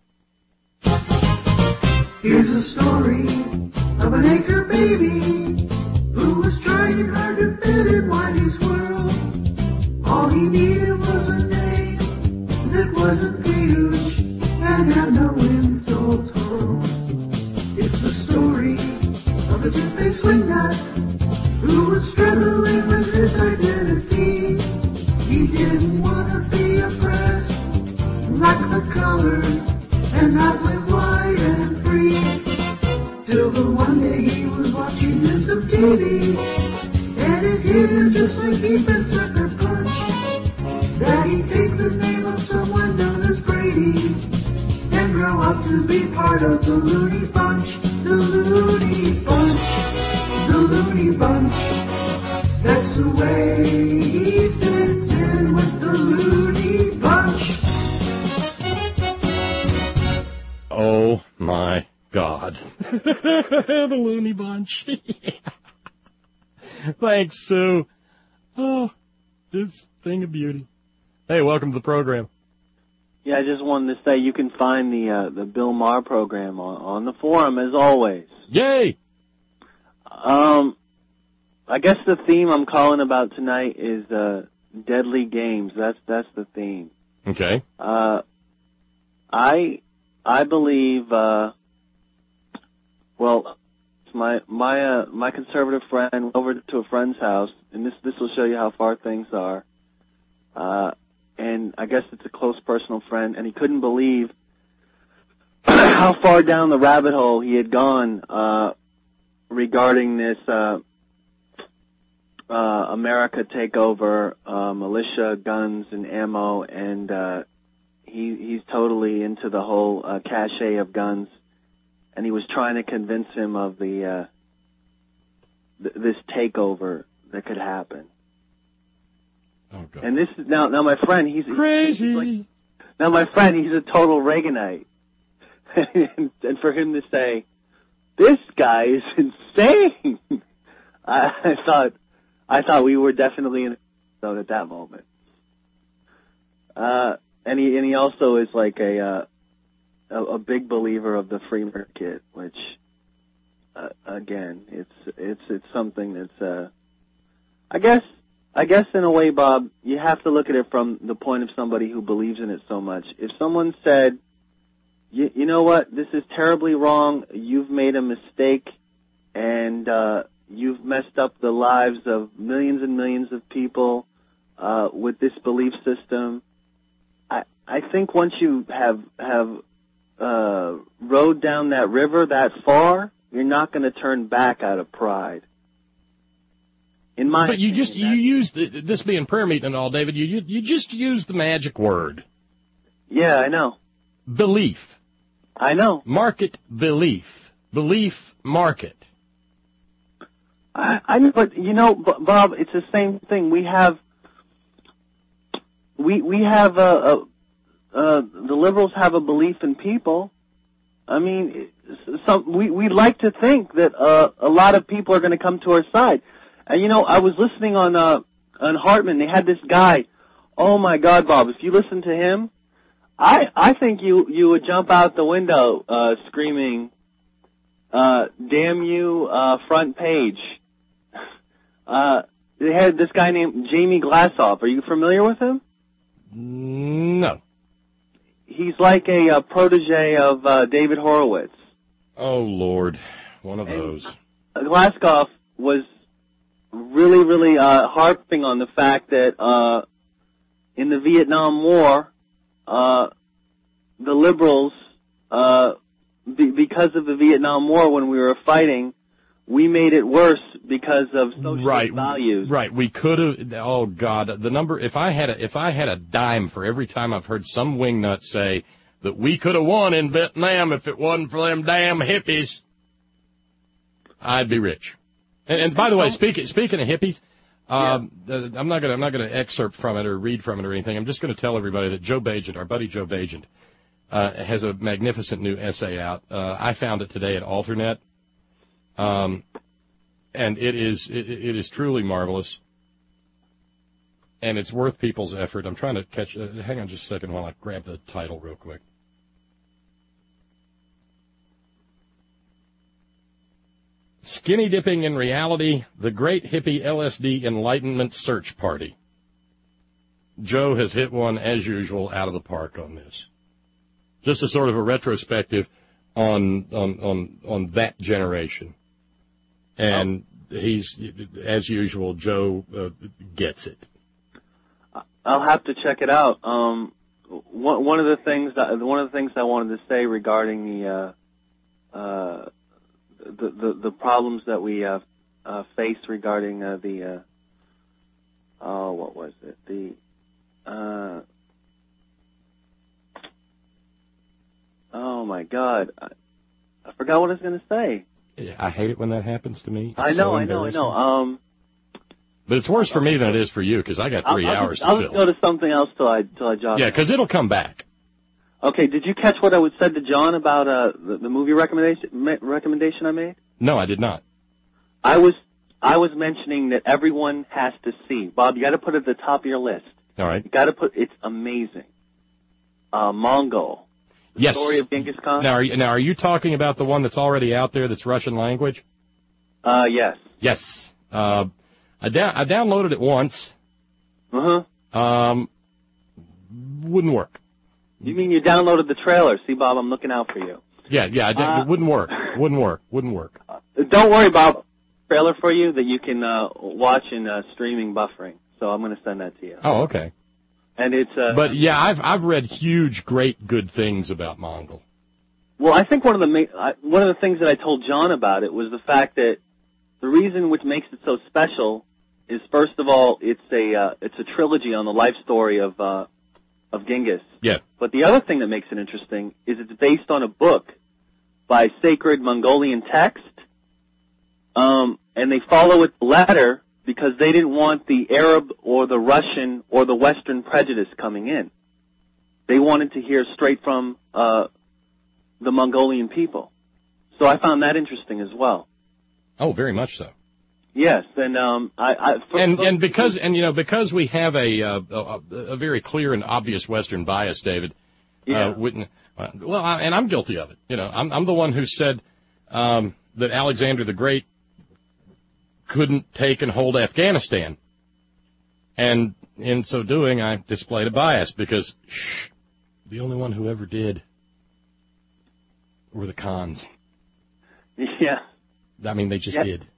Here's a story of an anchor baby who was trying hard to fit in Whitey's world. All he needed was a name that wasn't Piyush and had no insult told. It's the story of a two-faced wingnut who was struggling with his identity. He didn't want to be oppressed like the colored and not live wide and free. Till the one day he was watching bits of TV, and it hit him just like he'd been sucker punched, that he'd take the name of someone known as Brady and grow up to be part of the Looney Bunch. The Looney Bunch, the Looney Bunch. That's the way he fits in with the Looney Bunch. Oh, my God. The Looney Bunch. Yeah. Thanks, Sue. Oh, this thing of beauty. Hey, welcome to the program. Yeah, I just wanted to say you can find the Bill Maher program on the forum, as always. Yay! I guess the theme I'm calling about tonight is deadly games. That's the theme. Okay. I believe, my conservative friend went over to a friend's house, and this will show you how far things are. And I guess it's a close personal friend, and he couldn't believe how far down the rabbit hole he had gone regarding this America takeover, militia, guns, and ammo, and he's totally into the whole cachet of guns, and he was trying to convince him of this takeover that could happen. Oh, God. And this is now my friend. He's crazy. Now my friend, he's a total Reaganite. and for him to say, "This guy is insane," I thought we were definitely in a zone at that moment. And he also is like a big believer of the free market, which again, it's something that's I guess in a way, Bob, you have to look at it from the point of somebody who believes in it so much. If someone said, you know what, this is terribly wrong, you've made a mistake, and you've messed up the lives of millions and millions of people with this belief system, I think once you have rode down that river that far, you're not going to turn back out of pride. But you used this being prayer meeting and all, David. You just used the magic word. Yeah, I know. Belief. I know. Market belief. Belief market. I know, but you know, Bob, it's the same thing. We have the liberals have a belief in people. I mean, we like to think that a lot of people are going to come to our side. And you know, I was listening on Hartman. They had this guy. Oh my God, Bob! If you listen to him, I think you would jump out the window screaming, "Damn you, front page!" They had this guy named Jamie Glassoff. Are you familiar with him? No. He's like a protege of David Horowitz. Oh, Lord. One of those. Glasgow was really harping on the fact that in the Vietnam War, the liberals, because of the Vietnam War when we were fighting, we made it worse because of socialist values. Right. We could have. Oh God, the number. If I had a dime for every time I've heard some wingnut say that we could have won in Vietnam if it wasn't for them damn hippies, I'd be rich. And by the way, speaking of hippies, I'm not gonna excerpt from it or read from it or anything. I'm just going to tell everybody that Joe Bagent, our buddy Joe Bagent, has a magnificent new essay out. I found it today at Alternet. And it is truly marvelous, and it's worth people's effort. I'm trying to catch. Hang on just a second while I grab the title real quick. Skinny Dipping in Reality: The Great Hippie LSD Enlightenment Search Party. Joe has hit one as usual out of the park on this. Just a sort of a retrospective on that generation. And he's, as usual, Joe gets it. I'll have to check it out. One of the things I wanted to say regarding the problems that we face regarding what was it? Oh my God, I forgot what I was going to say. I hate it when that happens to me. I know. But it's worse for me than it is for you, because I got 3 hours to fill. I'll go to something else till I jog. Yeah, because it'll come back. Okay, did you catch what I said to John about the movie recommendation I made? No, I did not. I was mentioning that everyone has to see. Bob, you got to put it at the top of your list. All right. You got to it's amazing. Mongol. Yes. Story of Genghis Khan. Now, are you talking about the one that's already out there that's Russian language? Yes. Yes. I downloaded it once. Wouldn't work. You mean you downloaded the trailer? See, Bob, I'm looking out for you. Yeah. It wouldn't work. Wouldn't work. Don't worry, Bob. Trailer for you that you can watch in streaming buffering. So I'm going to send that to you. Oh, okay. And it's but yeah, I've read huge, great, good things about Mongol. Well, I think one of the things that I told John about it was the fact that the reason which makes it so special is, first of all, it's a trilogy on the life story of Genghis. Yeah. But the other thing that makes it interesting is it's based on a book by Sacred Mongolian Text, and they follow its letter because they didn't want the Arab or the Russian or the Western prejudice coming in. They wanted to hear straight from the Mongolian people. So I found that interesting as well. Oh, very much so. Yes, and because we have a very clear and obvious Western bias, David. Yeah. And I'm guilty of it. I'm the one who said that Alexander the Great couldn't take and hold Afghanistan, and in so doing, I displayed a bias because the only one who ever did were the Khans. Yeah. I mean, they just did.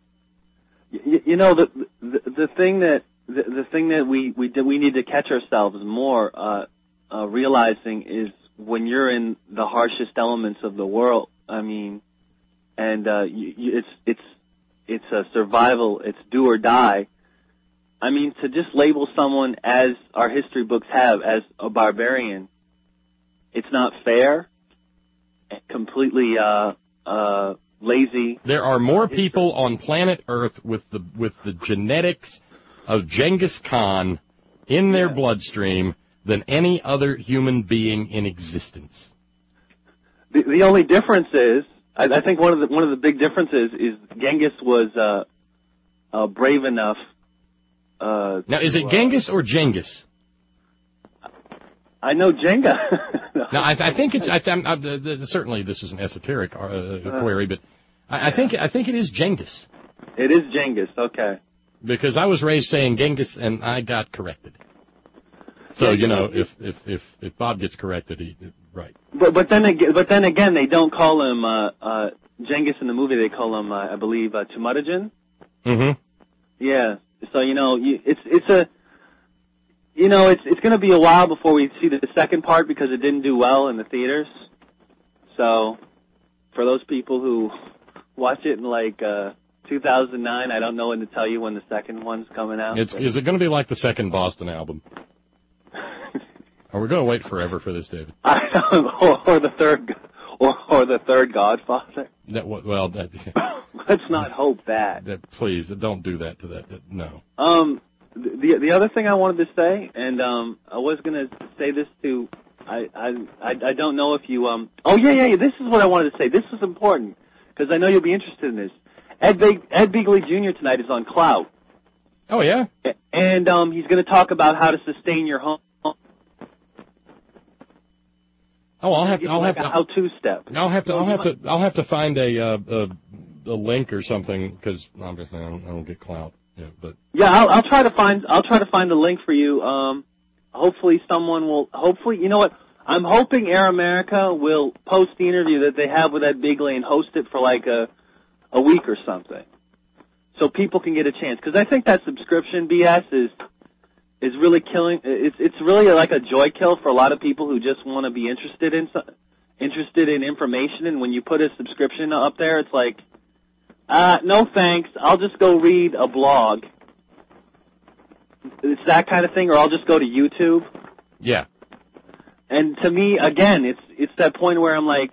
The thing that we need to catch ourselves more realizing is when you're in the harshest elements of the world. I mean, and it's a survival. It's do or die. I mean, to just label someone, as our history books have, as a barbarian, it's not fair. Completely lazy. There are more people on planet Earth with the genetics of Genghis Khan in their bloodstream than any other human being in existence. The only difference is, I think one of the big differences is Genghis was brave enough. Now, is it Genghis or Genghis? I know Jenga. No, I think it's. Certainly, this is an esoteric query, but I think it is Genghis. It is Genghis. Okay. Because I was raised saying Genghis, and I got corrected. So if Bob gets corrected, right. But then again, they don't call him Genghis in the movie. They call him, I believe, Temujin. Mm-hmm. Yeah. So it's going to be a while before we see the second part because it didn't do well in the theaters. So, for those people who watch it in 2009, I don't know when to tell you when the second one's coming out. Is it going to be like the second Boston album? Are we going to wait forever for this, David? Or the third Godfather? Let's not hope that. Please, don't do that to that. No. The other thing I wanted to say, and I was going to say this to, I don't know if you, this is what I wanted to say. This is important, because I know you'll be interested in this. Ed Begley Jr. tonight is on Clout. Oh, yeah? And he's going to talk about how to sustain your home. Oh, I'll have to how-to step. I'll have to find a link or something, because obviously I don't get Clout. Yeah, but I'll try to find a link for you. Hopefully someone will. Hopefully, you know what? I'm hoping Air America will post the interview that they have with Ed Begley and host it for a week or something, so people can get a chance. Because I think that subscription BS is really killing. It's really like a joy kill for a lot of people who just want to be interested in information. And when you put a subscription up there, it's like, no thanks. I'll just go read a blog. It's that kind of thing, or I'll just go to YouTube. Yeah. And to me, again, it's that point where I'm like,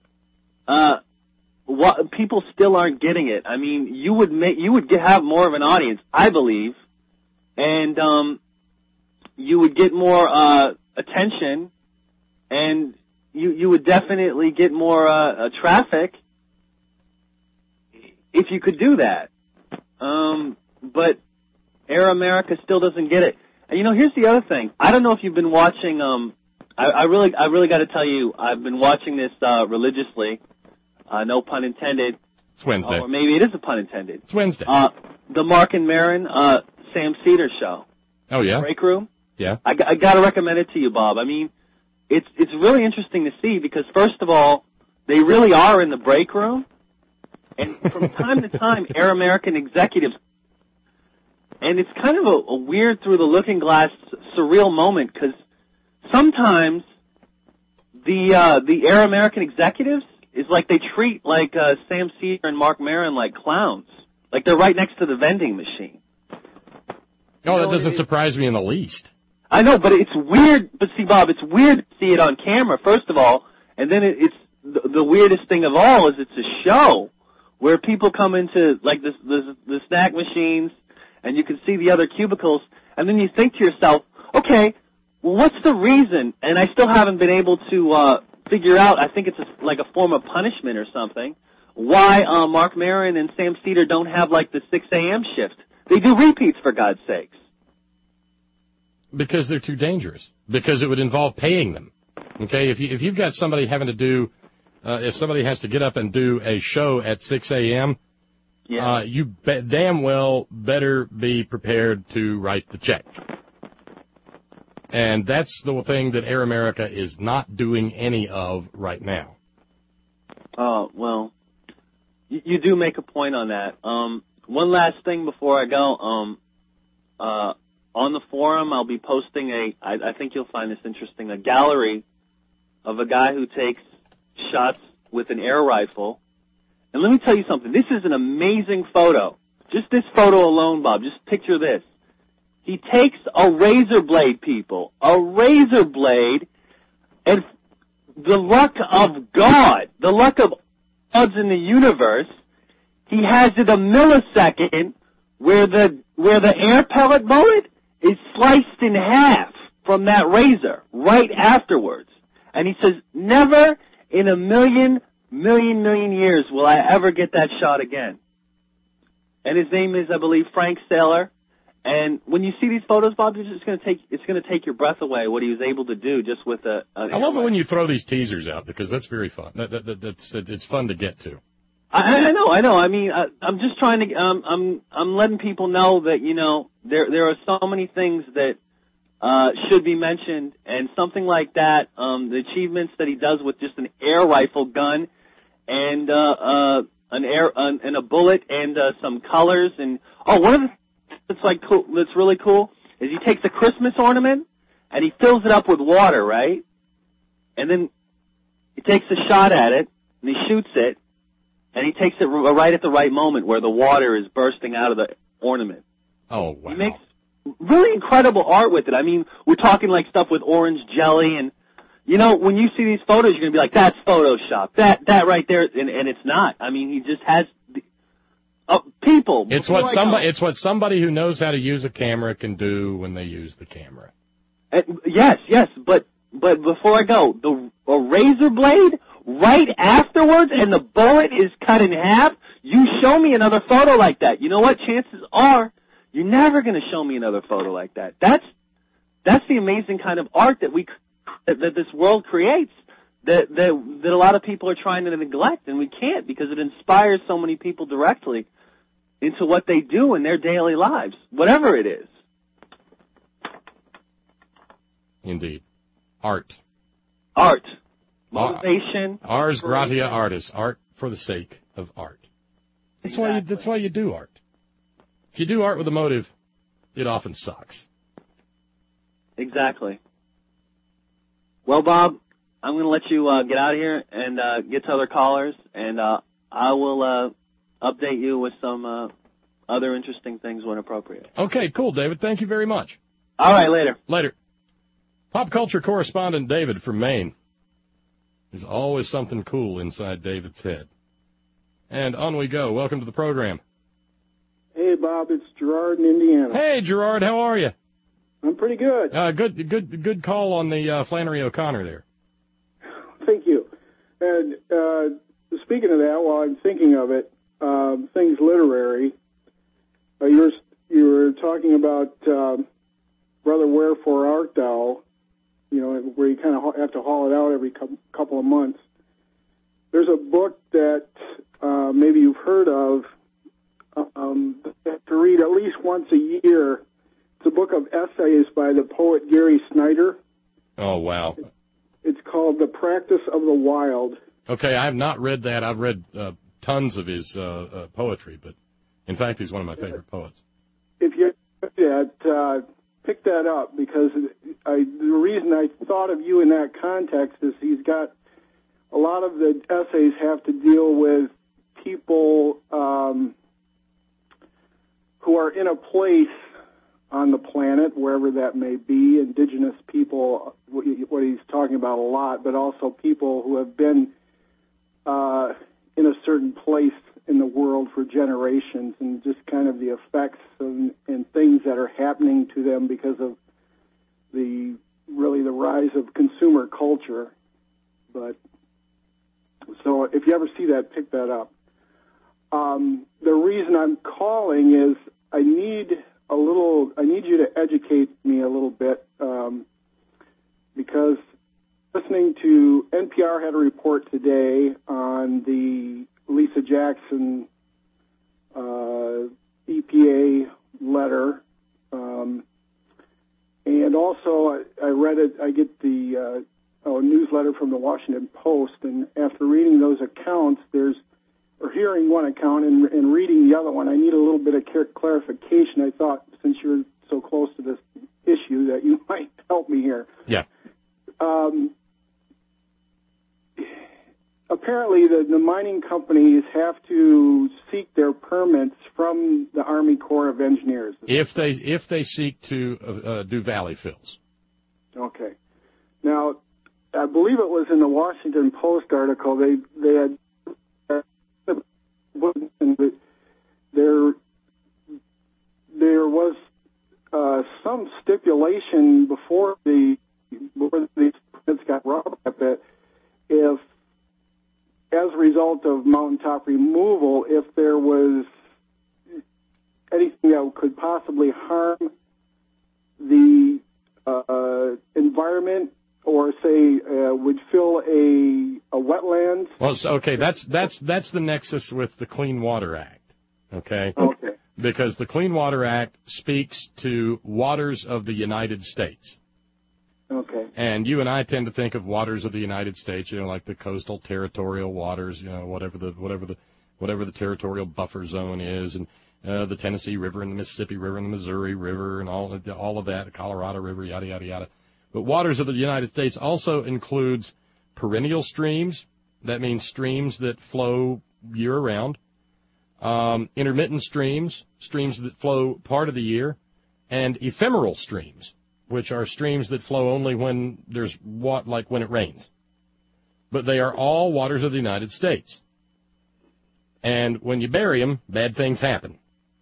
what people still aren't getting it. I mean, you would have more of an audience, I believe, and you would get more attention, and you would definitely get more traffic if you could do that. But Air America still doesn't get it. And here's the other thing. I don't know if you've been watching. I really got to tell you, I've been watching this religiously. No pun intended. It's Wednesday. Or maybe it is a pun intended. It's Wednesday. The Mark and Maron Sam Cedar show. Oh yeah. Break Room. Yeah. I got to recommend it to you, Bob. I mean, it's really interesting to see because first of all, they really are in the break room, and from time to time, Air American executives. And it's kind of a weird through the looking glass surreal moment because sometimes the Air American executives is like they treat Sam Cedar and Mark Maron like clowns. Like they're right next to the vending machine. No, that doesn't surprise me in the least. I know, but it's weird. But see, Bob, it's weird to see it on camera, first of all, and then it's the weirdest thing of all is it's a show where people come into like the snack machines, and you can see the other cubicles, and then you think to yourself, okay, well, what's the reason? And I still haven't been able to figure out, I think it's like a form of punishment or something, why Mark Maron and Sam Cedar don't have like the 6 a.m. shift. They do repeats, for God's sakes. Because they're too dangerous. Because it would involve paying them. Okay, if you've got somebody having to do, if somebody has to get up and do a show at 6 a.m., you damn well better be prepared to write the check. And that's the thing that Air America is not doing any of right now. Oh, well, you do make a point on that. One last thing before I go. On the forum, I'll be posting I think you'll find this interesting, a gallery of a guy who takes shots with an air rifle. And let me tell you something. This is an amazing photo. Just this photo alone, Bob. Just picture this. He takes a razor blade, people. A razor blade, and the luck of God, the luck of odds in the universe, he has it a millisecond where the air pellet bullet is sliced in half from that razor right afterwards. And he says, never in a million years will I ever get that shot again. And his name is, I believe, Frank Saylor. And when you see these photos, Bob, it's going to take your breath away what he was able to do just with a. I love it when you throw these teasers out because that's very fun. It's fun to get to. I know. I mean, I'm just trying to. I'm letting people know that there are so many things that should be mentioned, and something like that. The achievements that he does with just an air rifle gun and and a bullet and some colors and one of the that's really cool is he takes a Christmas ornament and he fills it up with water, right? And then he takes a shot at it and he shoots it and he takes it right at the right moment where the water is bursting out of the ornament. Oh, wow. He makes really incredible art with it. I mean, we're talking like stuff with orange jelly and, when you see these photos, you're going to be like, that's Photoshop. That right there. And it's not. I mean, he just has people. It's what somebody who knows how to use a camera can do when they use the camera. Yes, but before I go, a razor blade right afterwards, and the bullet is cut in half. You show me another photo like that. You know what? Chances are you're never going to show me another photo like that. That's the amazing kind of art that that this world creates. That a lot of people are trying to neglect, and we can't because it inspires so many people directly into what they do in their daily lives, whatever it is. Indeed. Art. Motivation. Ars gratia artis. Art for the sake of art. That's why you do art. If you do art with a motive, it often sucks. Exactly. Well, Bob, I'm going to let you get out of here and get to other callers, and I will update you with some other interesting things when appropriate. Okay, cool, David. Thank you very much. All right, later. Later. Pop culture correspondent David from Maine. There's always something cool inside David's head. And on we go. Welcome to the program. Hey, Bob. It's Gerard in Indiana. Hey, Gerard. How are you? I'm pretty good. Good call on the Flannery O'Connor there. Thank you. And speaking of that, while I'm thinking of it, things literary, you were talking about Brother Wherefore Art Thou, where you kind of have to haul it out every couple of months. There's a book that maybe you've heard of to read at least once a year. It's a book of essays by the poet Gary Snyder. Oh, wow. It's called The Practice of the Wild. Okay, I have not read that. I've read tons of his poetry, but in fact, he's one of my favorite poets. If you pick that up, because the reason I thought of you in that context is he's got a lot of the essays have to deal with people who are in a place on the planet, wherever that may be, indigenous people, what he's talking about a lot, but also people who have been in a certain place in the world for generations, and just kind of the effects and things that are happening to them because of the rise of consumer culture. But so if you ever see that, pick that up. The reason I'm calling is I need you to educate me a little bit, because listening to NPR had a report today on the Lisa Jackson EPA letter, and also I read it. I get the newsletter from the Washington Post, and after reading those accounts, or hearing one account and reading the other one, I need a little bit of clarification. I thought, since you're so close to this issue, that you might help me here. Yeah. Apparently, the mining companies have to seek their permits from the Army Corps of Engineers. If they seek to do valley fills. Okay. Now, I believe it was in the Washington Post article. They had there was some stipulation before these permits got brought up that if, as a result of mountaintop removal, if there was anything that could possibly harm the environment, or say would fill a wetland. Well, okay, that's the nexus with the Clean Water Act. Okay. Okay. Because the Clean Water Act speaks to waters of the United States. Okay. And you and I tend to think of waters of the United States, like the coastal territorial waters, whatever the territorial buffer zone is, and the Tennessee River and the Mississippi River and the Missouri River and all of that, the Colorado River, yada yada yada. But waters of the United States also includes perennial streams. That means streams that flow year-round. Intermittent streams that flow part of the year. And ephemeral streams, which are streams that flow only when like when it rains. But they are all waters of the United States. And when you bury them, bad things happen.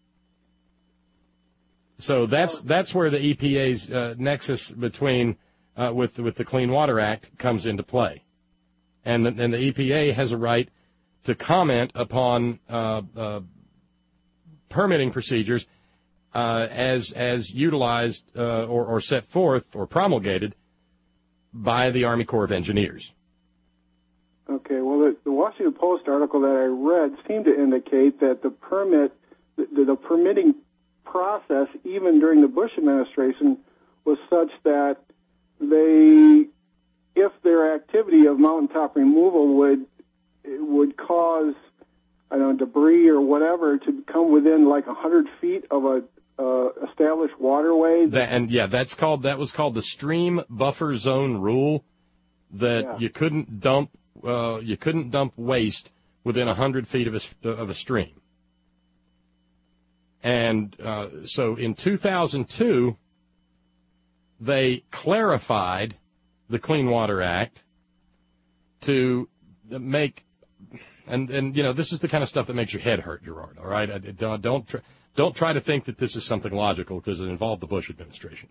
So that's where the EPA's nexus between with the Clean Water Act comes into play, and the EPA has a right to comment upon permitting procedures as utilized or set forth or promulgated by the Army Corps of Engineers. Okay. Well, the Washington Post article that I read seemed to indicate that the permitting process, even during the Bush administration, was such that if their activity of mountaintop removal would cause, debris or whatever to come within like 100 feet of a established waterway. That was called the Stream Buffer Zone Rule. You couldn't dump waste within 100 feet of a stream. And so in 2002, they clarified the Clean Water Act to make, and this is the kind of stuff that makes your head hurt, Gerard. All right, don't try to think that this is something logical, because it involved the Bush administration.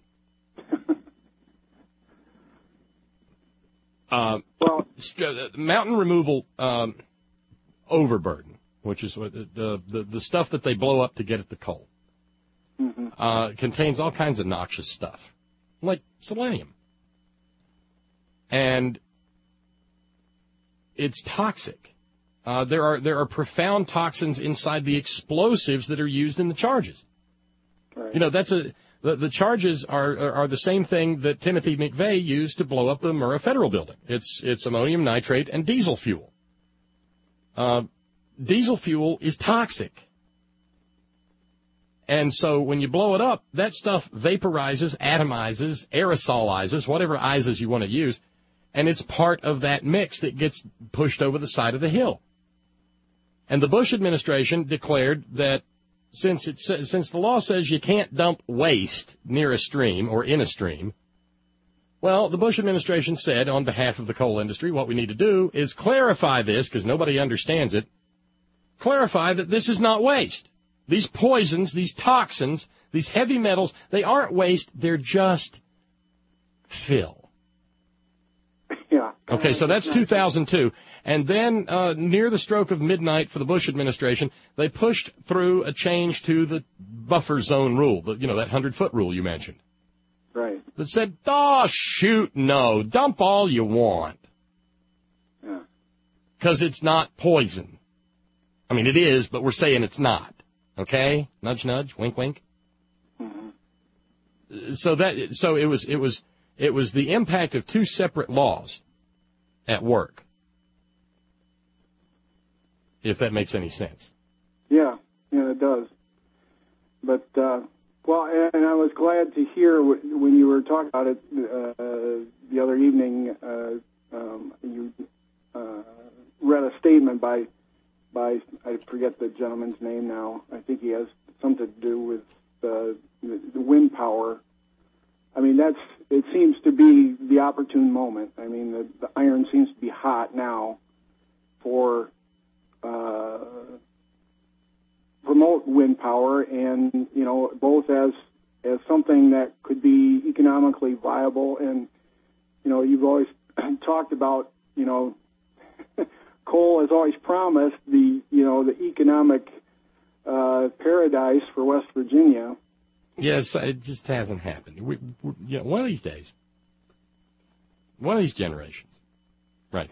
Mountain removal overburden, which is what the stuff that they blow up to get at the coal, contains all kinds of noxious stuff, like selenium. And it's toxic. There are profound toxins inside the explosives that are used in the charges. Right. The charges are the same thing that Timothy McVeigh used to blow up the Murrah Federal Building. It's ammonium nitrate and diesel fuel. Diesel fuel is toxic. And so when you blow it up, that stuff vaporizes, atomizes, aerosolizes, whatever izes you want to use, and it's part of that mix that gets pushed over the side of the hill. And the Bush administration declared that since the law says you can't dump waste near a stream or in a stream, well, the Bush administration said on behalf of the coal industry, what we need to do is clarify this, because nobody understands it, clarify that this is not waste. These poisons, these toxins, these heavy metals, they aren't waste, they're just fill. Yeah. Okay, so that's 2002. And then near the stroke of midnight for the Bush administration, they pushed through a change to the buffer zone rule, that 100-foot rule you mentioned. Right. That said, oh, shoot, no, dump all you want. Yeah. Because it's not poison. I mean, it is, but we're saying it's not. Okay? Nudge, nudge, wink, wink. Mm-hmm. So it was the impact of two separate laws at work, if that makes any sense. Yeah, it does. But, well, and I was glad to hear when you were talking about it the other evening, you read a statement by, I forget the gentleman's name now. I think he has something to do with the wind power. I mean, it seems to be the opportune moment. I mean, the iron seems to be hot now for promote wind power, and both as something that could be economically viable, and you've always talked about coal has always promised the economic paradise for West Virginia. Yes, it just hasn't happened. One of these days, one of these generations, right?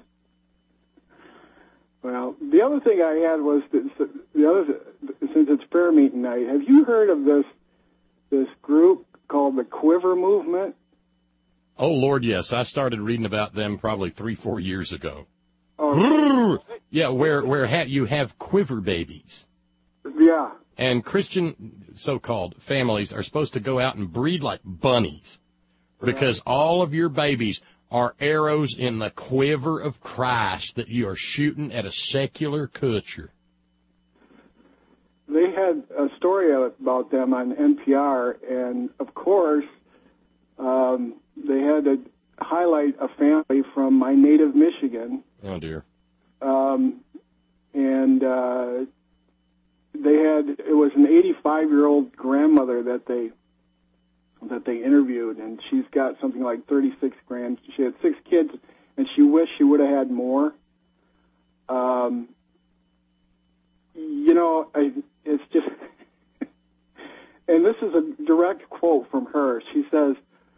Well, the other thing I had was since it's prayer meeting night, have you heard of this group called the Quiver Movement? Oh Lord, yes. I started reading about them probably 3-4 years ago. Oh, yeah, where you have quiver babies. Yeah. And Christian so-called families are supposed to go out and breed like bunnies because all of your babies are arrows in the quiver of Christ that you are shooting at a secular culture. They had a story about them on NPR, and of course, they had to highlight a family from my native Michigan. Oh dear. It was an 85-year-old grandmother that they interviewed, and she's got something like 36 grand. She had 6 kids, and she wished she would have had more. It's just, and this is a direct quote from her. She said,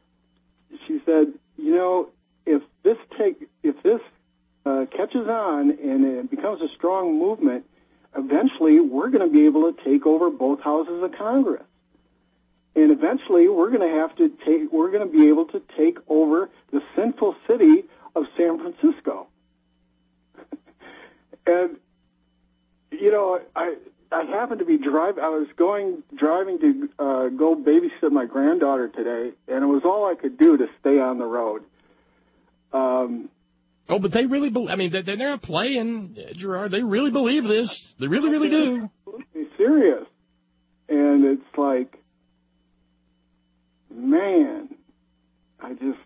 if this catches on and it becomes a strong movement, eventually we're going to be able to take over both houses of Congress. And eventually we're going to be able to take over the sinful city of San Francisco. And, I happened to be driving. I was driving to go babysit my granddaughter today, and it was all I could do to stay on the road. But they really they're not playing, Gerard. They really believe this. They really, really do. Absolutely serious. And it's like, man, I just,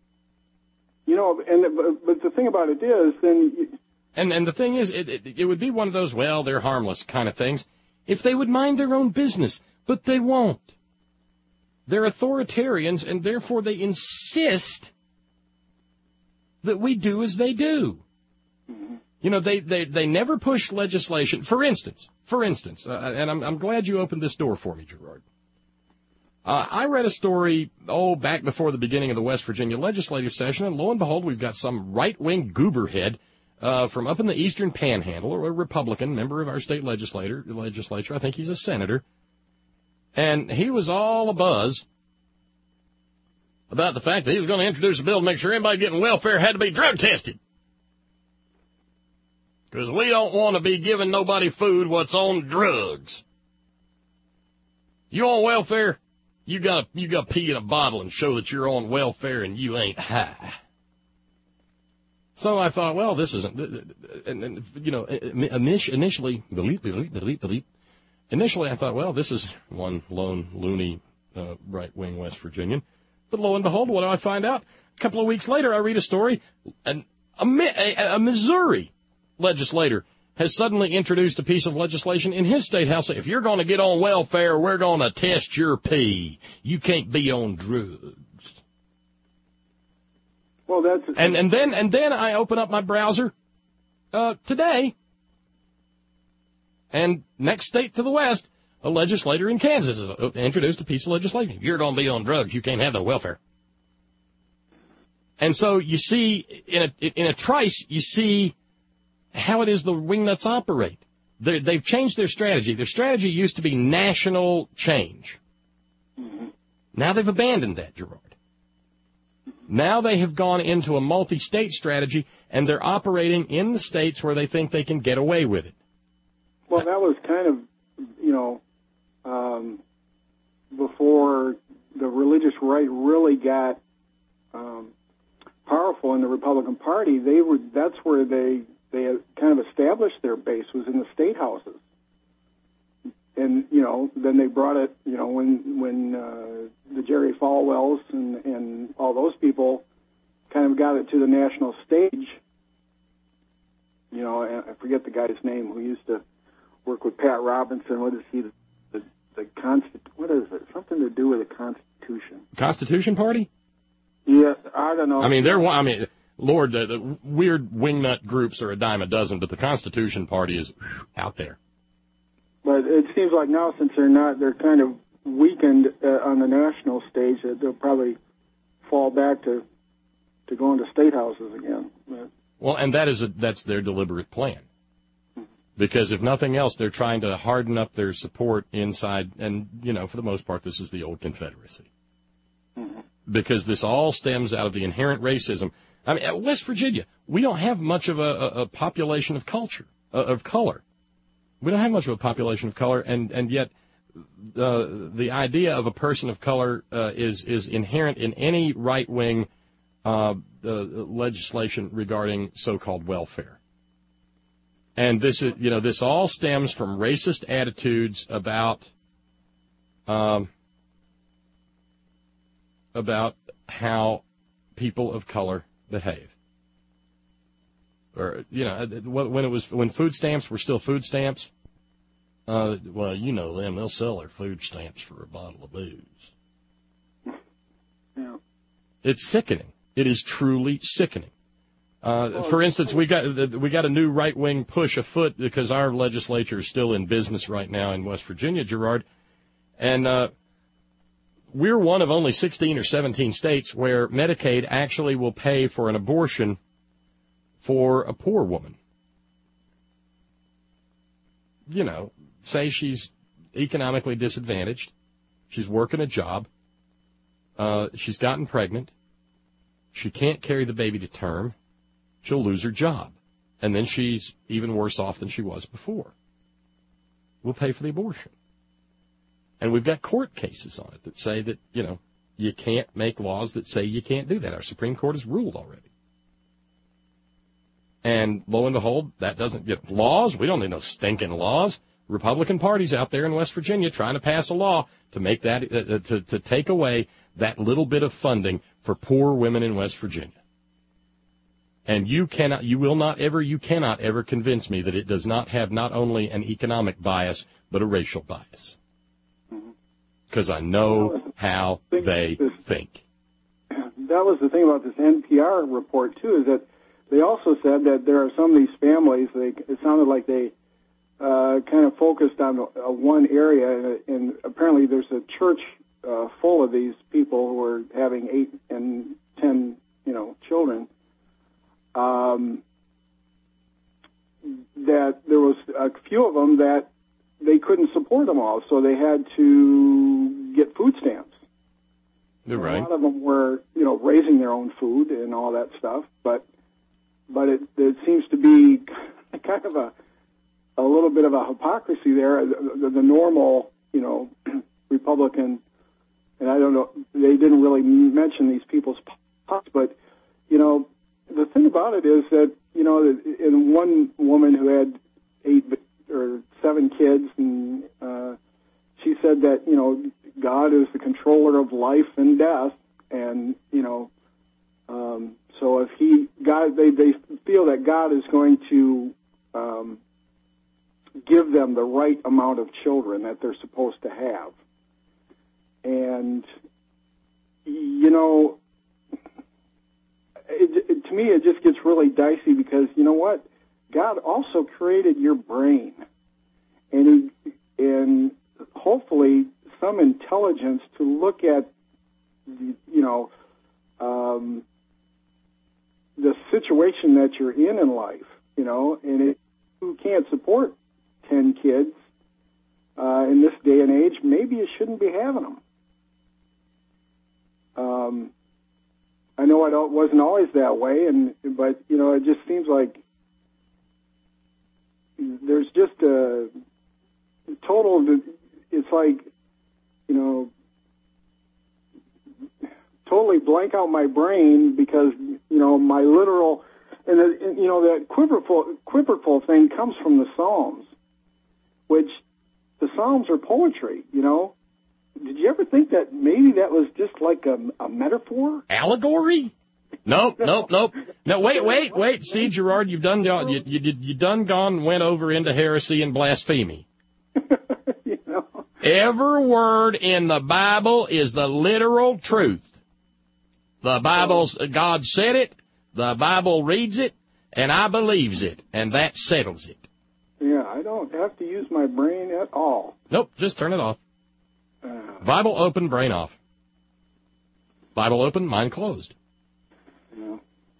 but the thing about it is, then. And the thing is, it would be one of those, well, they're harmless kind of things if they would mind their own business, but they won't. They're authoritarians, and therefore they insist that we do as they do. Mm-hmm. They never push legislation. For instance, and I'm glad you opened this door for me, Gerard. I read a story, back before the beginning of the West Virginia legislative session, and lo and behold, we've got some right-wing gooberhead from up in the Eastern Panhandle, or a Republican member of our state legislature. I think he's a senator. And he was all abuzz about the fact that he was going to introduce a bill to make sure anybody getting welfare had to be drug tested. Because we don't want to be giving nobody food what's on drugs. You on welfare? You got to pee in a bottle and show that you're on welfare and you ain't high. So I thought, well, this isn't, initially I thought, well, this is one lone loony right-wing West Virginian. But lo and behold, what do I find out? A couple of weeks later, I read a story, a Missouri legislator has suddenly introduced a piece of legislation in his state house. If you're going to get on welfare, we're going to test your pee. You can't be on drugs. Well, that's and then I open up my browser today, and next state to the west, a legislator in Kansas has introduced a piece of legislation. If you're going to be on drugs, you can't have no welfare. And so you see, in a trice, you see how it is the wingnuts operate. They've changed their strategy. Their strategy used to be national change. Mm-hmm. Now they've abandoned that, Gerard. Now they have gone into a multi-state strategy, and they're operating in the states where they think they can get away with it. Well, that was kind of, before the religious right really got powerful in the Republican Party. That's where they kind of established their base, was in the state houses. And, then they brought it, when the Jerry Falwells and all those people kind of got it to the national stage. I forget the guy's name who used to work with Pat Robinson. What is he? What is it? Something to do with the Constitution. Constitution Party? Yeah, I don't know. Lord, the weird wingnut groups are a dime a dozen, but the Constitution Party is out there. But it seems like now, since they're kind of weakened on the national stage, that they'll probably fall back to going to state houses again. Well, and that's their deliberate plan. Because if nothing else, they're trying to harden up their support inside, and, for the most part, this is the old Confederacy. Mm-hmm. Because this all stems out of the inherent racism. At West Virginia, we don't have much of a population of color. We don't have much of a population of color, and yet the idea of a person of color is inherent in any right-wing legislation regarding so-called welfare. And this all stems from racist attitudes about how people of color behave. Or when food stamps were still food stamps. Them, they'll sell their food stamps for a bottle of booze. Yeah. It's sickening. It is truly sickening. For instance, we got a new right-wing push afoot because our legislature is still in business right now in West Virginia, Gerard, and we're one of only 16 or 17 states where Medicaid actually will pay for an abortion for a poor woman. Say she's economically disadvantaged, she's working a job, she's gotten pregnant, she can't carry the baby to term, she'll lose her job, and then she's even worse off than she was before. We'll pay for the abortion. And we've got court cases on it that say that, you can't make laws that say you can't do that. Our Supreme Court has ruled already. And lo and behold, that doesn't get laws. We don't need no stinking laws. Republican parties out there in West Virginia trying to pass a law to make that, to take away that little bit of funding for poor women in West Virginia. And you cannot ever convince me that it does not have not only an economic bias, but a racial bias. Because I know how they think. That was the thing about this NPR report, too, is that they also said that there are some of these families, it sounded like they kind of focused on one area, and apparently there's a church full of these people who are having 8 and 10, children. That there was a few of them that they couldn't support them all, so they had to get food stamps. You're right. A lot of them were, raising their own food and all that stuff, but it seems to be kind of a little bit of a hypocrisy there. The normal, Republican, and I don't know, they didn't really mention these people's pots, but, the thing about it is that, in one woman who had 8 or 7 kids, and she said that, God is the controller of life and death, and, so if they feel that God is going to give them the right amount of children that they're supposed to have. And, to me, it just gets really dicey because you know what? God also created your brain, and hopefully some intelligence to look at, the situation that you're in life, and if you can't support 10 kids in this day and age, maybe you shouldn't be having them. I know it wasn't always that way, but it just seems like there's just a total. It's like, totally blank out my brain because my literal that quiverful thing comes from the Psalms, which the Psalms are poetry. Did you ever think that maybe that was just like a metaphor? Allegory? Nope. No, wait. See, Gerard, you done went over into heresy and blasphemy. Every word in the Bible is the literal truth. The Bible's, God said it, the Bible reads it, and I believes it, and that settles it. Yeah, I don't have to use my brain at all. Nope, just turn it off. Bible open, brain off. Bible open, mind closed. Yeah.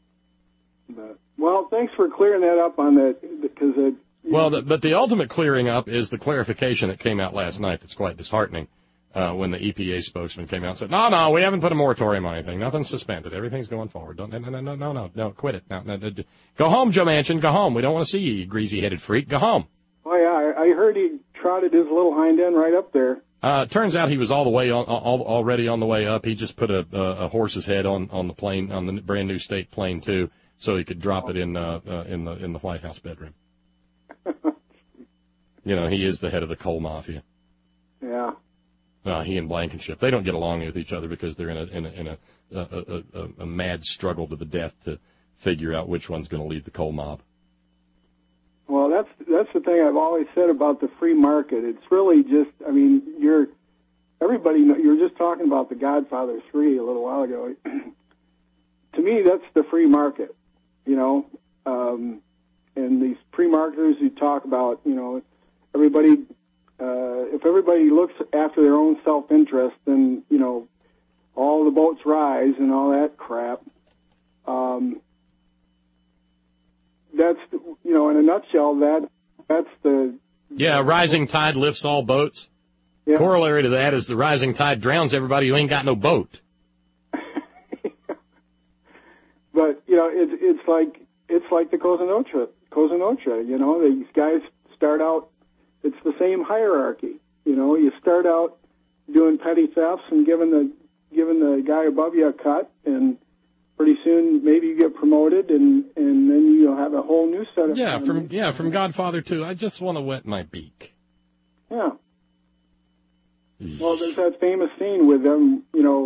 Well, thanks for clearing that up on that, because but the ultimate clearing up is the clarification that came out last night that's quite disheartening when the EPA spokesman came out and said, no, we haven't put a moratorium on anything. Nothing's suspended. Everything's going forward. No, quit it. No, go home, Joe Manchin. Go home. We don't want to see you, greasy-headed freak. Go home. Oh, yeah, I heard he trotted his little hind end right up there. Turns out he was already on the way up. He just put a horse's head on the plane, on the brand new state plane too, so he could drop it in the White House bedroom. He is the head of the coal mafia. Yeah. He and Blankenship, they don't get along with each other because they're in a mad struggle to the death to figure out which one's going to lead the coal mob. Well, that's the thing I've always said about the free market. It's really just, you're just talking about The Godfather 3 a little while ago. To me, that's the free market, and these pre-marketers who talk about, everybody, if everybody looks after their own self-interest, then, all the boats rise and all that crap. That's, in a nutshell, that's the... Yeah, rising tide lifts all boats. Yeah. Corollary to that is the rising tide drowns everybody who ain't got no boat. But, it's like the Cosa Nostra. These guys start out, it's the same hierarchy. You start out doing petty thefts and giving the guy above you a cut, and pretty soon maybe you get promoted, and then you'll have a whole new set of... From Godfather 2, I just want to wet my beak. Yeah. Well, there's that famous scene with them,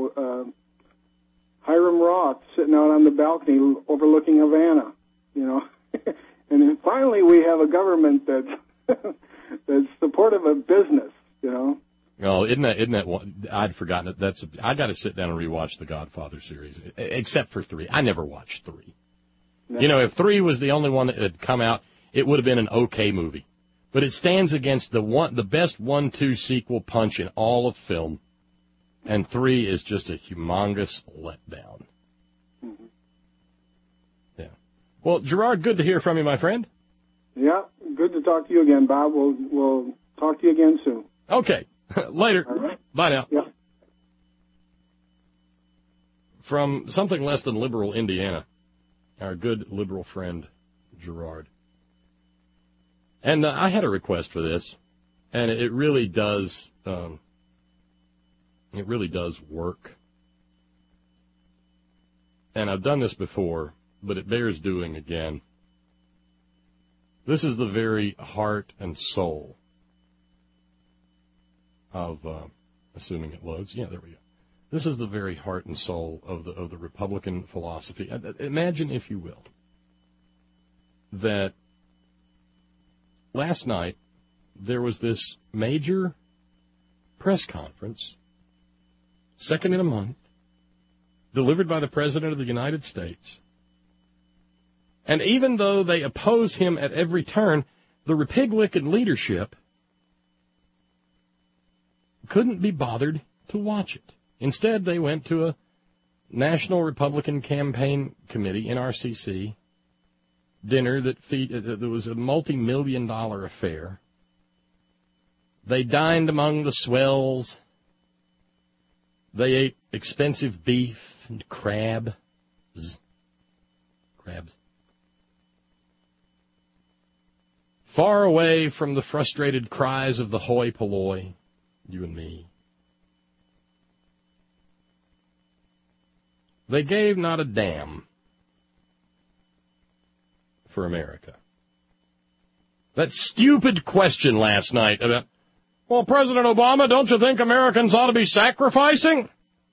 Hiram Roth sitting out on the balcony overlooking Havana, and then finally we have a government that's supportive of business, Oh, isn't that one? I'd forgotten it. I got to sit down and rewatch the Godfather series, except for 3. I never watched 3. No. If 3 was the only one that had come out, it would have been an okay movie. But it stands against the best 1-2 sequel punch in all of film, and 3 is just a humongous letdown. Mm-hmm. Yeah. Well, Gerard, good to hear from you, my friend. Yeah, good to talk to you again, Bob. We'll talk to you again soon. Okay. Later. All right. Bye now. Yeah. From something less than liberal Indiana, our good liberal friend, Gerard. And I had a request for this, and it really does work. And I've done this before, but it bears doing again. This is the very heart and soul of, assuming it loads. Yeah, there we go. This is the very heart and soul of the Republican philosophy. Imagine, if you will, that last night there was this major press conference, second in a month, delivered by the President of the United States, And even though they oppose him at every turn, the Republican leadership couldn't be bothered to watch it. Instead, they went to a National Republican Campaign Committee, NRCC, dinner that was a multi-million-dollar affair. They dined among the swells. They ate expensive beef and crabs. Far away from the frustrated cries of the hoi polloi, you and me. They gave not a damn for America. That stupid question last night about, well, President Obama, don't you think Americans ought to be sacrificing?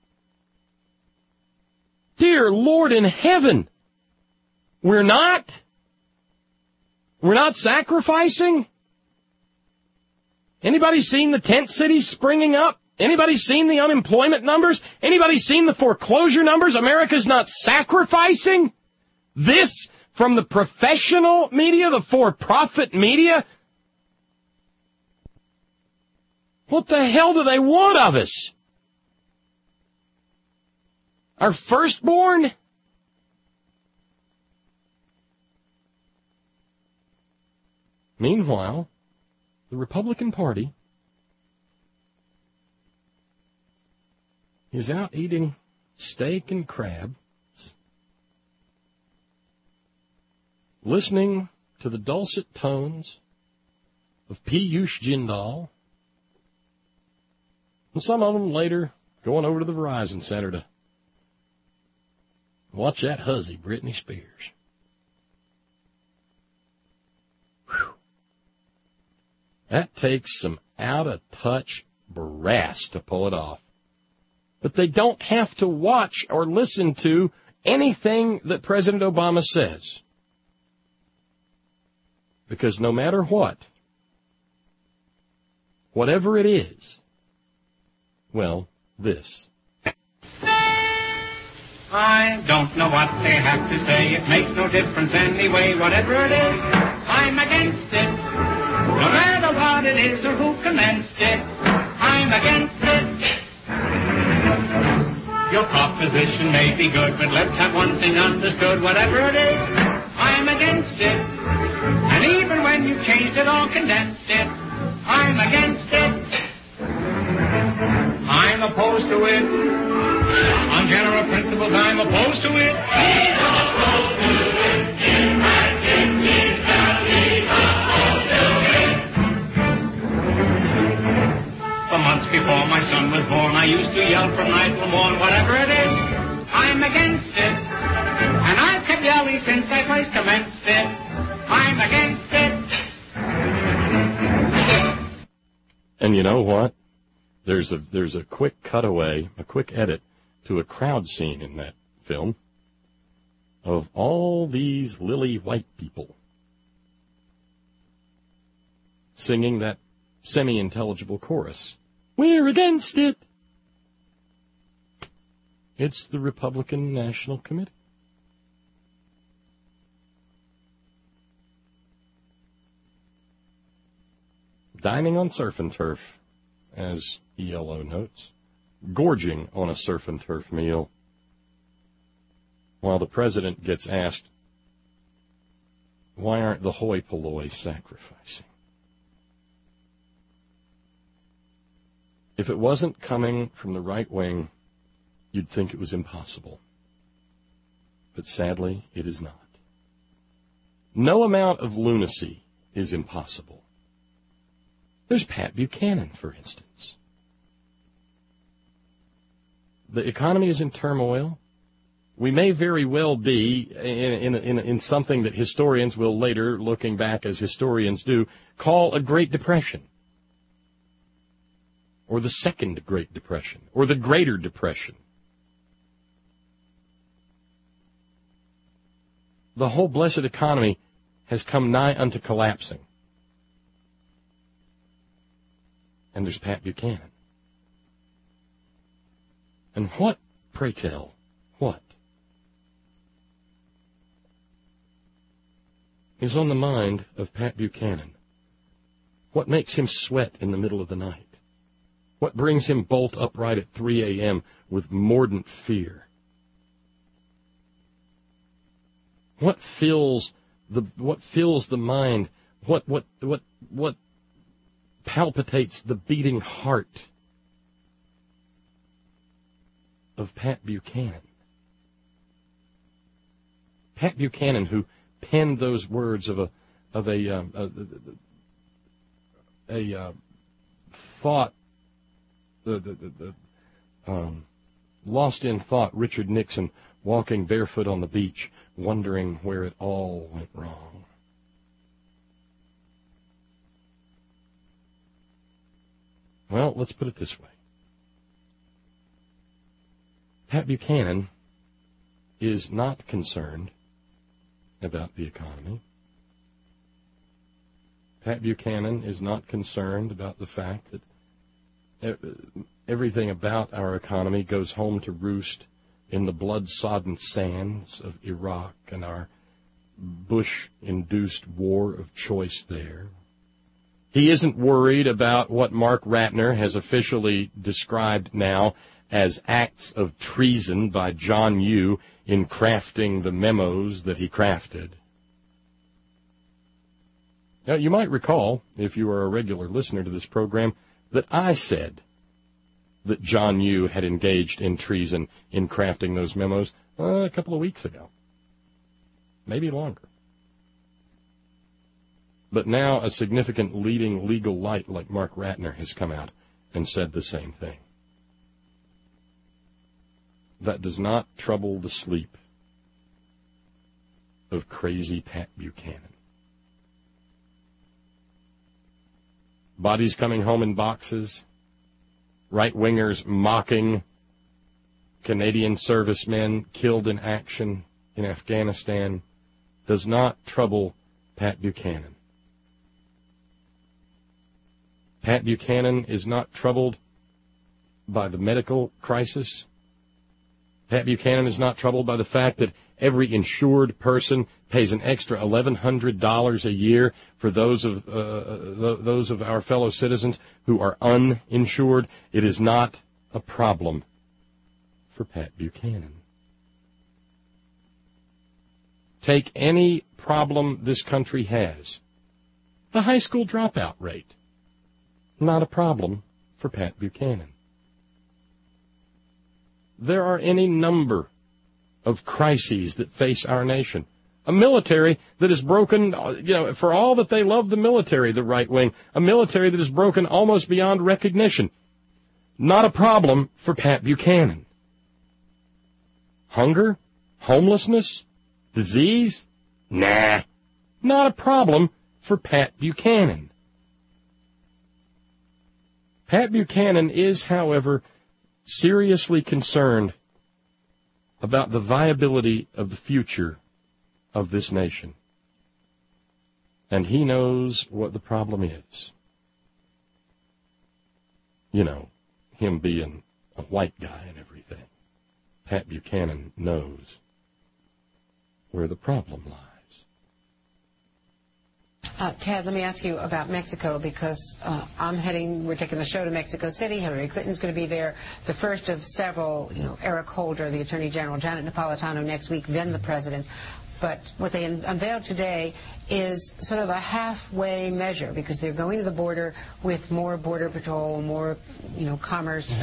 Dear Lord in heaven, we're not? We're not sacrificing? Anybody seen the tent cities springing up? Anybody seen the unemployment numbers? Anybody seen the foreclosure numbers? America's not sacrificing? This from the professional media, the for-profit media? What the hell do they want of us? Our firstborn? Meanwhile, the Republican Party is out eating steak and crab, listening to the dulcet tones of Piyush Jindal, and some of them later going over to the Verizon Center to watch that hussy, Britney Spears. Whew. That takes some out-of-touch brass to pull it off. But they don't have to watch or listen to anything that President Obama says. Because no matter what, whatever it is, well, this. I don't know what they have to say. It makes no difference anyway. Whatever it is, I'm against it. No matter what it is or who commenced it, I'm against it. Your proposition may be good, but let's have one thing understood. Whatever it is, I'm against it. And even when you've changed it or condensed it, I'm against it. I'm opposed to it. On general principles, I'm opposed to it. He's opposed to it. In fact, he's opposed to it. For months before my son was born, I used to yell from night till morn, whatever it is, I'm against it. And I've kept yelling since I first commenced it. I'm against it. And you know what? There's a quick cutaway, a quick edit to a crowd scene in that film of all these lily white people singing that semi-intelligible chorus. We're against it. It's the Republican National Committee. Dining on surf and turf, as ELO notes, gorging on a surf and turf meal, while the president gets asked, why aren't the hoi polloi sacrificing? If it wasn't coming from the right wing, you'd think it was impossible. But sadly, it is not. No amount of lunacy is impossible. There's Pat Buchanan, for instance. The economy is in turmoil. We may very well be in something that historians will later, looking back as historians do, call a Great Depression. Or the Second Great Depression. Or the Greater Depression. The whole blessed economy has come nigh unto collapsing. And there's Pat Buchanan. And what, pray tell, what is on the mind of Pat Buchanan? What makes him sweat in the middle of the night? What brings him bolt upright at 3 a.m. with mordant fear? What fills the mind? What palpitates the beating heart of Pat Buchanan? Pat Buchanan, who penned those words of a thought, lost in thought Richard Nixon walking barefoot on the beach, wondering where it all went wrong. Well, let's put it this way. Pat Buchanan is not concerned about the economy. Pat Buchanan is not concerned about the fact that everything about our economy goes home to roost in the blood-sodden sands of Iraq and our Bush-induced war of choice there. He isn't worried about what Mark Ratner has officially described now as acts of treason by John Yoo in crafting the memos that he crafted. Now, you might recall, if you are a regular listener to this program, that I said that John Yoo had engaged in treason in crafting those memos a couple of weeks ago. Maybe longer. But now a significant leading legal light like Mark Ratner has come out and said the same thing. That does not trouble the sleep of crazy Pat Buchanan. Bodies coming home in boxes, right-wingers mocking Canadian servicemen killed in action in Afghanistan does not trouble Pat Buchanan. Pat Buchanan is not troubled by the medical crisis. Pat Buchanan is not troubled by the fact that every insured person pays an extra $1,100 a year for those of our fellow citizens who are uninsured. It is not a problem for Pat Buchanan. Take any problem this country has. The high school dropout rate. Not a problem for Pat Buchanan. There are any number of crises that face our nation. A military that is broken, for all that they love the military, the right wing, a military that is broken almost beyond recognition. Not a problem for Pat Buchanan. Hunger? Homelessness? Disease? Nah. Not a problem for Pat Buchanan. Pat Buchanan is, however, seriously concerned about the viability of the future of this nation. And he knows what the problem is. You know, him being a white guy and everything. Pat Buchanan knows where the problem lies. Ted, let me ask you about Mexico, because we're taking the show to Mexico City. Hillary Clinton's going to be there. The first of several, Eric Holder, the Attorney General, Janet Napolitano next week, then the President. But what they unveiled today is sort of a halfway measure, because they're going to the border with more Border Patrol, more, commerce,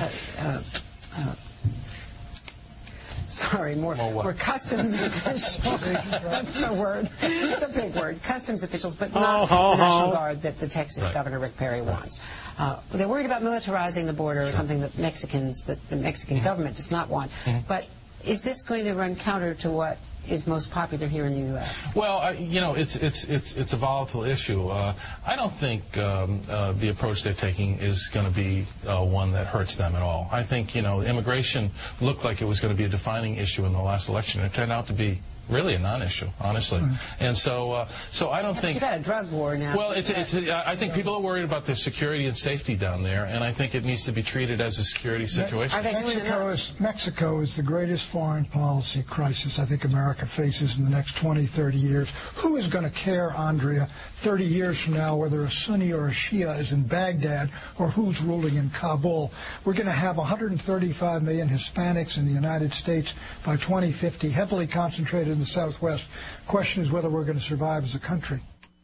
more customs officials. That's the word. It's a big word. Customs officials, but not the National Guard that the Texas Governor Rick Perry wants. They're worried about militarizing the border, something that the Mexican government does not want. But is this going to run counter to what is most popular here in the U.S.? Well, it's a volatile issue. I don't think the approach they're taking is going to be one that hurts them at all. I think, immigration looked like it was going to be a defining issue in the last election. It turned out to be really a non-issue, honestly. And so I don't think... You got a drug war now. Well, I think people are worried about their security and safety down there, and I think it needs to be treated as a security situation. Mexico is the greatest foreign policy crisis I think America faces in the next 20, 30 years. Who is going to care, Andrea, 30 years from now, whether a Sunni or a Shia is in Baghdad or who's ruling in Kabul? We're going to have 135 million Hispanics in the United States by 2050, heavily concentrated in the Southwest. The question is whether we're going to survive as a country.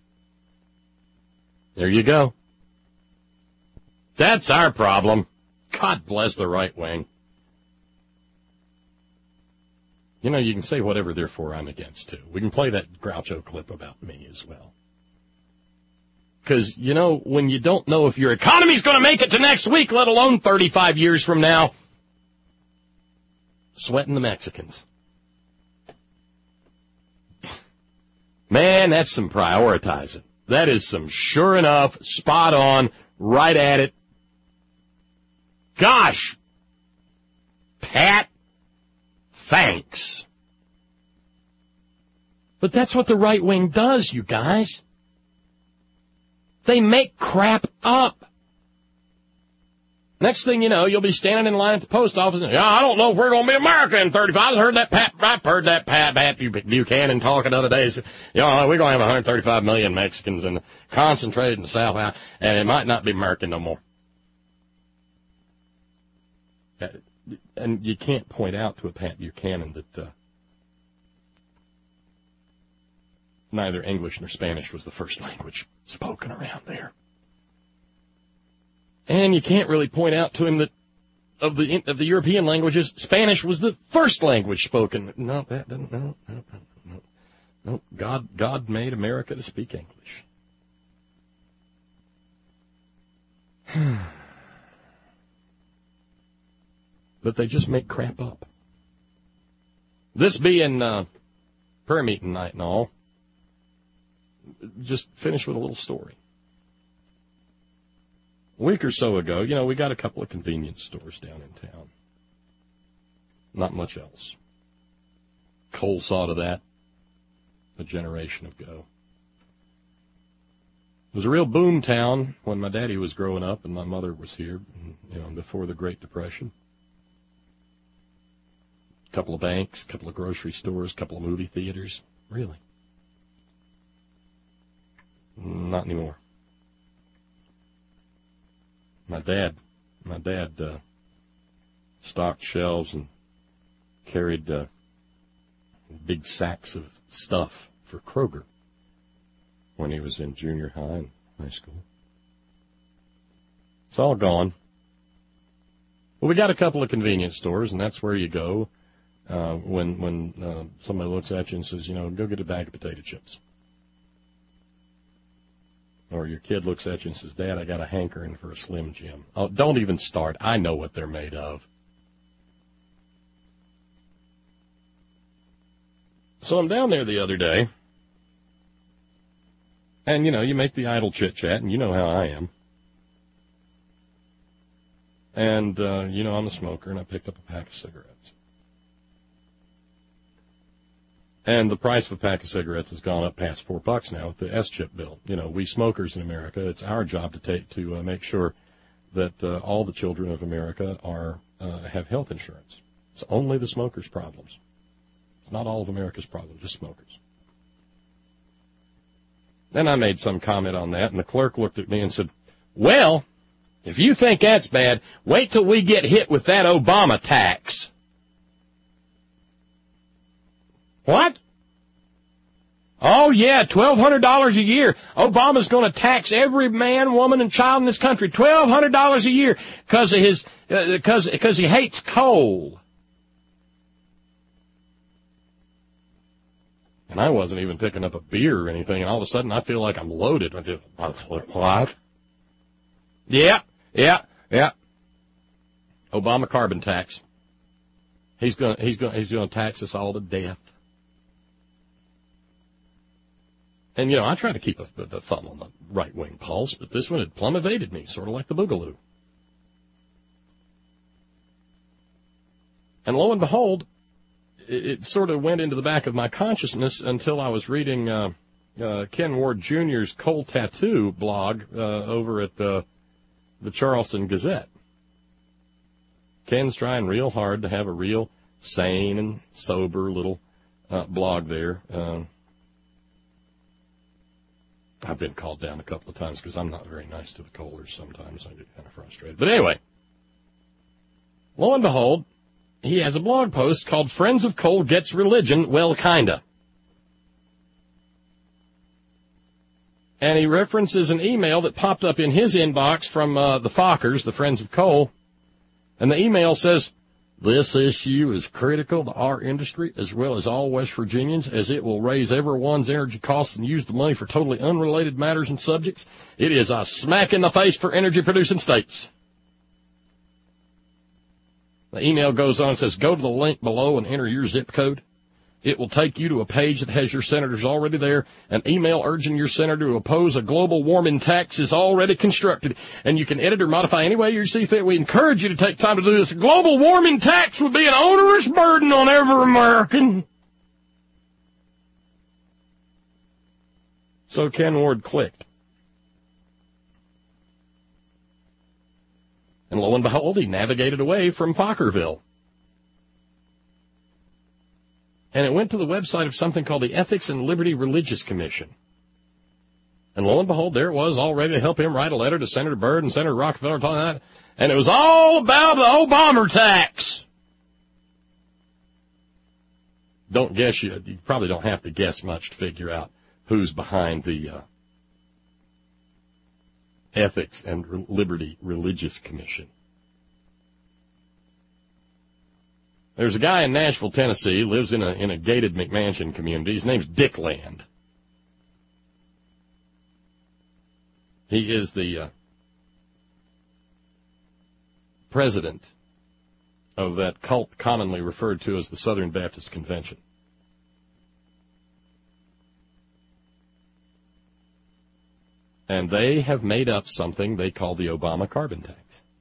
There you go. That's our problem. God bless the right wing. You know, you can say whatever, therefore I'm against, too. We can play that Groucho clip about me as well. Because, you know, when you don't know if your economy's going to make it to next week, let alone 35 years from now, sweating the Mexicans. Man, that's some prioritizing. That is some sure enough, spot on, right at it. Gosh, Pat, thanks. But that's what the right wing does, you guys. They make crap up. Next thing you know, you'll be standing in line at the post office and, I don't know if we're going to be America in 35. I've heard that Pat Buchanan talking the other day. We're going to have 135 million Mexicans and concentrated in the South, and it might not be America no more. And you can't point out to a Pat Buchanan that neither English nor Spanish was the first language spoken around there. And you can't really point out to him that of the European languages, Spanish was the first language spoken. No, that doesn't. No. God made America to speak English. But they just make crap up. This being prayer meeting night and all, just finish with a little story. A week or so ago, we got a couple of convenience stores down in town. Not much else. Cole saw to that a generation ago. It was a real boom town when my daddy was growing up and my mother was here, before the Great Depression. A couple of banks, a couple of grocery stores, a couple of movie theaters. Really. Not anymore. My dad stocked shelves and carried big sacks of stuff for Kroger when he was in junior high and high school. It's all gone. Well, we got a couple of convenience stores, and that's where you go when somebody looks at you and says, go get a bag of potato chips. Or your kid looks at you and says, Dad, I got a hankering for a Slim Jim. Oh, don't even start. I know what they're made of. So I'm down there the other day, and, you make the idle chit-chat, and you know how I am. And, I'm a smoker, and I picked up a pack of cigarettes. And the price of a pack of cigarettes has gone up past $4 now with the S-chip bill. We smokers in America, it's our job to make sure that all the children of America have health insurance. It's only the smokers' problems. It's not all of America's problem, just smokers. Then I made some comment on that, and the clerk looked at me and said, well, if you think that's bad, wait till we get hit with that Obama tax. What? Oh, yeah, $1,200 a year. Obama's going to tax every man, woman, and child in this country. $1,200 a year because he hates coal. And I wasn't even picking up a beer or anything, and all of a sudden I feel like I'm loaded with this. What? Yeah. Obama carbon tax. He's going to tax us all to death. And, I try to keep the thumb on the right-wing pulse, but this one had plumb evaded me, sort of like the boogaloo. And lo and behold, it sort of went into the back of my consciousness until I was reading Ken Ward Jr.'s Coal Tattoo blog over at the Charleston Gazette. Ken's trying real hard to have a real sane and sober little blog there. I've been called down a couple of times because I'm not very nice to the coalers sometimes. I get kind of frustrated. But anyway, lo and behold, he has a blog post called Friends of Coal Gets Religion, Well, Kinda. And he references an email that popped up in his inbox from the Fockers, the Friends of Coal. And the email says, "This issue is critical to our industry as well as all West Virginians, as it will raise everyone's energy costs and use the money for totally unrelated matters and subjects. It is a smack in the face for energy-producing states." The email goes on and says, "Go to the link below and enter your zip code. It will take you to a page that has your senators already there. An email urging your senator to oppose a global warming tax is already constructed, and you can edit or modify any way you see fit. We encourage you to take time to do this. A global warming tax would be an onerous burden on every American." So Ken Ward clicked. And lo and behold, he navigated away from Fockerville. And it went to the website of something called the Ethics and Liberty Religious Commission. And lo and behold, there it was, all ready to help him write a letter to Senator Byrd and Senator Rockefeller, talking about that. And it was all about the Obama tax. Don't guess, you probably don't have to guess much to figure out who's behind the Ethics and Liberty Religious Commission. There's a guy in Nashville, Tennessee, lives in a gated McMansion community. His name's Dick Land. He is the president of that cult commonly referred to as the Southern Baptist Convention. And they have made up something they call the Obama carbon tax.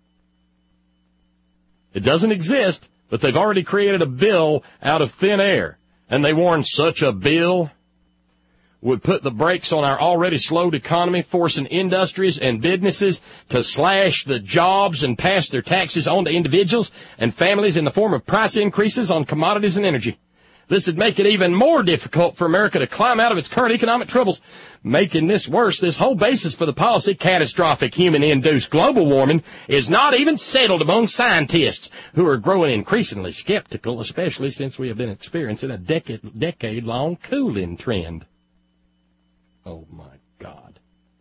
It doesn't exist, but they've already created a bill out of thin air. And they warn such a bill would put the brakes on our already slowed economy, forcing industries and businesses to slash the jobs and pass their taxes on to individuals and families in the form of price increases on commodities and energy. This would make it even more difficult for America to climb out of its current economic troubles. Making this worse, this whole basis for the policy, catastrophic human-induced global warming, is not even settled among scientists, who are growing increasingly skeptical, especially since we have been experiencing a decade-long cooling trend. Oh, my God.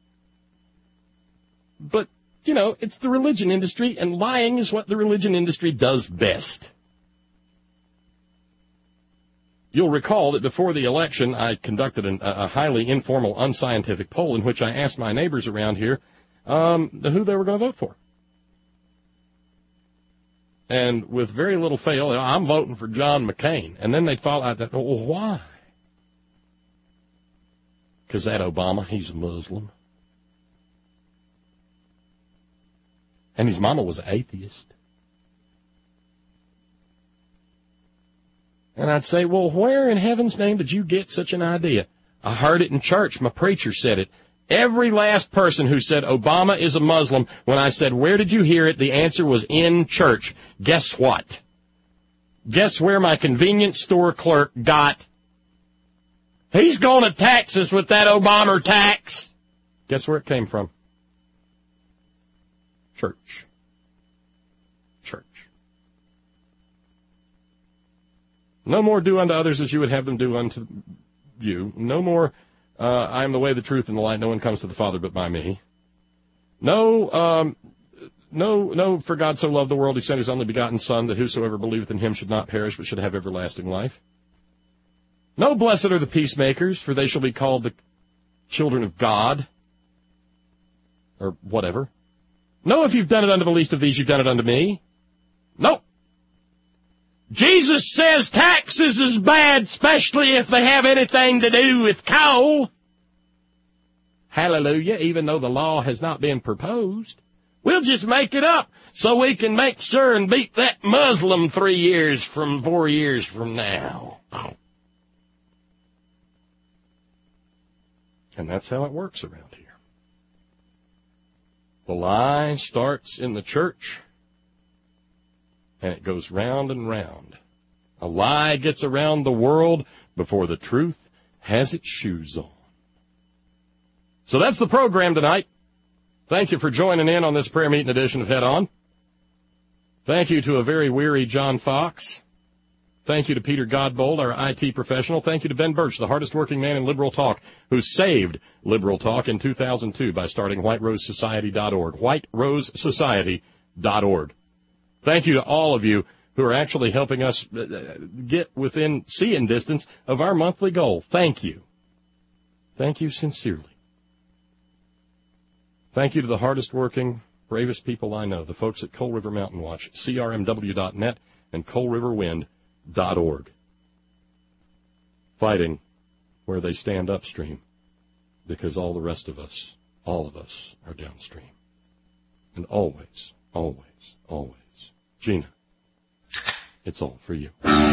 But, you know, it's the religion industry, and lying is what the religion industry does best. You'll recall that before the election, I conducted a highly informal, unscientific poll in which I asked my neighbors around here who they were going to vote for. And with very little fail, I'm voting for John McCain. And then they'd fall out that, well, why? Because that Obama, he's a Muslim. And his mama was an atheist. And I'd say, well, where in heaven's name did you get such an idea? I heard it in church. My preacher said it. Every last person who said Obama is a Muslim, when I said, where did you hear it? The answer was in church. Guess what? Guess where my convenience store clerk got, he's going to tax us with that Obama tax. Guess where it came from? Church. No more do unto others as you would have them do unto you. No more, I am the way, the truth, and the light. No one comes to the Father but by me. No, for God so loved the world, he sent his only begotten Son, that whosoever believeth in him should not perish, but should have everlasting life. No, blessed are the peacemakers, for they shall be called the children of God. Or whatever. No, if you've done it unto the least of these, you've done it unto me. No. Jesus says taxes is bad, especially if they have anything to do with coal. Hallelujah, even though the law has not been proposed. We'll just make it up so we can make sure and beat that Muslim 4 years from now. And that's how it works around here. The lie starts in the church, and it goes round and round. A lie gets around the world before the truth has its shoes on. So that's the program tonight. Thank you for joining in on this prayer meeting edition of Head On. Thank you to a very weary John Fox. Thank you to Peter Godbold, our IT professional. Thank you to Ben Birch, the hardest working man in liberal talk, who saved liberal talk in 2002 by starting whiterosesociety.org. whiterosesociety.org. Thank you to all of you who are actually helping us get within seeing distance of our monthly goal. Thank you. Thank you sincerely. Thank you to the hardest working, bravest people I know, the folks at Coal River Mountain Watch, crmw.net, and coalriverwind.org. Fighting where they stand upstream, because all the rest of us, all of us, are downstream. And always, always, always, Gina, it's all for you.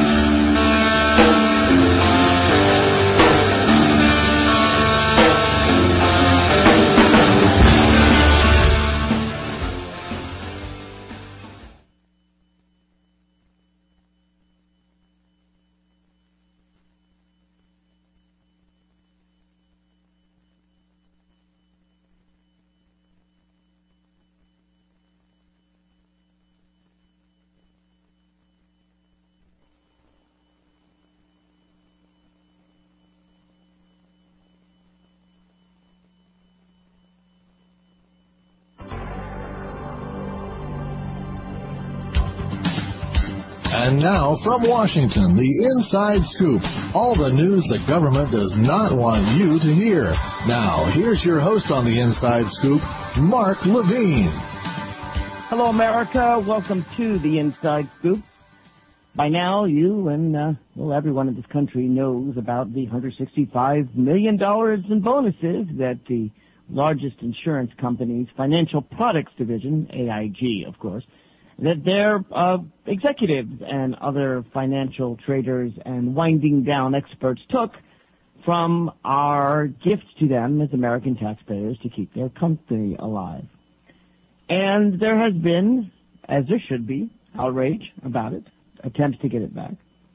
And now, from Washington, the Inside Scoop. All the news the government does not want you to hear. Now, here's your host on the Inside Scoop, Mark Levine. Hello, America. Welcome to the Inside Scoop. By now, you and, everyone in this country knows about the $165 million in bonuses that the largest insurance company's financial products division, AIG, of course, that their executives and other financial traders and winding down experts took from our gifts to them as American taxpayers to keep their company alive. And there has been, as there should be, outrage about it, attempts to get it back.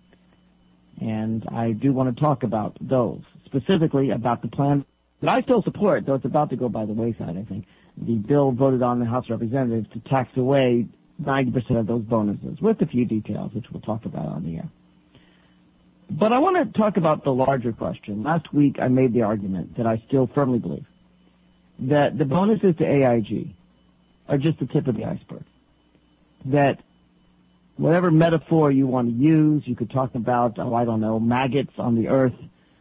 And I do want to talk about those, specifically about the plan that I still support, though it's about to go by the wayside, I think. The bill voted on in the House of Representatives to tax away 90% of those bonuses, with a few details, which we'll talk about on the air. But I want to talk about the larger question. Last week, I made the argument that I still firmly believe that the bonuses to AIG are just the tip of the iceberg. That whatever metaphor you want to use, you could talk about, maggots on the earth,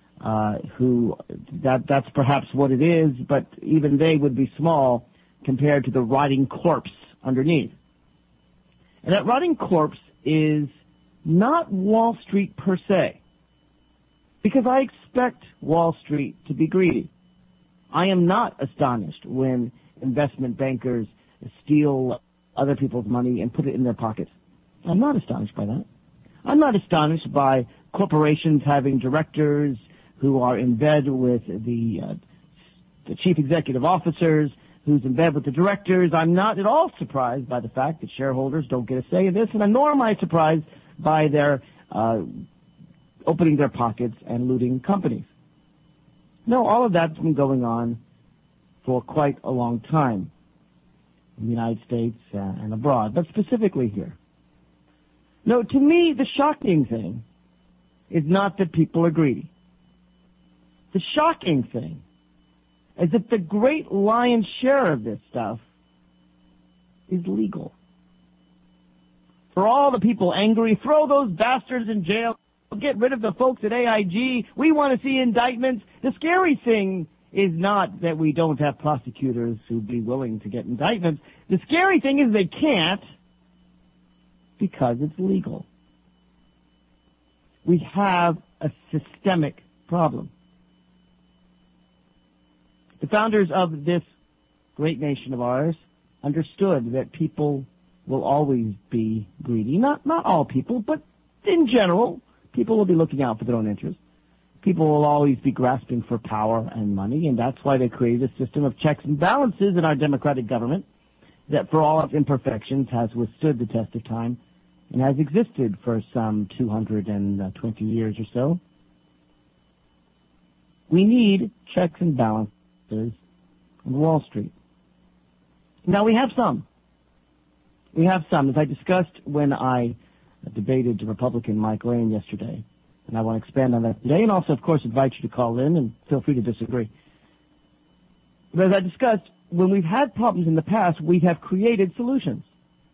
that's perhaps what it is, but even they would be small compared to the rotting corpse underneath. And that rotting corpse is not Wall Street per se, because I expect Wall Street to be greedy. I am not astonished when investment bankers steal other people's money and put it in their pockets. I'm not astonished by that. I'm not astonished by corporations having directors who are in bed with the chief executive officers, who's in bed with the directors. I'm not at all surprised by the fact that shareholders don't get a say in this, and nor am I surprised by their opening their pockets and looting companies. No, all of that's been going on for quite a long time in the United States and abroad, but specifically here. No, to me, the shocking thing is not that people are greedy. The shocking thing is that the great lion's share of this stuff is legal. For all the people angry, throw those bastards in jail, get rid of the folks at AIG, we want to see indictments. The scary thing is not that we don't have prosecutors who'd be willing to get indictments. The scary thing is they can't because it's legal. We have a systemic problem. The founders of this great nation of ours understood that people will always be greedy. Not all people, but in general, people will be looking out for their own interests. People will always be grasping for power and money, and that's why they created a system of checks and balances in our democratic government that, for all its imperfections, has withstood the test of time and has existed for some 220 years or so. We need checks and balances on Wall Street. Now, we have some. We have some, as I discussed when I debated Republican Mike Lane yesterday. And I want to expand on that today, and also, of course, invite you to call in and feel free to disagree. But as I discussed, when we've had problems in the past, we have created solutions.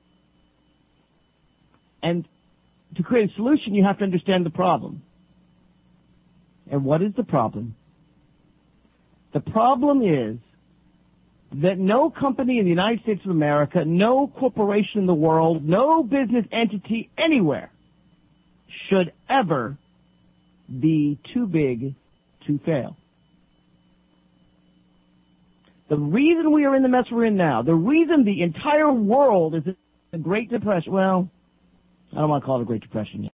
And to create a solution, you have to understand the problem. And what is the problem? The problem is that no company in the United States of America, no corporation in the world, no business entity anywhere should ever be too big to fail. The reason we are in the mess we're in now, the reason the entire world is in the Great Depression, well, I don't want to call it a Great Depression yet.